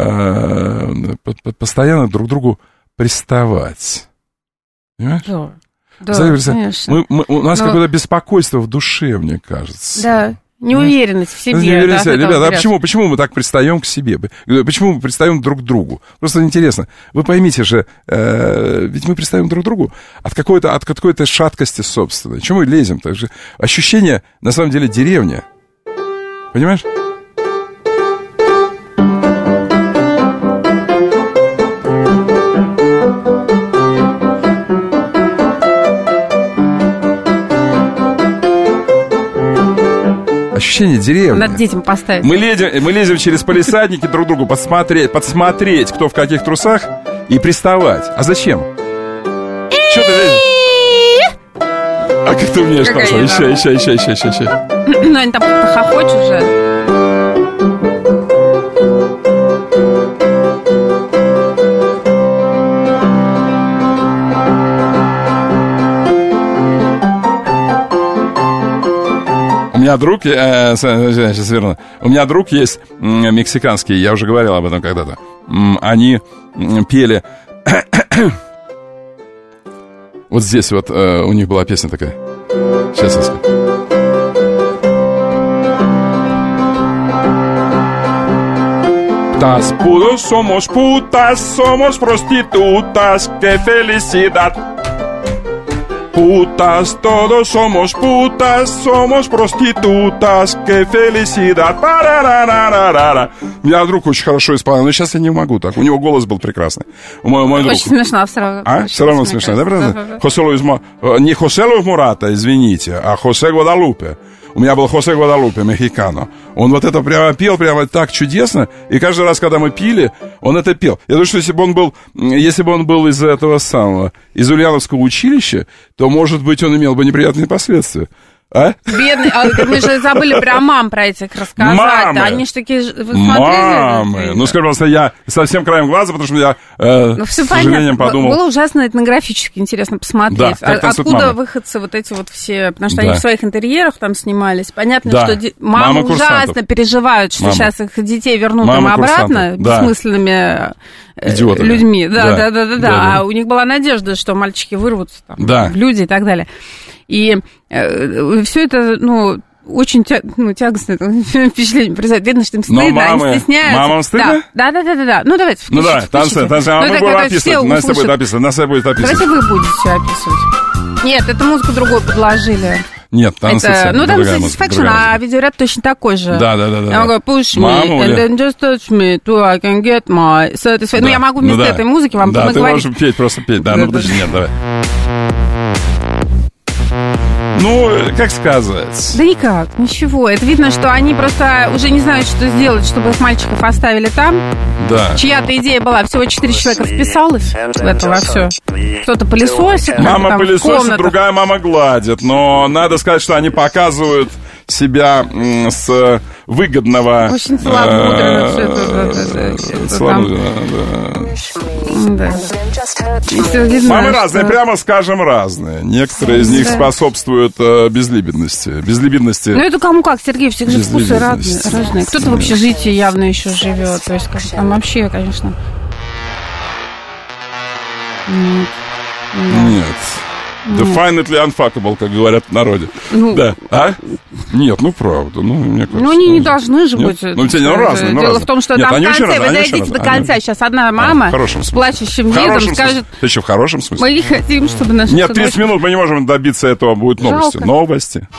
э, постоянно друг к другу приставать. Понимаешь? Да, да, Знаете, конечно. Мы, мы, у нас Но... какое-то беспокойство в душе, мне кажется. Да. Неуверенность в себе. Неуверенность, да, ребята, а почему, почему мы так пристаем к себе? Почему мы пристаем друг к другу? Просто интересно. Вы поймите же, э, ведь мы пристаем друг к другу от какой-то, от какой-то шаткости собственной. Чему мы лезем? Так же ощущение, на самом деле, деревня. Понимаешь? Ощущение деревни. Надо детям поставить. Мы лезем, мы лезем через палисадники друг другу подсмотреть, подсмотреть, кто в каких трусах, и приставать. А зачем? Что ты лезешь? А как ты умеешь там? Еще, еще, еще, еще, еще, еще. Ну, они там как-то хохочут же. У меня друг, э, сейчас верну, у меня друг есть мексиканский, я уже говорил об этом когда-то. Они пели Вот здесь вот э, у них была песня такая. Сейчас я скажу. Putas, putos, somos putas, somos prostitutas, qué felicidad. Putas, todos somos putas, somos prostitutas, qué felicidad. Па-ра-ра-ра-ра-ра. Меня друг очень хорошо исполнял, но сейчас я не могу так. У него голос был прекрасный. Мой, мой друг. Очень смешно, все равно. А? Все равно смешно, да, правда? Хосе Луис Мо... Не Хосе Луис Мурата, извините, а Хосе Гвадалупе. У меня был Хосе Гвадалупе, мексикано. Он вот это прямо пел, прямо так чудесно. И каждый раз, когда мы пили, он это пел. Я думаю, что если бы он был, если бы он был из этого самого, из Ульяновского училища, то, может быть, он имел бы неприятные последствия. А? Бедный, а мы же забыли про мам, про этих рассказать. Мамы. Они же такие, вы смотрели? Мамы. Ну, скажи, пожалуйста, я совсем краем глаза, потому что я, э, ну, все с сожалением, понятно. подумал. Было ужасно этнографически интересно посмотреть. Да, как а, откуда выходцы вот эти вот все, потому что да. они в своих интерьерах там снимались. Понятно, да. что де... мамы, мамы ужасно переживают, что мамы. Сейчас их детей вернут им обратно да. бессмысленными Идиотами. людьми. Да, да, да, да, да, да. Да. А у них была надежда, что мальчики вырвутся там, да. в люди и так далее. И э, все это, ну, очень тя, ну, тягостное впечатление произойдет. Видно, что им стыдно, мамы, они стесняются. Мамам стыдно? Да, да, да, да, да. Ну, давайте, включите. Ну, давай, танцы, танцы. А ну, мы будем описывать. Настя будет описывать. Настя будет описывать. Давайте вы будете все описывать. Нет, это музыку другую подложили. Нет, танцы. Это, ну, там Satisfaction, а видеоряд точно такой же. Да, да, да. да. Я могу push me, Маму, and then just touch me, so I can get my satisfaction. Да. Ну, я могу вместо ну, да. этой музыки вам да, поговорить. Да, ты можешь петь, просто петь. Да, да ну, да, подожди, да. нет, давай. Ну, как сказать? Да никак, ничего. Это видно, что они просто уже не знают, что сделать, чтобы их мальчиков оставили там. Да. Чья-то идея была, всего четыре человека вписалось в это во все. Кто-то пылесосит. Мама там, пылесосит, другая мама гладит. Но надо сказать, что они показывают себя с выгодного... Очень целомудренно все это. Целомудренно, да. Мамы разные, прямо скажем, разные. Некоторые из них способствуют безлибидности. Безлибидности. Ну, это кому как, Сергей, всех же вкусы разные. Кто-то в общежитии явно еще живет. То есть, как там вообще, конечно... Нет. Нет. Definitely unfuckable, как говорят в народе. Ну, да. А? Нет, ну правда. Ну, мне кажется, ну они не должны же быть. Ну, те, ну, разные, ну, Дело разные. в том, что Нет, там в конце, разные, вы дойдите до конца. Они... Сейчас одна мама а, с плачущим видом скажет... Ты что, в хорошем смысле? Мы хотим, чтобы наши... Нет, тридцать минут мы не можем добиться этого. Будут новости. Жалко. Новости.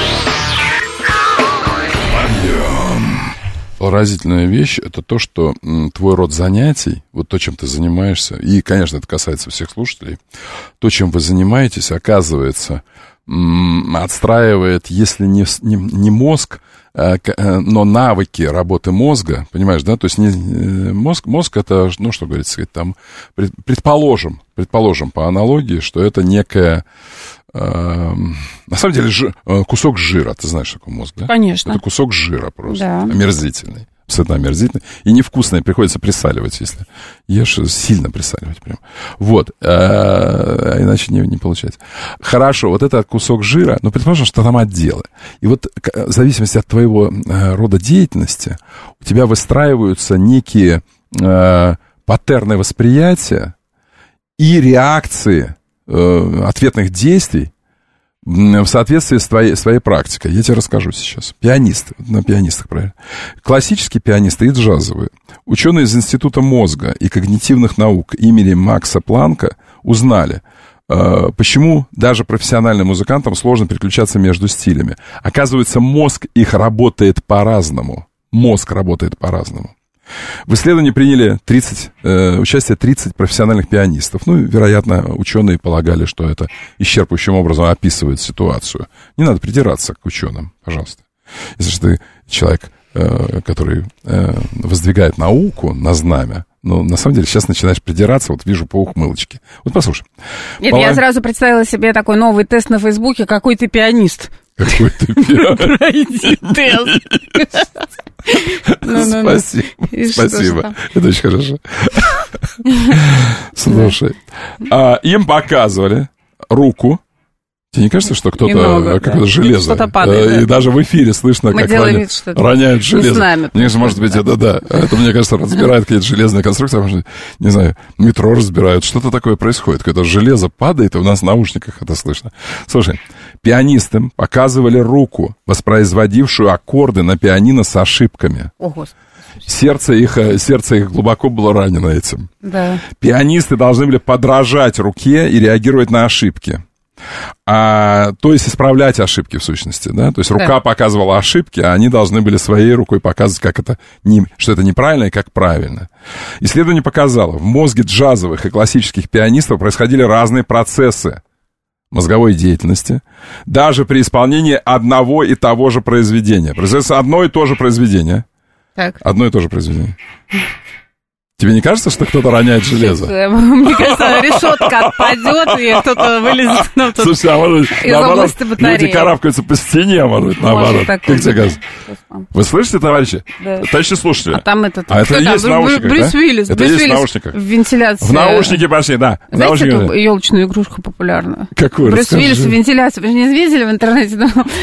Поразительная вещь — это то, что м, твой род занятий, вот то, чем ты занимаешься, и, конечно, это касается всех слушателей, то, чем вы занимаетесь, оказывается, м, отстраивает, если не, не, не мозг, а, но навыки работы мозга, понимаешь, да, то есть не, мозг, мозг это, ну, что говорится, сказать, там, предположим, предположим, по аналогии, что это некая... На самом деле жи, кусок жира, ты знаешь, такой мозг, да? Конечно. Это кусок жира просто, да. Омерзительный, абсолютно омерзительный и невкусный, приходится присаливать, если ешь, сильно присаливать прям. Вот, а иначе не, не получается. Хорошо, вот этот кусок жира, ну, предположим, что там отделы. И вот в зависимости от твоего рода деятельности у тебя выстраиваются некие э, паттерны восприятия и реакции, ответных действий в соответствии с твоей, с твоей практикой. Я тебе расскажу сейчас. Пианисты, на пианистах, правильно. Классические пианисты и джазовые. Ученые из Института мозга и когнитивных наук имени Макса Планка узнали, почему даже профессиональным музыкантам сложно переключаться между стилями. Оказывается, мозг их работает по-разному. Мозг работает по-разному. В исследовании приняли тридцать, э, участие тридцать профессиональных пианистов. Ну, вероятно, ученые полагали, что это исчерпывающим образом описывает ситуацию. Не надо придираться к ученым, пожалуйста. Если же ты человек, э, который э, воздвигает науку на знамя, но на самом деле сейчас начинаешь придираться, вот вижу по ухмылочке. Вот послушай. Нет, Половин... я сразу представила себе такой новый тест на Фейсбуке, какой ты пианист. Какой ты пианист. Пройди тест. Спасибо, спасибо. Это очень хорошо. Слушай, им показывали руку Тебе не кажется, что кто-то, Немного, какое-то да. железо, что-то падает, и да. даже в эфире слышно, Мы как роня, вид, что роняют железо. Не знаем, мне кажется, может быть, это, да, это, мне кажется, разбирают какие-то железные конструкции, может, не знаю, метро разбирают, что-то такое происходит, какое-то железо падает, и у нас в наушниках это слышно. Слушай, пианистам показывали руку, воспроизводившую аккорды на пианино с ошибками. О, Господи. Сердце их, сердце их глубоко было ранено этим. Да. Пианисты должны были подражать руке и реагировать на ошибки. А, то есть исправлять ошибки в сущности, да? То есть рука да. показывала ошибки, а они должны были своей рукой показывать, как это не, что это неправильно и как правильно. Исследование показало, в мозге джазовых и классических пианистов происходили разные процессы мозговой деятельности, даже при исполнении одного и того же произведения. Производится одно и то же произведение. Так. Одно и то же произведение. Тебе не кажется, что кто-то роняет железо? Мне кажется, решетка отпадет, и кто-то вылезет ну, тут Слушай, а может, из наоборот, области батареи. Люди карабкаются по стене, а может, наоборот. Как тебе кажется? Вы слышите, товарищи? Да. Товарищи слушатели. А там этот... А это и есть в наушниках, Брюс да? Уиллис. Это Брюс есть Уиллис в наушниках. В вентиляции. В наушники пошли, да. Знаете эту елочную игрушку популярную? Какую? Брюс Уиллис в вентиляции. Вы же не видели в интернете?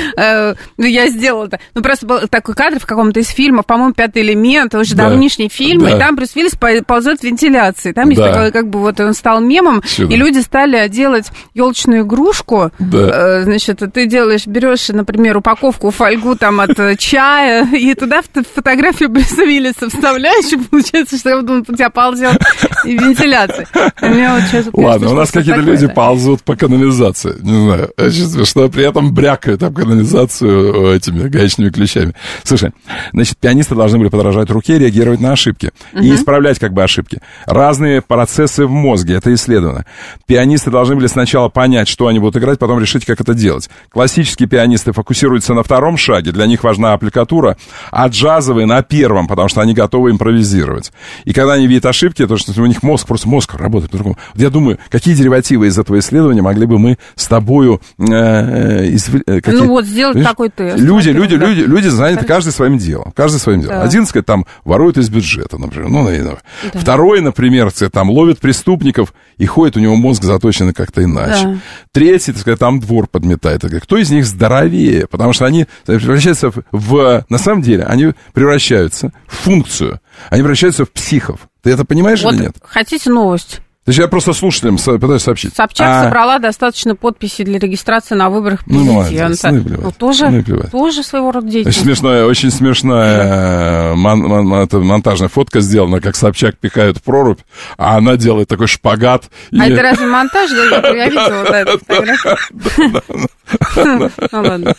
Ну, я сделала это. Ну, просто был такой кадр в каком-то из фильмов, по-моему, «Пятый элемент», уже давнишний фильм, и там Брюс Уиллис ползет в вентиляции. Там есть да. такой, как бы, вот он стал мемом, Чудо. И люди стали делать елочную игрушку. Да. Э, значит, ты делаешь, берешь, например, упаковку, фольгу там от чая, и туда фотографию Брюса Уиллиса вставляешь, и получается, что он у тебя ползет в вентиляции. Вот ладно, у нас какие-то люди ползут по канализации. Не знаю, очень смешно, при этом брякают там канализацию этими гаечными ключами. Слушай, значит, пианисты должны были подражать руке, реагировать на ошибки угу. и исправлять как бы ошибки. Разные процессы в мозге, это исследовано. Пианисты должны были сначала понять, что они будут играть, потом решить, как это делать. Классические пианисты фокусируются на втором шаге, для них важна аппликатура, а джазовые на первом, потому что они готовы импровизировать. И когда они видят ошибки, то что у них мозг, просто мозг работает по-другому. Вот я думаю, какие деривативы из этого исследования могли бы мы с тобою... Э, изв... какие... Ну вот, сделать Видишь? Такой тест. Люди, люди, да. люди, люди заняты каждый своим делом. Каждый своим делом. Да. Один, сказать, там, ворует из бюджета, например. Ну, да. Второй, например, там ловит преступников, и ходит, у него мозг заточен как-то иначе. Да. Третий, так сказать, там двор подметает. Кто из них здоровее? Потому что они превращаются в, в... На самом деле, они превращаются в функцию. Они превращаются в психов. Ты это понимаешь вот или нет? Хотите новость? То есть я просто слушателям пытаюсь сообщить. Собчак а... собрала достаточно подписей для регистрации на выборах президента. Ну, ну, тоже, ну, тоже своего рода деятельность. Очень смешная, очень смешная мон, мон, монтажная фотка сделана, как Собчак пихают в прорубь, а она делает такой шпагат. А и... это разве монтаж? Я видела эту фотографию. Ну ладно.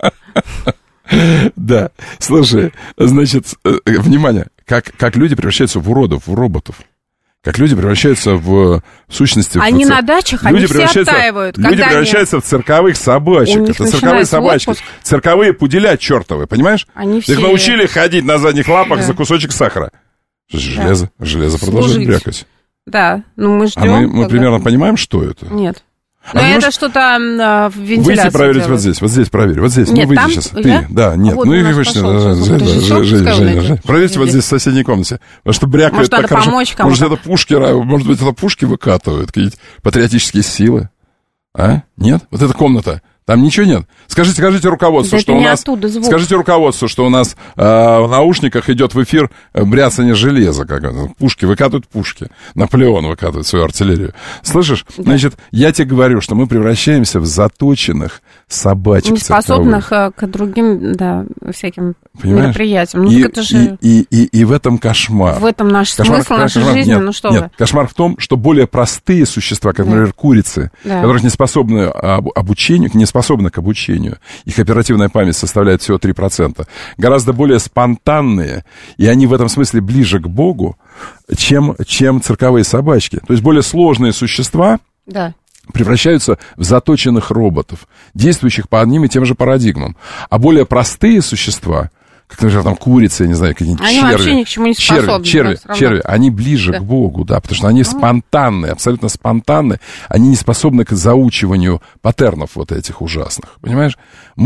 Да, слушай, значит, внимание, как, как люди превращаются в уродов, в роботов. Как люди превращаются в, в сущности... Они в, на дачах, люди они все оттаивают. Люди превращаются они... в цирковых собачек. Это цирковые собачки. Отпуск. Цирковые пуделя чертовы, понимаешь? Они все... Их научили ходить на задних лапах да. за кусочек сахара. Железо, да. железо продолжает брякать. Да, ну мы ждем. А мы, мы примерно понимаем, что это? Нет. Но а это можешь... что-то а, в вентиляции Выйти проверить делают. Вот здесь, вот здесь проверь, вот здесь. Нет, ну, выйди там? сейчас. Я? Ты, да, нет. А вот ну, и Женя, Женя, Женя, Женя. Проверьте вот здесь в соседней комнате. Потому что брякает может, так хорошо. Может, это пушки, может быть, это пушки выкатывают, какие-то патриотические силы. А? Нет? Вот эта комната. Там ничего нет. Скажите, скажите руководству, да что у нас... Скажите руководству, что у нас э, в наушниках идет в эфир бряцание железа. Как это, пушки, выкатывают пушки. Наполеон выкатывает свою артиллерию. Слышишь? Да. Значит, я тебе говорю, что мы превращаемся в заточенных собачек. Неспособных цирковых. К другим, да, всяким Понимаешь? Мероприятиям. Ну, и, это же... и, и, и, и в этом кошмар. В этом наш кошмар, смысл нашей кошмар, жизни. Нет, ну что нет, вы. Кошмар в том, что более простые существа, как, да. например, курицы, да. которых не способны об, обучению, не способны к обучению, их оперативная память составляет всего три процента, гораздо более спонтанные, и они в этом смысле ближе к Богу, чем, чем цирковые собачки. То есть более сложные существа да. превращаются в заточенных роботов, действующих по одним и тем же парадигмам. А более простые существа, как, например, там курицы, я не знаю, какие-нибудь они черви. Они вообще ни к чему не способны. Черви, черви, черви, они ближе да. к Богу, да, потому что они спонтанные, абсолютно спонтанные. Они не способны к заучиванию паттернов вот этих ужасных, понимаешь? Мы,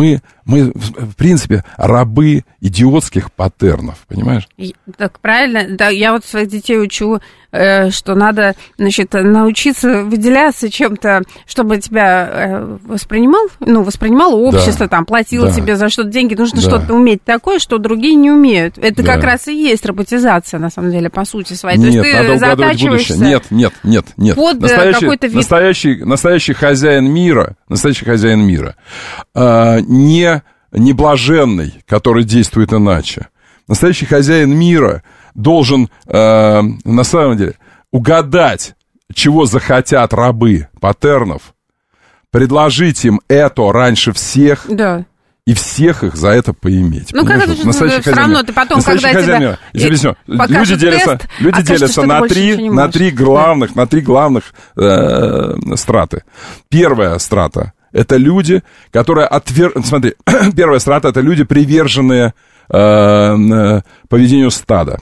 Мы, в принципе, рабы идиотских паттернов, понимаешь? Так, правильно. Да, я вот своих детей учу, э, что надо, значит, научиться выделяться чем-то, чтобы тебя э, воспринимал, ну, воспринимало общество, да. там, платило да. тебе за что-то деньги. Нужно да. что-то уметь такое, что другие не умеют. Это да. как раз и есть роботизация, на самом деле, по сути своей. Нет, То есть ты затачиваешься... Нет, нет, нет, нет. Под настоящий, какой-то вид... настоящий, настоящий хозяин мира, настоящий хозяин мира, э, не... не блаженный, который действует иначе. Настоящий хозяин мира должен, э, на самом деле, угадать, чего захотят рабы паттернов, предложить им это раньше всех, да. и всех их за это поиметь. Ну, как это же все равно, ты потом, когда тебя... Мира, люди делятся, тест, люди делятся на, три, на три главных, да. на три главных э, страты. Первая страта — это люди, которые отвер... Смотри, первая страта — это люди, приверженные э, поведению стада.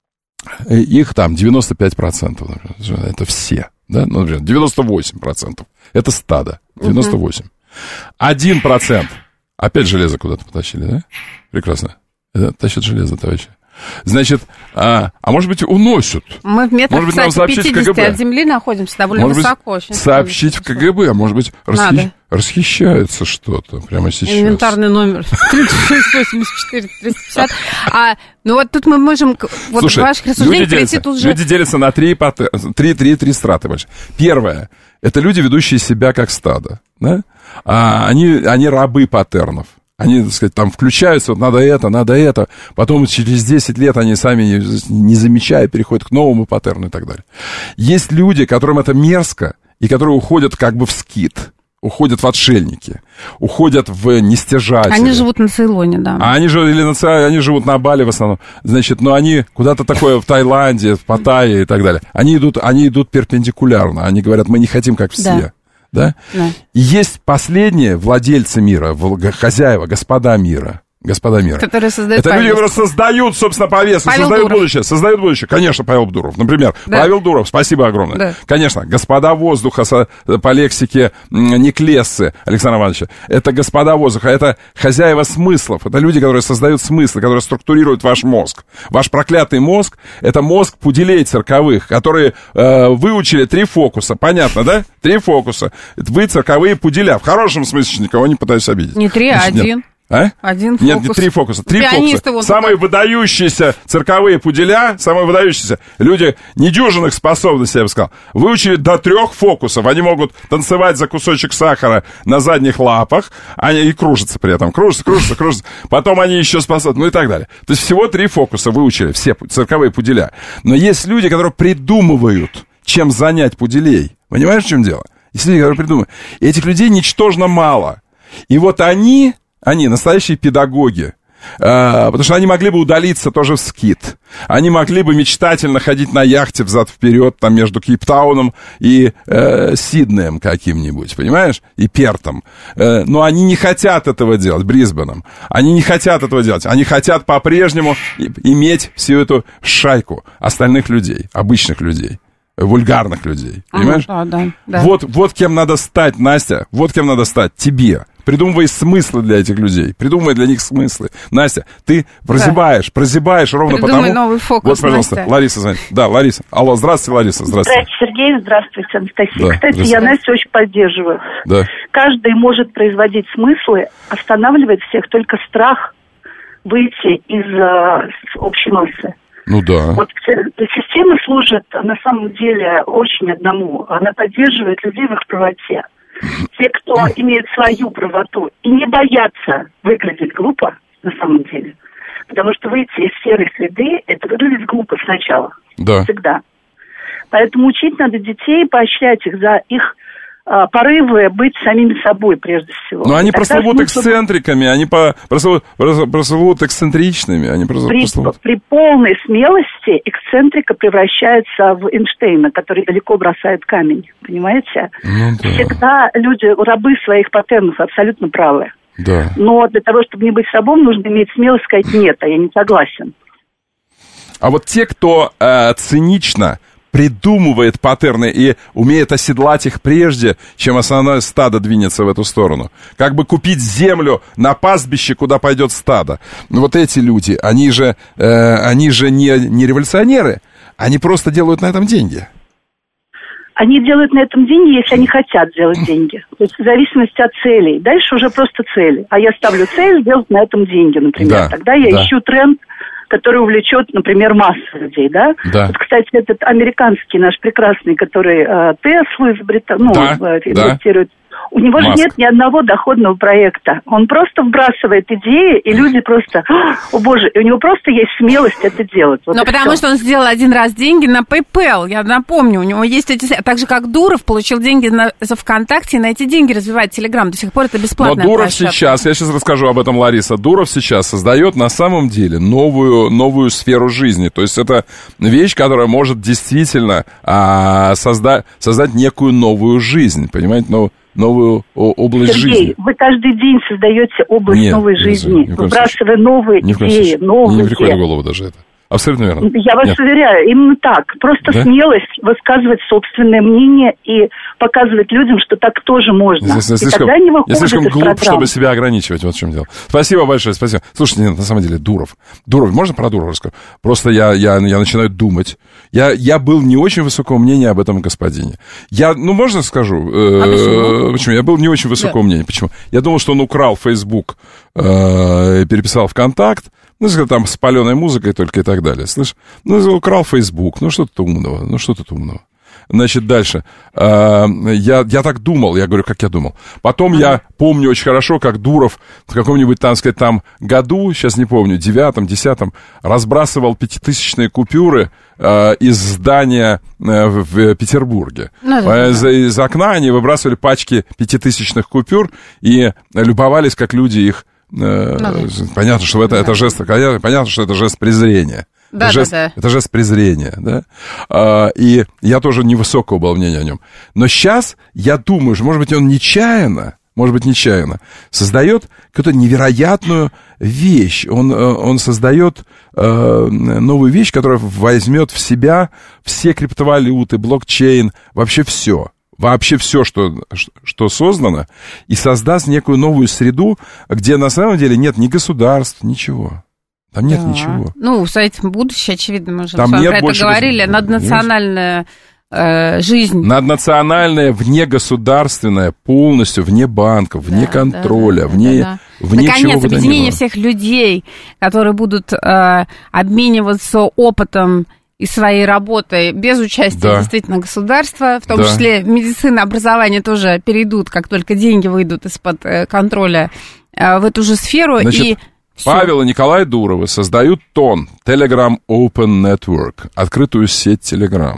Их там девяносто пять процентов. Это все. Да? Ну, например, девяносто восемь процентов. Это стадо. девяносто восемь процентов. один процент. Опять железо куда-то потащили, да? Прекрасно. Это тащат железо, товарищи. Значит, а, а может быть, уносят. Мы в метрах, может быть, кстати, пятьдесят от земли находимся, довольно может высоко. Быть, очень сообщить в КГБ, а может быть, расхищ... расхищается что-то прямо сейчас. Инвентарный номер тридцать шесть восемьдесят четыре триста пятьдесят. А, ну вот тут мы можем, вот Слушай, в ваших рассуждениях перейти тут же... Люди делятся на три, три, три, три страты больше. Первое, это люди, ведущие себя как стадо. Да? А, они, они рабы паттернов. Они, так сказать, там включаются, вот надо это, надо это. Потом через десять лет они сами, не, не замечая, переходят к новому паттерну и так далее. Есть люди, которым это мерзко, и которые уходят как бы в скит, уходят в отшельники, уходят в нестяжатели. Они живут на Цейлоне, да. А они, или на, они живут на Бали в основном. Значит, но они куда-то такое в Таиланде, в Паттайе и так далее. Они идут, они идут перпендикулярно. Они говорят, мы не хотим, как все. Да. Да? Да. И есть последние владельцы мира, хозяева, господа мира. Господа мира. Которые создают Это повестку. люди, которые создают, собственно, повестку, Павел создают Дуров. будущее. Создают будущее. Конечно, Павел Дуров. Например, да. Павел Дуров, спасибо огромное. Да. Конечно, господа воздуха со, по лексике Неклессы Александра Ивановича. Это господа воздуха, это хозяева смыслов. Это люди, которые создают смыслы, которые структурируют ваш мозг. Ваш проклятый мозг — это мозг пуделей цирковых, которые э, выучили три фокуса. Понятно, да? Три фокуса. Вы цирковые пуделя. В хорошем смысле, никого не пытаюсь обидеть. Не три, а один. Нет. А? Один Нет, фокус. три фокуса. Три Пианисты фокуса. Самые туда. выдающиеся цирковые пуделя, самые выдающиеся люди недюжинных способностей, я бы сказал, выучили до трех фокусов. Они могут танцевать за кусочек сахара на задних лапах, они и кружатся при этом. Кружатся, кружатся, кружатся. Потом они еще способны, ну и так далее. То есть всего три фокуса выучили, все цирковые пуделя. Но есть люди, которые придумывают, чем занять пуделей. Понимаешь, в чем дело? Есть люди, которые придумывают. И этих людей ничтожно мало. И вот они... Они настоящие педагоги, э, потому что они могли бы удалиться тоже в скит. Они могли бы мечтательно ходить на яхте взад-вперед там между Кейптауном и э, Сиднеем каким-нибудь, понимаешь? И Пертом. Э, но они не хотят этого делать, Брисбеном. Они не хотят этого делать. Они хотят по-прежнему иметь всю эту шайку остальных людей, обычных людей. Вульгарных людей, понимаешь? А, да, да. Вот, вот кем надо стать, Настя, вот кем надо стать, тебе. Придумывай смыслы для этих людей, придумывай для них смыслы. Настя, ты прозябаешь, да. прозябаешь ровно Придумай потому... новый фокус, вот, пожалуйста, Настя. Лариса звонит. Да, Лариса. Алло, здравствуйте, Лариса, здравствуйте. Здравствуйте, Сергей, здравствуйте, Анастасия. Да, Кстати, я Настю очень поддерживаю. Да. Каждый может производить смыслы, останавливает всех только страх выйти из э, общей массы. Ну да. Вот система служит на самом деле очень одному. Она поддерживает людей в их правоте. Те, кто имеет свою правоту и не боятся выглядеть глупо, на самом деле. Потому что выйти из серой среды, это выглядит глупо сначала. Да. Всегда. Поэтому учить надо детей, поощрять их за их а, порывы быть самими собой, прежде всего. Но они и прослывут смысл... эксцентриками, они по... прослывут, прослывут эксцентричными. Они прослывут... при, при полной смелости эксцентрика превращается в Эйнштейна, который далеко бросает камень, понимаете? Ну, да. Всегда люди, рабы своих паттернов, абсолютно правы. Да. Но для того, чтобы не быть собой, нужно иметь смелость сказать «нет», а я не согласен. А вот те, кто э, цинично придумывает паттерны и умеет оседлать их прежде, чем основное стадо двинется в эту сторону. Как бы купить землю на пастбище, куда пойдет стадо. Ну, вот эти люди, они же, э, они же не, не революционеры, они просто делают на этом деньги. Они делают на этом деньги, если они хотят делать деньги. То есть в зависимости от целей. Дальше уже просто цели. А я ставлю цель сделать на этом деньги, например. Да, Тогда я да. ищу тренд, который увлечет, например, массу людей, да? да. Вот, кстати, этот американский наш прекрасный, который э, Теслу изобретал, ну, да, э, инвестирует. Да. У него Маск. же нет ни одного доходного проекта. Он просто вбрасывает идеи, и люди просто, о боже, и у него просто есть смелость это делать. Вот Но потому все. что он сделал один раз деньги на PayPal, я напомню, у него есть эти... Так же, как Дуров получил деньги на... за ВКонтакте, и на эти деньги развивает Телеграм. До сих пор это бесплатная Но Дуров площадка. сейчас, я сейчас расскажу об этом, Лариса, Дуров сейчас создает на самом деле новую, новую сферу жизни. То есть это вещь, которая может действительно а, созда... создать некую новую жизнь, понимаете, новую... новую область Сергей, жизни. Вы каждый день создаете область Нет, новой жизни, выбрасывая новые ни идеи, новые. Мне не приходит в голову даже это. Абсолютно верно. Я вас Нет. уверяю, именно так. Просто да? смелость высказывать собственное мнение и показывать людям, что так тоже можно. Я, я, и слишком, тогда они выходят я слишком из глуп, программ. чтобы себя ограничивать. Вот в чем дело. Спасибо большое, спасибо. Слушайте, нет, на самом деле, Дуров. Дуров, можно про Дурова расскажу? Просто я, я, я начинаю думать. Я, я был не очень высокого мнения об этом господине. Я, ну, можно скажу? Э, а почему? почему? Я был не очень высокого да. мнения. Почему? Я думал, что он украл Facebook, э, переписал ВКонтакт. Ну, если там с паленой музыкой только и так далее. Слышь, ну, украл Facebook, ну, что-то умного, ну, что-то умного. Значит, дальше. Э, я, я так думал, я говорю, как я думал. Потом ага. я помню очень хорошо, как Дуров в каком-нибудь, там, сказать, там году, сейчас не помню, девятом, десятом, разбрасывал пятитысячные купюры э, из здания э, в Петербурге. Ну, да, из, да. из окна они выбрасывали пачки пятитысячных купюр и любовались, как люди их... Ну, да. Понятно, что это, да. это жест, понятно, что это жест презрения. Да, это, жест, да, да. это жест презрения, да. А, и я тоже невысокого был мнения о нем. Но сейчас я думаю, что, может быть, он нечаянно, может быть, нечаянно создает какую-то невероятную вещь. Он, он создает э, новую вещь, которая возьмет в себя все криптовалюты, блокчейн, вообще все. Вообще все, что, что создано, и создаст некую новую среду, где на самом деле нет ни государств, ничего. Там нет да. ничего. Ну, с этим будущее, очевидно, мы же Там с вами нет про больше это говорили. гос... Наднациональная э, жизнь. Наднациональная, внегосударственная, полностью вне банков, вне да, контроля, да, да, вне, да, да. вне Наконец, чего бы то ни было. объединение всех людей, которые будут э, обмениваться опытом и своей работой без участия да. действительно государства, в том да. числе медицина, образование тоже перейдут, как только деньги выйдут из-под э, контроля э, в эту же сферу. Значит, и Павел и Николай Дуровы создают ТОН, Telegram Open Network, открытую сеть Telegram,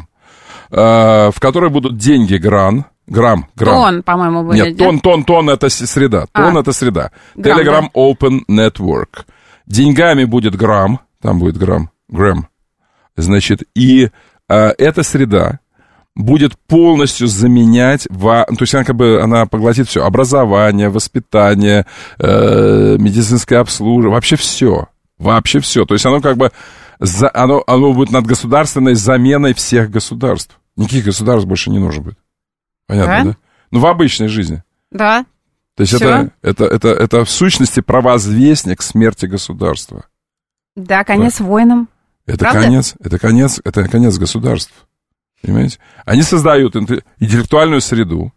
э, в которой будут деньги гран, грамм, грамм. Тон, по-моему, будет. Нет, тон, тон, тон это среда, тон а. это среда. Грамм, Telegram да. Open Network. Деньгами будет грамм, там будет грамм, грамм. Значит, и э, эта среда будет полностью заменять, во, то есть она как бы она поглотит все, образование, воспитание, э, медицинское обслуживание, вообще все, вообще все. То есть оно как бы, за, оно, оно будет над государственной заменой всех государств. Никаких государств больше не нужно будет. Понятно, да? да? Ну, в обычной жизни. Да. То есть это, это, это, это в сущности провозвестник смерти государства. Да, конец да. войнам. Это Правда? конец, это конец, это конец государств. Понимаете? Они создают интеллектуальную среду,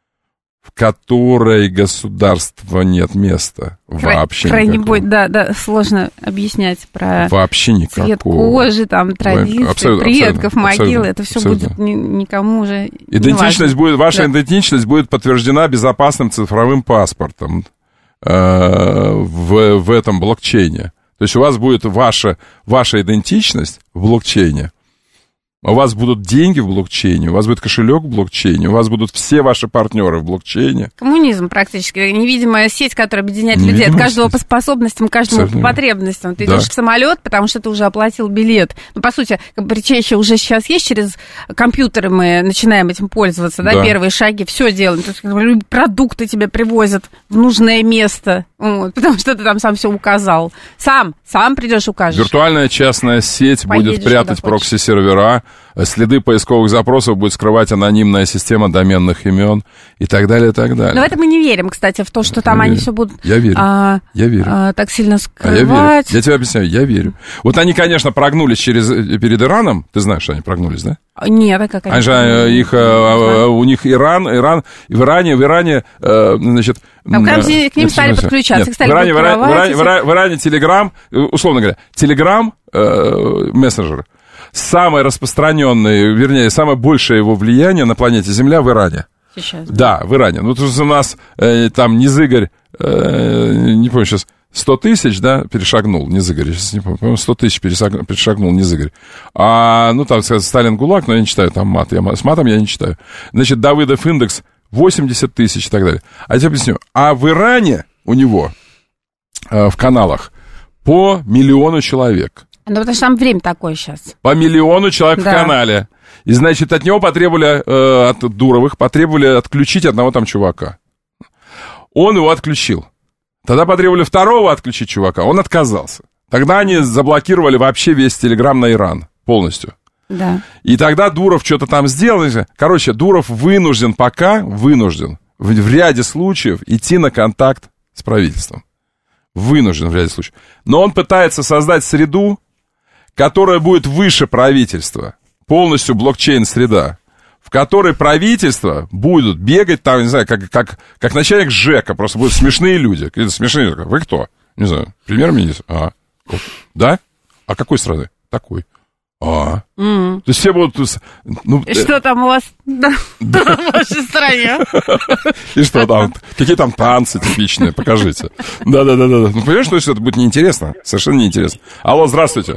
в которой государства нет места. Край, вообще крайне никакого. Будет, да, да, сложно объяснять про вообще никакого. цвет кожи, там, традиции, абсолютно, предков, абсолютно, могилы. абсолютно, это все абсолютно. будет ни, никому уже идентичность будет, ваша да. идентичность будет подтверждена безопасным цифровым паспортом э, в, в этом блокчейне. То есть у вас будет ваша, ваша идентичность в блокчейне, у вас будут деньги в блокчейне, у вас будет кошелек в блокчейне, у вас будут все ваши партнеры в блокчейне. Коммунизм практически, невидимая сеть, которая объединяет людей от каждого по способностям, каждому по потребностям. Ты да. идешь в самолет, потому что ты уже оплатил билет. Ну, по сути, причащие уже сейчас есть, через компьютеры мы начинаем этим пользоваться, да, да. первые шаги, все делаем. То есть продукты тебе привозят в нужное место, вот, потому что ты там сам все указал. Сам, сам придешь укажешь. Виртуальная частная сеть Поедешь будет прятать прокси-сервера следы поисковых запросов будет скрывать анонимная система доменных имен и так далее, и так далее. Но в это мы не верим, кстати, в то, что там я они верю. все будут я верю. А, я верю. А, так сильно скрывать. А я верю. Я тебе объясняю, я верю. Вот они, конечно, прогнулись через, перед Ираном. Ты знаешь, что они прогнулись, да? Нет, а как они? Они же, их, у них Иран, Иран, в Иране, в Иране, значит... Там, к ним, к ним стали нет, подключаться, их стали в Иране, в Иране, в Иране, в Иране, в Иране Телеграм, условно говоря, Телеграм, э, мессенджер, самое распространенное, вернее, самое большее его влияние на планете Земля в Иране. Сейчас. Да, в Иране. Ну, то есть у нас э, там Низыгорь, э, не помню сейчас, сто тысяч, да, перешагнул, Низыгорь, сейчас не помню, по-моему, сто тысяч перешагнул Низыгорь. А, ну, там, сказать, Сталин ГУЛАГ, но я не читаю там мат, я, с матом я не читаю. Значит, Давыдов индекс восемьдесят тысяч и так далее. А я тебе объясню. А в Иране у него э, в каналах по миллиону человек. Ну, потому что там время такое сейчас. По миллиону человек да. в канале. И, значит, от него потребовали, э, от Дуровых, потребовали отключить одного там чувака. Он его отключил. Тогда потребовали второго отключить чувака, он отказался. Тогда они заблокировали вообще весь Телеграм на Иран полностью. Да. И тогда Дуров что-то там сделал. Короче, Дуров вынужден пока, вынужден в, в ряде случаев идти на контакт с правительством. Вынужден в ряде случаев. Но он пытается создать среду, которая будет выше правительства. Полностью блокчейн-среда. В которой правительства будут бегать там, не знаю, как, как, как начальник ЖЭКа. Просто будут смешные люди. Смешные люди. Вы кто? Не знаю. Премьер-министр? А. Да? А какой страны? Такой. А, mm. То есть все будут... Ну, и что там у вас в вашей стране? И что там? Какие там танцы типичные? Покажите. Да-да-да. Ну, понимаешь, что это будет неинтересно? Совершенно неинтересно. Алло, здравствуйте.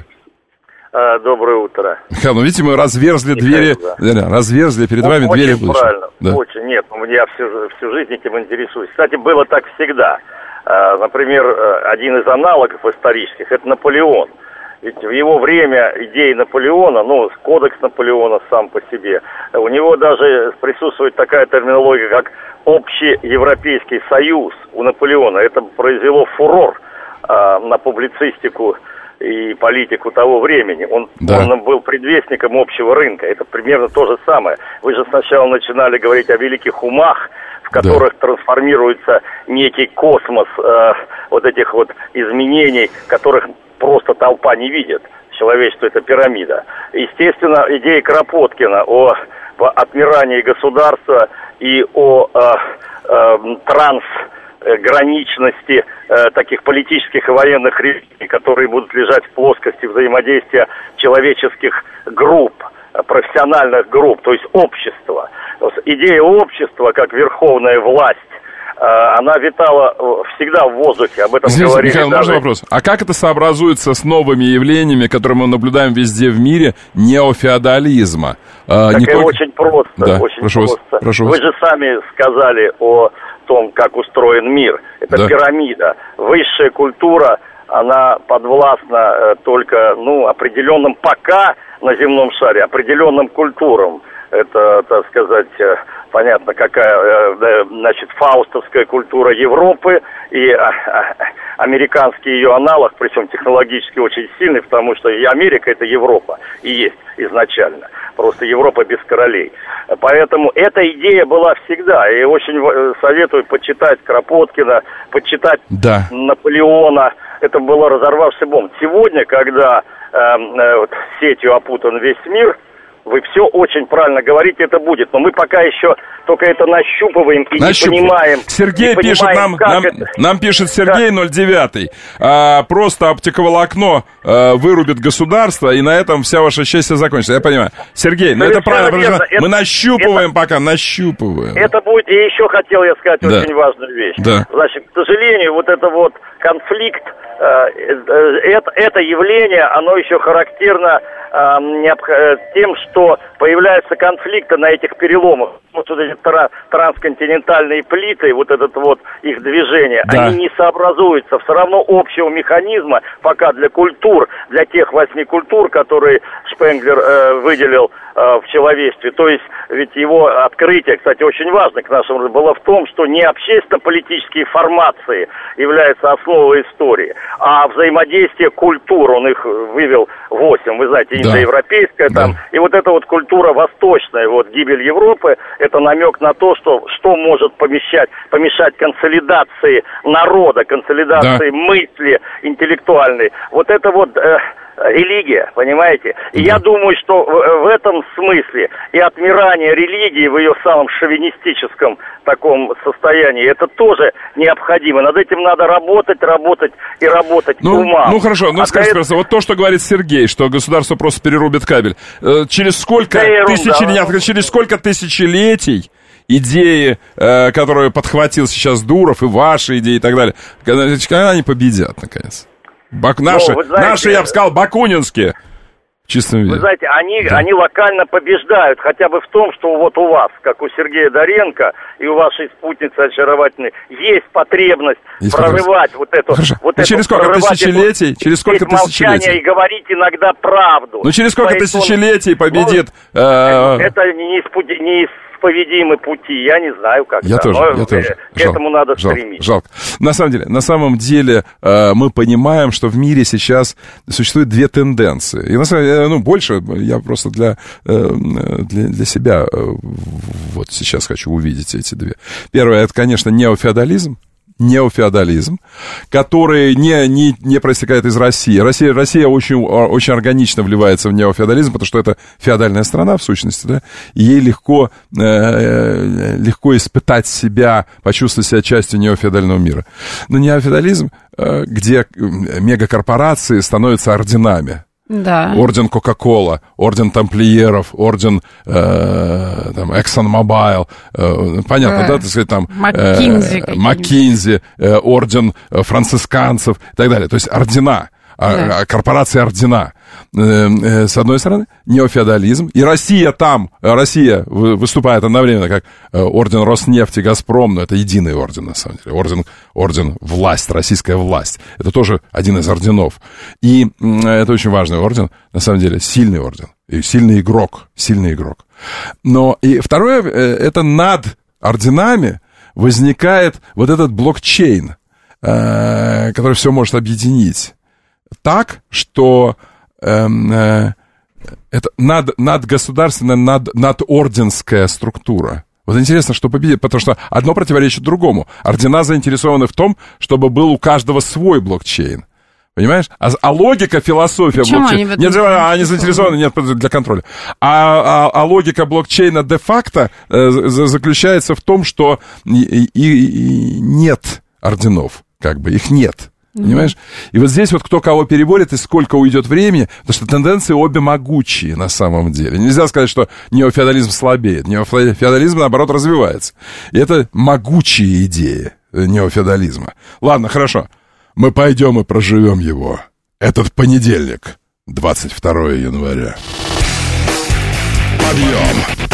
Доброе утро. Михаил, ну, видите, мы разверзли двери, да. разверзли перед вами двери будущего. Очень правильно, да. очень. Нет, я всю, всю жизнь этим интересуюсь. Кстати, было так всегда. Например, один из аналогов исторических – это Наполеон. Ведь в его время идеи Наполеона, ну, кодекс Наполеона сам по себе, у него даже присутствует такая терминология, как общеевропейский союз у Наполеона. Это произвело фурор а, на публицистику и политику того времени. Он, да. он был предвестником общего рынка. Это примерно то же самое. Вы же сначала начинали говорить о великих умах, в которых да. трансформируется некий космос э, вот этих вот изменений, которых просто толпа не видит. Человечество — это пирамида. Естественно, идея Кропоткина о, о отмирании государства и о э, э, трансграничности э, таких политических и военных решений, которые будут лежать в плоскости взаимодействия человеческих групп, профессиональных групп, то есть общества. Идея общества как верховная власть, она витала всегда в воздухе, об этом Извините, говорили. Михаил, даже... можно вопрос? А как это сообразуется с новыми явлениями, которые мы наблюдаем везде в мире, неофеодализма? А, не только... только... Очень просто, да, очень прошу просто. Вас, прошу Вы вас. же сами сказали о том, как устроен мир. Это да. пирамида. Высшая культура, она подвластна только, ну, определенным пока на земном шаре, определенным культурам. Это, так сказать, понятно, какая, значит, фаустовская культура Европы и американский ее аналог, причем технологически очень сильный, потому что и Америка — это Европа, и есть изначально. Просто Европа без королей. Поэтому эта идея была всегда. И очень советую почитать Кропоткина, почитать да. Наполеона. Это было разорвавший бомб. Сегодня, когда э, э, вот, сетью опутан весь мир, вы все очень правильно говорите, это будет. Но мы пока еще только это нащупываем и Нащуп... не понимаем. Сергей не пишет понимаем, нам, нам, это... нам пишет Сергей ноль девять. А, просто оптиковолокно а, вырубит государство, и на этом вся ваша счастье закончится. Я понимаю. Сергей, ну это правильно, потому что это, мы нащупываем это, пока, нащупываем. Это будет, и еще хотел я сказать да. очень важную вещь. Да. Значит, к сожалению, вот это вот конфликт, э, э, это, это явление, оно еще характерно тем, что появляются конфликты на этих переломах. Вот, вот эти тра- трансконтинентальные плиты, вот этот вот их движение, да. они не сообразуются. Все равно общего механизма пока для культур, для тех восьми культур, которые Шпенглер э, выделил в человечестве. То есть, ведь его открытие, кстати, очень важно к нашему, было в том, что не общественно-политические формации являются основой истории, а взаимодействие культур. Он их вывел восемь, вы знаете, индоевропейская да. там. Да. И вот эта вот культура восточная, вот гибель Европы, это намек на то, что, что может помещать, помешать консолидации народа, консолидации да. мысли интеллектуальной. Вот это вот... Э, религия, понимаете? И я думаю, что в, в этом смысле и отмирание религии в ее самом шовинистическом таком состоянии, это тоже необходимо. Над этим надо работать, работать и работать ну, умом. Ну хорошо, ну а скажите, это... вот то, что говорит Сергей, что государство просто перерубит кабель. Через сколько тысячелетий, через сколько тысячелетий идеи, э, которые подхватил сейчас Дуров, и ваши идеи и так далее, когда, когда они победят, наконец? Бак... Наши, ну, знаете, наши, я бы сказал, бакунинские. В чистом виде. Вы знаете, они, да. они локально побеждают, хотя бы в том, что вот у вас, как у Сергея Доренко и у вашей спутницы очаровательной, есть потребность есть прорывать вот эту... Вот ну, эту через сколько тысячелетий? Эту, через сколько тысячелетий? И говорить иногда правду. Ну, через сколько Поэтому, тысячелетий победит... Ну, э... Это не из... Не из поведимы пути, я не знаю, как я тоже, я тоже. К этому жалко, надо жалко, стремиться. Жалко. На самом деле, на самом деле э, мы понимаем, что в мире сейчас существует две тенденции. И на самом деле, ну, больше я просто для, э, для, для себя э, вот сейчас хочу увидеть эти две. Первое, это, конечно, неофеодализм. Неофеодализм, который не, не, не проистекает из России. Россия, Россия очень, очень органично вливается в неофеодализм, потому что это феодальная страна, в сущности, да, и ей легко, э, легко испытать себя, почувствовать себя частью неофеодального мира. Но неофеодализм, э, где мегакорпорации становятся орденами. Да. Орден Кока-Кола, орден тамплиеров, орден э, там, ExxonMobil, э, понятно, да, да, так сказать, там Маккинзи, э, Маккинзи э, орден францисканцев и так далее. То есть ордена, да. корпорации ордена. Э, э, с одной стороны, неофеодализм. И Россия там, Россия выступает одновременно как орден Роснефти, Газпром, но это единый орден, на самом деле. Орден, орден власть, российская власть. Это тоже один из орденов. И э, это очень важный орден, на самом деле, сильный орден. И сильный игрок, сильный игрок. Но и второе, э, это над орденами возникает вот этот блокчейн, э, который все может объединить. Так, что э, э, это над, надгосударственная, над, надорденская структура. Вот интересно, что победит, потому что одно противоречит другому. Ордена заинтересованы в том, чтобы был у каждого свой блокчейн. Понимаешь? А, а логика, философия Почему блокчейна... Они, нет, они заинтересованы, нет, для контроля. А, а, а логика блокчейна де-факто э, заключается в том, что и, и, и нет орденов, как бы, их нет. Понимаешь? И вот здесь вот кто кого переборет и сколько уйдет времени, потому что тенденции обе могучие на самом деле. Нельзя сказать, что неофеодализм слабеет. Неофеодализм, наоборот, развивается. И это могучие идеи неофеодализма. Ладно, хорошо. Мы пойдем и проживем его. Этот понедельник, двадцать второе января. Подъем!